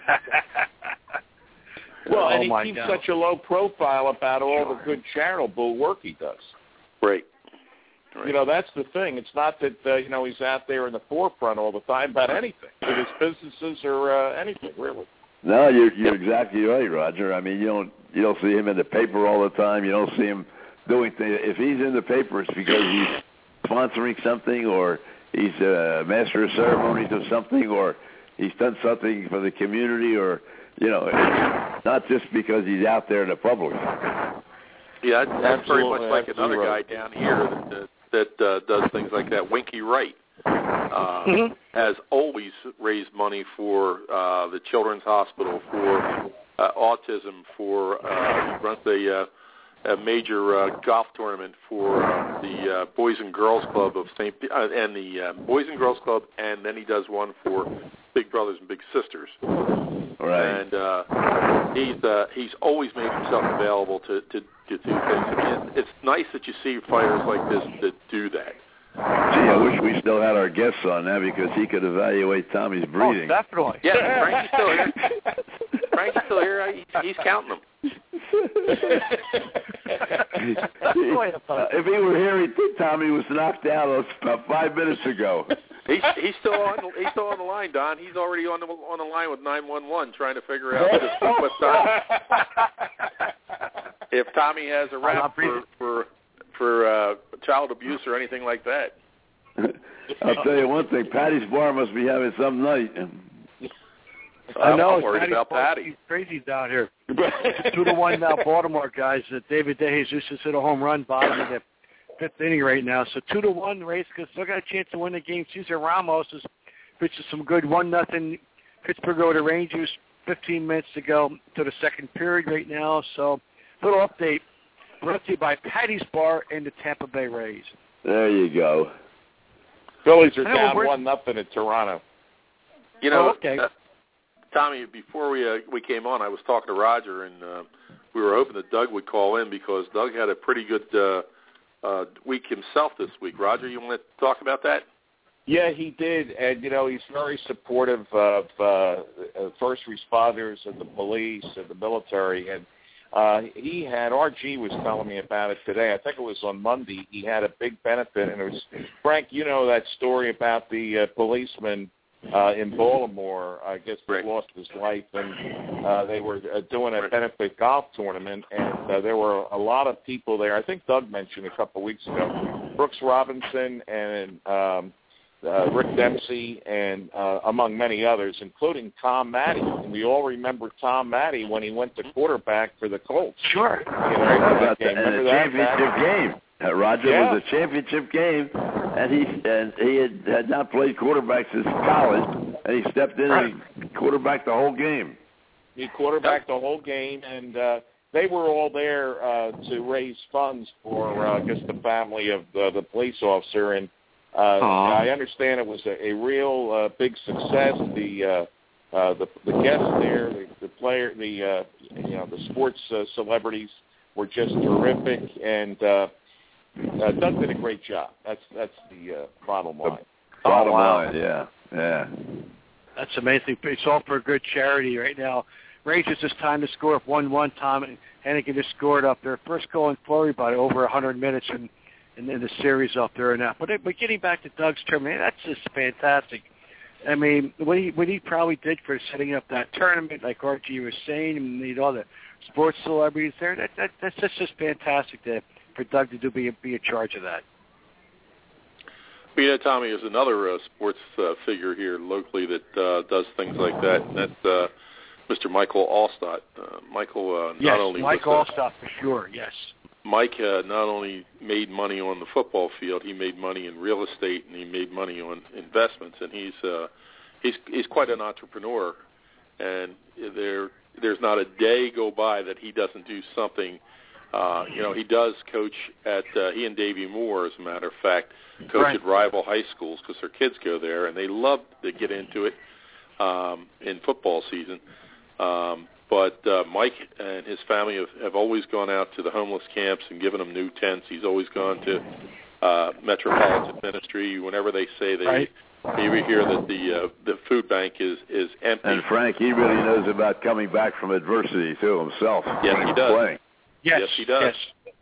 Well, and oh he keeps God. such a low profile about all the good charitable work he does. Right. right. You know, that's the thing. It's not that, uh, you know, he's out there in the forefront all the time about anything, with his businesses or uh, anything, really. No, you're you're exactly right, Roger. I mean, you don't you don't see him in the paper all the time. You don't see him doing things. If he's in the paper, it's because he's sponsoring something, or he's a master of ceremonies of something, or he's done something for the community, or you know, it's not just because he's out there in the public. Yeah, that's, that's very much like another right. guy down here that that, that uh, does things like that. Winky Wright uh, mm-hmm. has always raised money for uh, the Children's Hospital, for uh, autism, for uh, he runs a, uh, a major uh, golf tournament for uh, the uh, Boys and Girls Club of Saint P- uh, and the uh, Boys and Girls Club, and then he does one for Big Brothers and Big Sisters. Right. And uh, he's uh, he's always made himself available to, to, to do things. And it's nice that you see fighters like this that do that. Gee, I wish we still had our guests on now because he could evaluate Tommy's breathing. Oh, definitely. Yeah, Frankie's still here. Frankie's still here. He's, he's counting them. uh, if he were here, he'd think Tommy was knocked out about five minutes ago. He's he's still on he's still on the line, Don. He's already on the on the line with nine one one trying to figure out just what Tommy, if Tommy has a rap for for, for uh, child abuse or anything like that. I'll tell you one thing: Patty's Bar must be having some night. I know. I'm worried Patty's about Bar, Patty. He's crazy down here. Two to one now, Baltimore guys. Uh, David DeJesus has hit a home run, bottom of the fifth inning right now. So two to one, Rays still got a chance to win the game. Cesar Ramos is pitching some good one nothing Pittsburgh over the Rangers. Fifteen minutes to go to the second period right now. So little update brought to you by Patty's Bar and the Tampa Bay Rays. There you go. Phillies are know, down we're- one nothing at Toronto. You know, oh, okay. uh, Tommy, before we uh, we came on, I was talking to Roger, and uh, we were hoping that Doug would call in because Doug had a pretty good uh, uh, week himself this week. Roger, you want to talk about that? Yeah, he did, and you know he's very supportive of uh, first responders and the police and the military. And uh, he had R G was telling me about it today. I think it was on Monday. He had a big benefit, and it was Frank. You know that story about the uh, policeman uh, in Baltimore. I guess he right. lost his life, and uh, they were uh, doing a benefit golf tournament, and uh, there were a lot of people there. I think Doug mentioned a couple of weeks ago, Brooks Robinson and. Um, Uh, Rick Dempsey, and uh, among many others, including Tom Matty. And we all remember Tom Matty when he went to quarterback for the Colts. Sure. You know, about game. the, Remember the that, championship Matty? game. Uh, Roger Yeah. was a championship game, and he and he had, had not played quarterback since college, and he stepped in Right. and quarterbacked the whole game. He quarterbacked the whole game, and uh, they were all there uh, to raise funds for, uh, I guess, the family of uh, the police officer. And Uh, I understand it was a, a real uh, big success. The uh, uh, the, the guests there, the, the player, the uh, you know the sports uh, celebrities were just terrific, and uh, uh, Doug did a great job. That's that's the uh, bottom line. The bottom oh, wow. line, yeah, yeah. That's amazing. It's all for a good charity right now. Rangers just time to score up one one. Tom and Hennigan just scored up their first goal in Flurry by over one hundred minutes in, in, in the series up there now. But, but getting back to Doug's term, man, that's just fantastic. I mean, what he what he probably did for setting up that tournament, like R G was saying, and need all the sports celebrities there. That, that that's just, just fantastic to, for Doug to do be be in charge of that. Well, you know, Tommy is another uh, sports uh, figure here locally that uh, does things like that, and that's uh, Mister Michael Allstott. Uh, Michael uh, not yes, only Mike was, Allstott for sure. Yes. Mike uh, not only made money on the football field, he made money in real estate, and he made money on investments, and he's uh, he's he's quite an entrepreneur. And there there's not a day go by that he doesn't do something. Uh, you know, he does coach at uh, he and Davey Moore, as a matter of fact, coach right. at rival high schools because their kids go there, and they love to get into it um, in football season. Um, But uh, Mike and his family have, have always gone out to the homeless camps and given them new tents. He's always gone to uh, Metropolitan Ministry. Whenever they say they, right. you hear that the uh, the food bank is, is empty. And Frank, he really knows about coming back from adversity too himself. Yes, he does. Playing. Yes, yes, he does. Yes.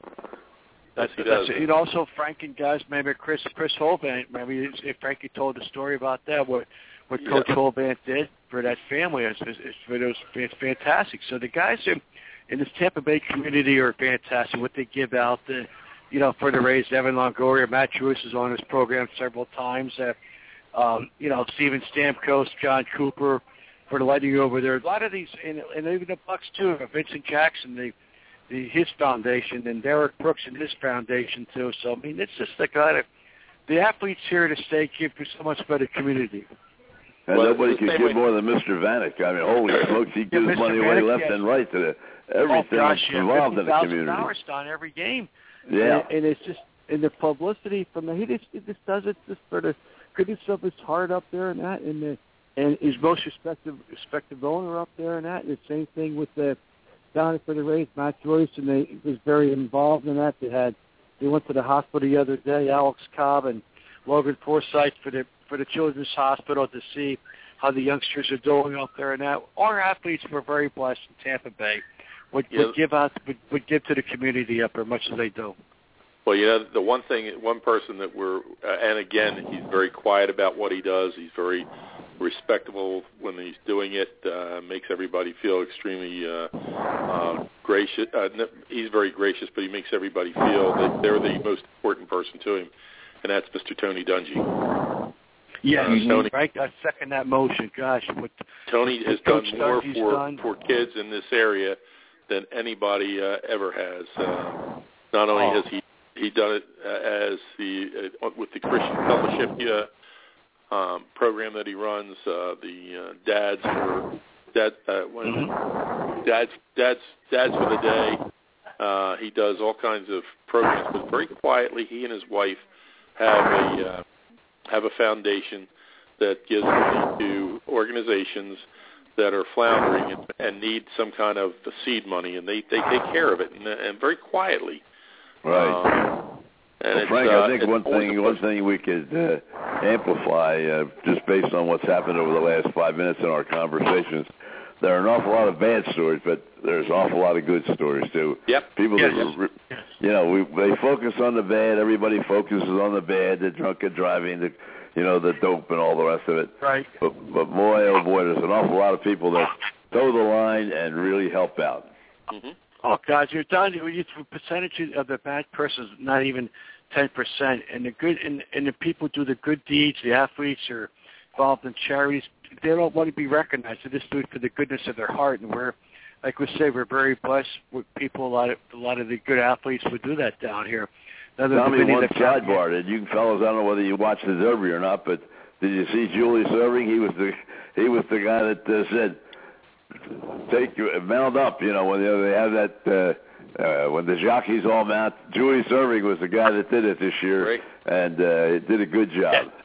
That's, That's, he does. That's, and also Frank and guys, maybe Chris Chris Holband. Maybe if Frankie told the story about that, what what yeah. Coach Holband did for that family is, is, is it was it's fantastic. So the guys in, in this Tampa Bay community are fantastic. What they give out, the you know, for the Rays, Evan Longoria, Matt Joyce is on this program several times. Uh, um, you know, Steven Stamkos, John Cooper for the Lightning over there. A lot of these, and, and even the Bucks too. Vincent Jackson, the the his foundation, and Derek Brooks and his foundation too. So I mean, it's just the kind of the athletes here to stay give you so much better community. And well, nobody could give way. more than Mister Vanek. I mean, holy smokes, he gives yeah, money Vanek, away left yes. and right to the, everything oh, gosh, yeah, involved in the community. fifty thousand dollars on every game. Yeah. And, and it's just, and the publicity from the, he just, he just does it just for the goodness of his heart up there and that, and the, and his most respected, respected owner up there and that, and the same thing with the, down for the Rays, Matt Joyce, and they he was very involved in that. They had, they went to the hospital the other day, Alex Cobb and Logan Forsythe for the, for the Children's Hospital to see how the youngsters are doing up there and that. Our athletes were very blessed in Tampa Bay. Would, yeah. would give out, would, would give to the community up there, much as they do. Well, you know, the one thing, one person that we're, uh, and again, he's very quiet about what he does. He's very respectable when he's doing it. Uh, makes everybody feel extremely uh, uh, gracious. Uh, he's very gracious, but he makes everybody feel that they're the most important person to him, and that's Mister Tony Dungy. Yes, uh, Tony, right. I second that motion. Gosh, what Tony has Coach done more Dungy's for done. for kids in this area than anybody uh, ever has. Uh, not only oh. has he he done it uh, as the uh, with the Christian Fellowship uh, um, program that he runs, uh, the uh, Dads for Dad, uh, what is it? Dads Dads Dads for the Day. Uh, he does all kinds of programs, but very quietly, he and his wife have a uh, have a foundation that gives money to organizations that are floundering and, and need some kind of seed money, and they, they take care of it, and, and very quietly. Right. Um, and well, it's, Frank, uh, I think it's one thing one thing we could uh, amplify, uh, just based on what's happened over the last five minutes in our conversations, there are an awful lot of bad stories, but there's an awful lot of good stories too. Yep. People yes, that, yes. you know, we they focus on the bad. Everybody focuses on the bad, the drunken driving, the, you know, the dope and all the rest of it. Right. But but boy, oh boy, there's an awful lot of people that toe the line and really help out. Mm-hmm. Oh God, you're done. The percentage of the bad person is not even ten percent, and the good and, and the people do the good deeds. The athletes are involved in charities. They don't want to be recognized. They just do it for the goodness of their heart. And we're, like we say, we're very blessed with people. A lot of a lot of the good athletes would do that down here. Another Tommy, one that sidebar. Did you fellas? I don't know whether you watched the Derby or not, but did you see Julius Erving? He was the he was the guy that uh, said, "Take your mount up." You know, when they, they have that uh, uh, when the jockeys all mount. Julius Erving was the guy that did it this year, Great. and uh, did a good job. Yeah.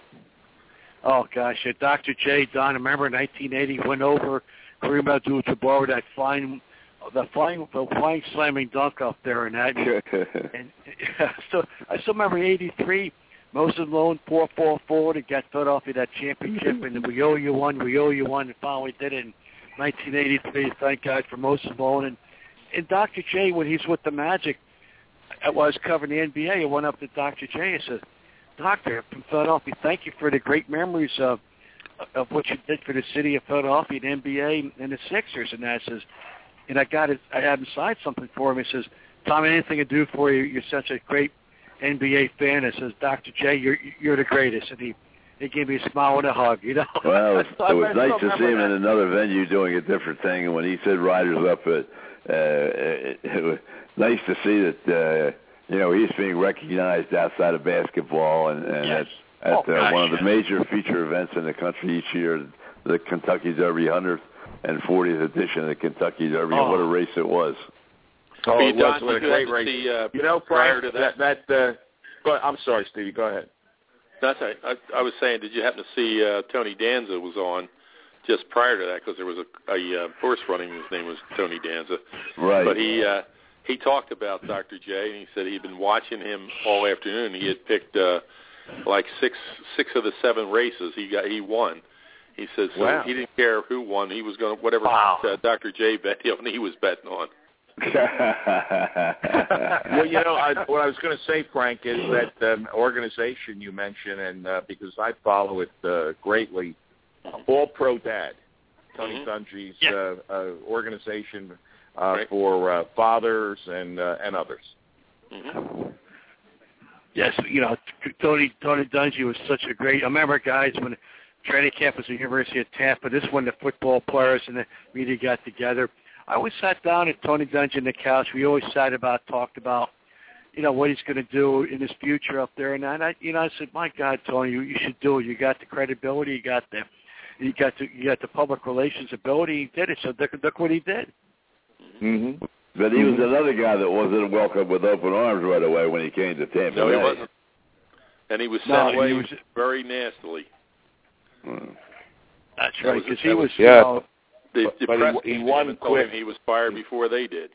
Oh, gosh. Uh, Doctor J. Don, remember in nineteen eighty, went over Kareem Abdul-Jabbar with that flying the flying the flying slamming dunk up there and that. And, and yeah, so I still remember in eighty-three, Moses Malone four four forward and got Philadelphia that championship, and we owe you one, we owe you one, and finally did it in nineteen eighty-three. Thank God for Moses Malone. And, and Doctor J, when he's with the Magic, I was covering the N B A, I went up to Doctor J and said, Doctor, from Philadelphia, thank you for the great memories of of what you did for the city of Philadelphia, the N B A, and the Sixers. And I says, and I got it, I had him sign something for him. He says, Tommy, anything to do for you? You're such a great N B A fan. I says, Doctor J, you're you're the greatest. And he, he gave me a smile and a hug, you know. Well, it so was nice to see him that. in another venue doing a different thing. And when he said Riders up, at, uh, it, it was nice to see that, uh, you know, he's being recognized outside of basketball and, and yes. at, at oh, uh, gosh, one of yes. the major feature events in the country each year, the Kentucky Derby one hundredth and fortieth edition of the Kentucky Derby. Oh. What a race it was. Oh, it was Don, what a did you great have to race. see, uh, you know, prior Frank, to that, that, that uh, go ahead. I'm sorry, Stevie, go ahead. That's right. I, I was saying, did you happen to see uh, Tony Danza was on just prior to that, because there was a, a uh, horse running. His name was Tony Danza. Right. But he uh, he talked about Doctor J, and he said he'd been watching him all afternoon. He had picked uh, like six six of the seven races. He got he won. He says so wow. he didn't care who won. He was going to whatever wow. uh, Doctor J bet on, he was betting on. Well, you know, I, what I was going to say, Frank, is that um, organization you mentioned, and uh, because I follow it uh, greatly, All Pro Dad, Tony Mm-hmm. Dungy's yeah. uh, uh, organization uh, Right. for uh, fathers and uh, and others. Mm-hmm. Yes, you know, Tony Tony Dungy was such a great. I remember, guys, when training camp was at the University of Tampa. This is when the football players and the media got together. I always sat down at Tony Dungy on the couch. We always sat about, talked about, you know, what he's going to do in his future up there. And I, you know, I said, my God, Tony, you, you should do it. You got the credibility. You got the, you got the, you got the public relations ability. He did it. So look, look what he did. Mm-hmm. But he was another guy that wasn't welcomed with open arms right away when he came to Tampa No, he Bay. wasn't. And he was sent No, away he was, very nastily. Hmm. that's That right, was- because that he was- was, yeah. you know, The, But- the but he- press he came won in and told him quick. he was fired before they did.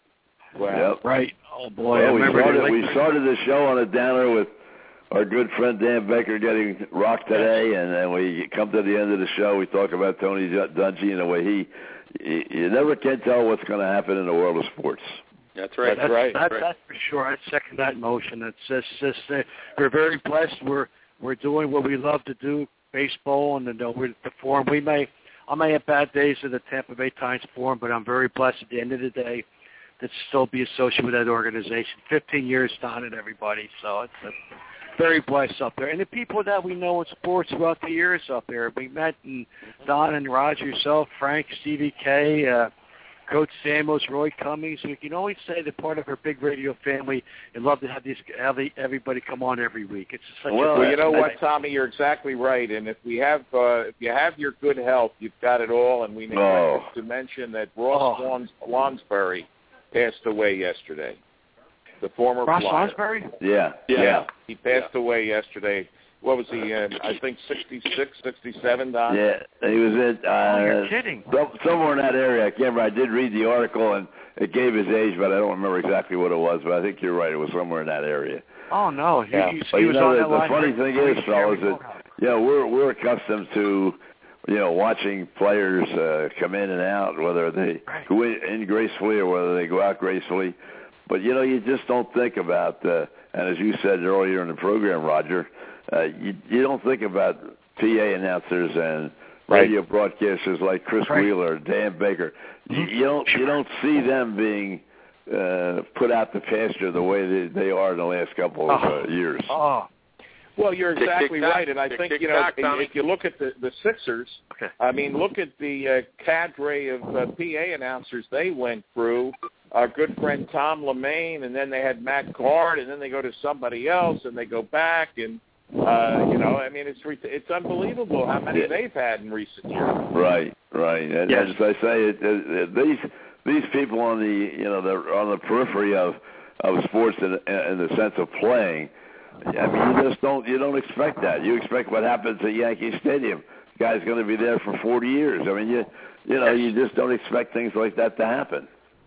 Wow. Yep. right. Oh, boy. I Well, we remember started, the we started the show on a downer with our good friend Dan Baker getting rocked today, and then we come to the end of the show. We talk about Tony Dungy and the way he, you, you never can tell what's going to happen in the world of sports. That's right. That's right. That's, right. that's for sure. I second that motion. It's just, just uh, we're very blessed. We're we're doing what we love to do, baseball, and you know, we're the forum. We may I may have bad days at the Tampa Bay Times Forum, but I'm very blessed at the end of the day to still be associated with that organization. Fifteen years down it, everybody. So it's a very blessed up there, and the people that we know in sports throughout the years up there. We met and Don and Roger, yourself, Frank, Stevie K. Uh, Coach Samuels, Roy Cummings. We can always say they're part of our big radio family and love to have these have the, everybody come on every week. It's such Well, a you know nice. what, Tommy, you're exactly right. And if we have, uh, if you have your good health, you've got it all. And we neglected Oh. to mention that Ross Oh. Lons- Lonsberry passed away yesterday. The former Ross Flyer. Lonsberry? Yeah, Yeah. yeah, He passed away yesterday. What was he? Um, I think sixty-six, sixty-seven, Don. yeah. He was at uh, Oh, you're kidding. some- somewhere in that area. I can't remember. I did read the article, and it gave his age, but I don't remember exactly what it was. But I think you're right. It was somewhere in that area. Oh, no. He, Yeah. he, But he you was know, on the, that the line. funny for- thing for is, fellas, Jerry that you know we're we're accustomed to you know watching players uh, come in and out, whether they Right. go in, in gracefully or whether they go out gracefully. But you know, you just don't think about. Uh, and as you said earlier in the program, Roger, uh, you you don't think about P A announcers and Right. radio broadcasters like Chris Right. Wheeler, Dan Baker. You, Mhm. you don't you don't see them being uh, put out to pasture the way they, they are in the last couple of Oh. uh, years. Oh, Well, you're Tick, exactly tick, tock. right, and I Tick, think tick, you know tock, if, Tommy. if you look at the the Sixers, okay. I mean, look at the uh, cadre of uh, P A announcers they went through. Our good friend Tom LeMaine, and then they had Matt Card, and then they go to somebody else, and they go back, and uh, you know, I mean, it's re- it's unbelievable how many they've had in recent years. Right, right. And Yes. as I say, it, it, it, these these people on the you know they're on the periphery of of sports in, in the sense of playing. I mean, you just don't you don't expect that. You expect what happens at Yankee Stadium. The guy's going to be there for forty years. I mean, you you know, you just don't expect things like that to happen.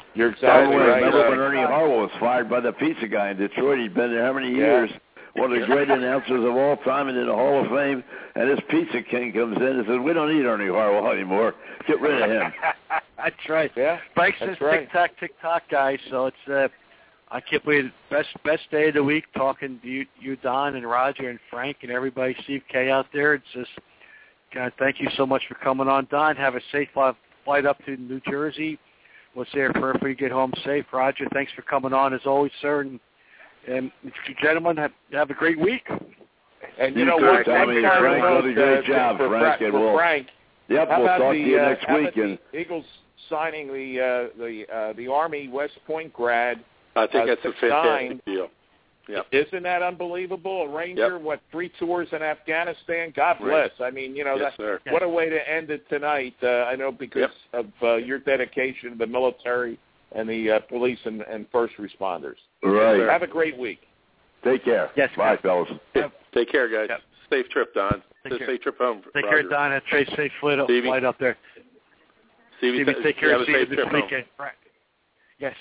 You're exactly By the way, right. remember when Ernie Harwell was fired by the pizza guy in Detroit? He'd been there how many years? Yeah. One of the great announcers of all time and in the Hall of Fame. And this pizza king comes in and says, we don't need Ernie Harwell anymore. Get rid of him. That's right. Yeah, Frank's that's a right. TikTok, TikTok guy, so it's uh, I can't believe it. Best best day of the week talking to you, you, Don, and Roger and Frank and everybody, Steve K out there. It's just, God, thank you so much for coming on, Don. Have a safe flight up to New Jersey. We'll say a prayer for you. Get home safe. Roger, thanks for coming on as always, sir. And, and gentlemen, have, have a great week. And you, You know too, what? Tommy. Next time Frank we'll, did a great uh, job, for, Frank, for, and for we'll- Frank. Yep, How we'll about talk the, to you uh, next how week. about the And Eagles signing the uh, the uh, the Army West Point grad. I think uh, that's a six nine. fantastic deal. Yep. Isn't that unbelievable? A Ranger, Yep. what, three tours in Afghanistan? God Right. bless. I mean, you know, Yes, that, sir. what a way to end it tonight. Uh, I know because Yep. of uh, your dedication to the military and the uh, police and, and first responders. right. Have a great week. Take care. Yes, Bye, fellas. Yep. Take care, guys. Yep. Safe trip, Don. Take care. Safe trip home. Take Roger. care, Don. Have a safe, safe flight up, Stevie. flight up there. Stevie, Stevie, take care have of a Stevie safe this trip home. weekend. Right. Yes.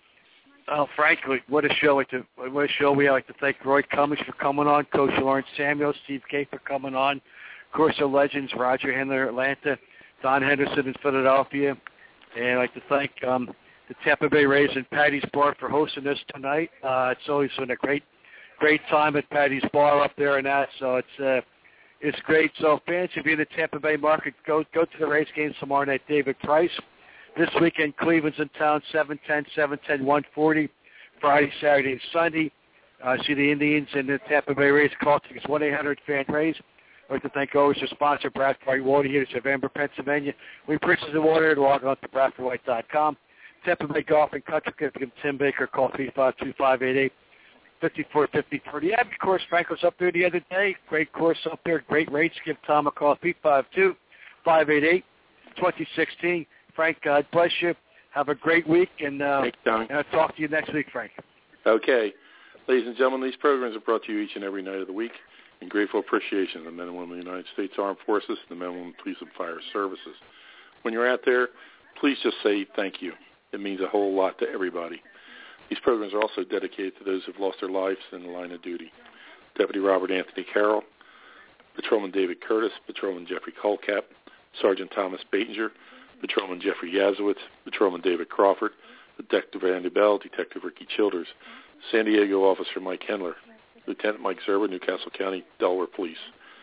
Oh, Frank, what a show! Like to, what a show! We like to thank Roy Cummings for coming on, Coach Lawrence Samuel, Steve K for coming on, of course the legends Roger Handler, Atlanta, Don Henderson in Philadelphia, and I'd like to thank um, the Tampa Bay Rays and Patty's Bar for hosting us tonight. Uh, it's always been a great, great time at Patty's Bar up there and that. So it's uh, it's great. So fans, if you're in the Tampa Bay market, go go to the Rays games tomorrow night. David Price. This weekend, Cleveland's in town, seven ten, seven ten, one forty, Friday, Saturday, and Sunday. Uh, see the Indians and the Tampa Bay Rays. Call tickets one eight hundred fan rays. I'd like to thank always our sponsor, Bradford White Water here in November, Pennsylvania. We purchase the water. Log on to bradford white dot com. Tampa Bay Golf and Country Club. Tim Baker. Call three five two, five eight eight, five four five zero. Yeah, of course, Frank was up there the other day. Great course up there. Great rates. Give Tom a call, three five two, five eight eight, two zero one six. Frank, God bless you. Have a great week, and, uh, Thanks, Don. and I'll talk to you next week, Frank. Okay. Ladies and gentlemen, these programs are brought to you each and every night of the week in grateful appreciation of the men and women of the United States Armed Forces, the men and women police and fire services. When you're out there, please just say thank you. It means a whole lot to everybody. These programs are also dedicated to those who've lost their lives in the line of duty. Deputy Robert Anthony Carroll, Patrolman David Curtis, Patrolman Jeffrey Colcap, Sergeant Thomas Batinger, Patrolman Jeffrey Yazowitz, Patrolman David Crawford, Detective Andy Bell, Detective Ricky Childers, San Diego Officer Mike Hendler, Lieutenant Mike Zerber, Newcastle County, Delaware Police,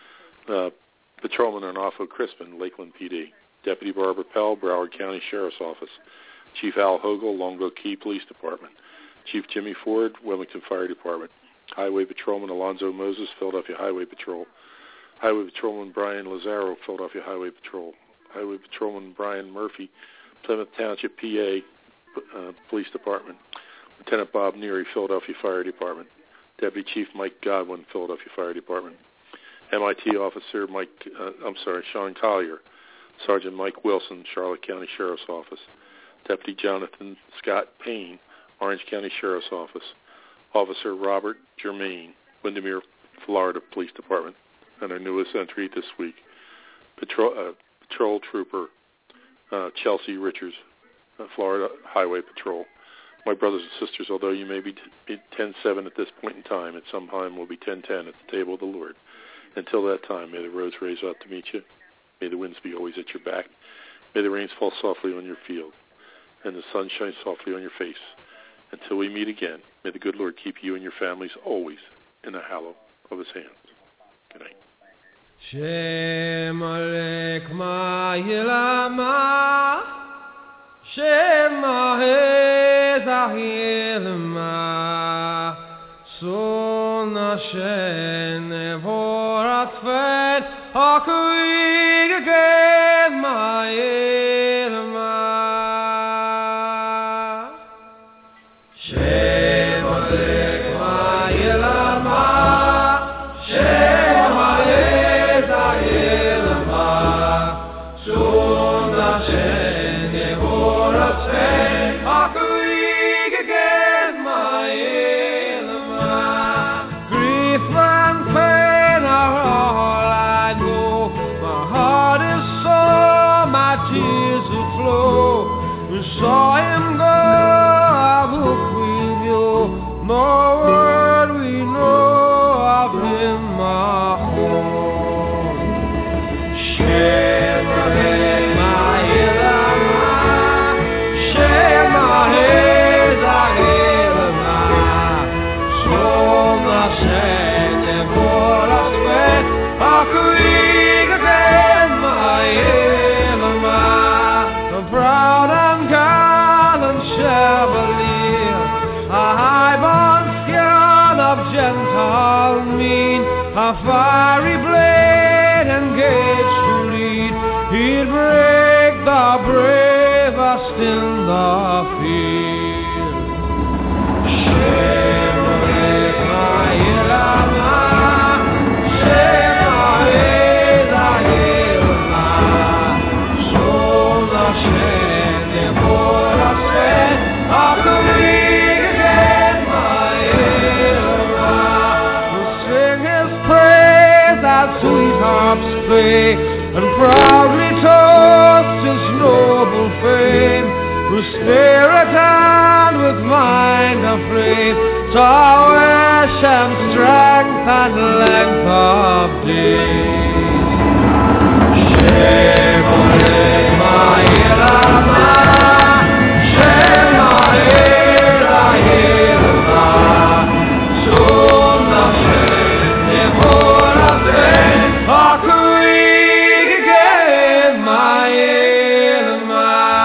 uh, Patrolman Arnolfo Crispin, Lakeland P D, Deputy Barbara Pell, Broward County Sheriff's Office, Chief Al Hogle, Longboat Key Police Department, Chief Jimmy Ford, Wilmington Fire Department, Highway Patrolman Alonzo Moses, Philadelphia Highway Patrol, Highway Patrolman Brian Lazaro, Philadelphia Highway Patrol, Highway Patrolman Brian Murphy, Plymouth Township, P A uh, Police Department, Lieutenant Bob Neary, Philadelphia Fire Department, Deputy Chief Mike Godwin, Philadelphia Fire Department, M I T Officer Mike, uh, I'm sorry, Sean Collier, Sergeant Mike Wilson, Charlotte County Sheriff's Office, Deputy Jonathan Scott Payne, Orange County Sheriff's Office, Officer Robert Germain, Windermere, Florida Police Department, and our newest entry this week, Patrol, uh, Patrol Trooper uh, Chelsea Richards, uh, Florida Highway Patrol. My brothers and sisters, although you may be ten seven at this point in time, at some time we'll be ten ten at the table of the Lord. Until that time, may the roads raise out to meet you. May the winds be always at your back. May the rains fall softly on your field, and the sun shine softly on your face. Until we meet again, may the good Lord keep you and your families always in the hollow of his hands. Good night. Shem Alek Ma'ilama, Shem Ahezahilma, Son Hashem Nevorat Fen, Hakuig Again Ma'ilma, Shem Alek Ma'ilama, Shem Grief and pain are all I know. My heart is sore, my tears a fiery blade engaged to lead. He'd break the bravest in the field. Shema Yelama, Shema Yelama, Sola Shene Bora Sen, Akulig again, my Yelama, who sing his praise as sweethearts play, and proudly toast his noble fame, whose spirit and with mind afraid saw wish and strength and length of days. Shema Yelama, Shema Yelama, Sona Shene Bora Sen, Akuig again, my Yelama.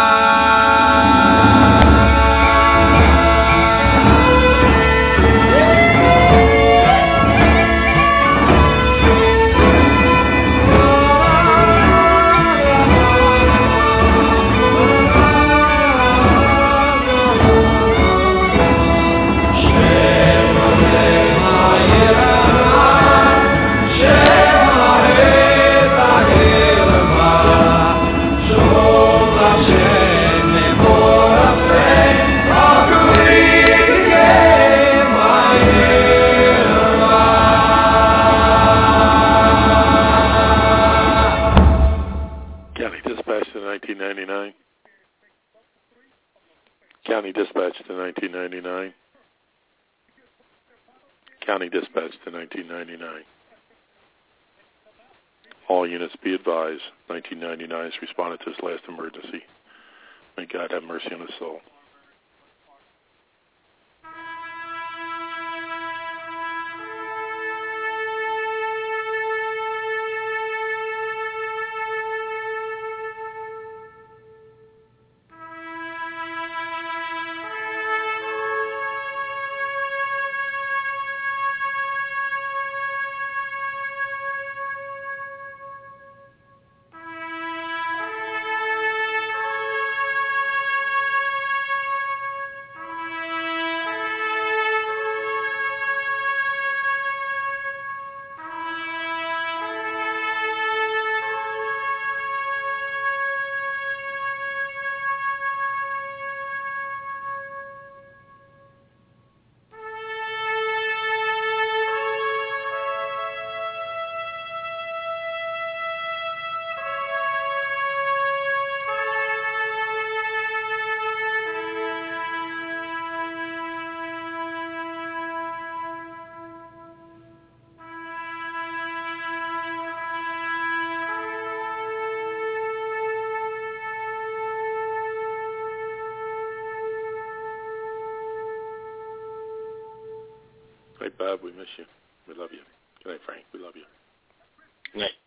nineteen ninety-nine. County Dispatch to nineteen ninety-nine. County Dispatch to nineteen ninety-nine. All units be advised, nineteen ninety-nine has responded to his last emergency. May God have mercy on his soul. Hey, Bob, we miss you. We love you. Good night, Frank. We love you. Good night.